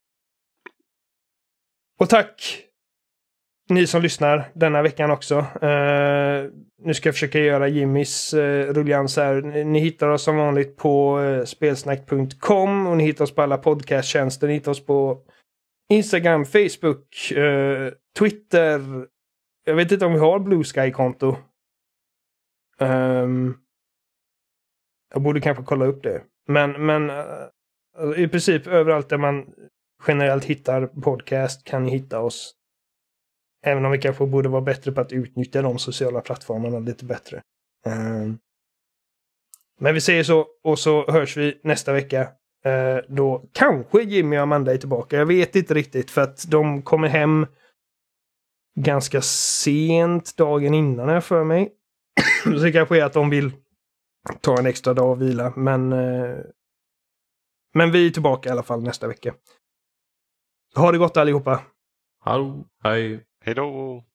Och tack ni som lyssnar denna veckan också. Uh, nu ska jag försöka göra Jimmys uh, rullians här. Ni hittar oss som vanligt på uh, spelsnack punkt com och ni hittar oss på alla podcasttjänster. Ni hittar oss på Instagram, Facebook, uh, Twitter. Jag vet inte om vi har Blue Sky-konto. Um, jag borde kanske kolla upp det. Men, men uh, i princip överallt där man generellt hittar podcast kan ni hitta oss. Även om vi kanske borde vara bättre på att utnyttja de sociala plattformarna lite bättre. Um, men vi säger så, och så hörs vi nästa vecka. Uh, då kanske Jimmy och Amanda är tillbaka. Jag vet inte riktigt, för att de kommer hem ganska sent dagen innan här för mig. Så det kanske är att de vill ta en extra dag och vila. Men, uh, men vi är tillbaka i alla fall nästa vecka. Ha det gott allihopa. Hallå, hej. Hej då!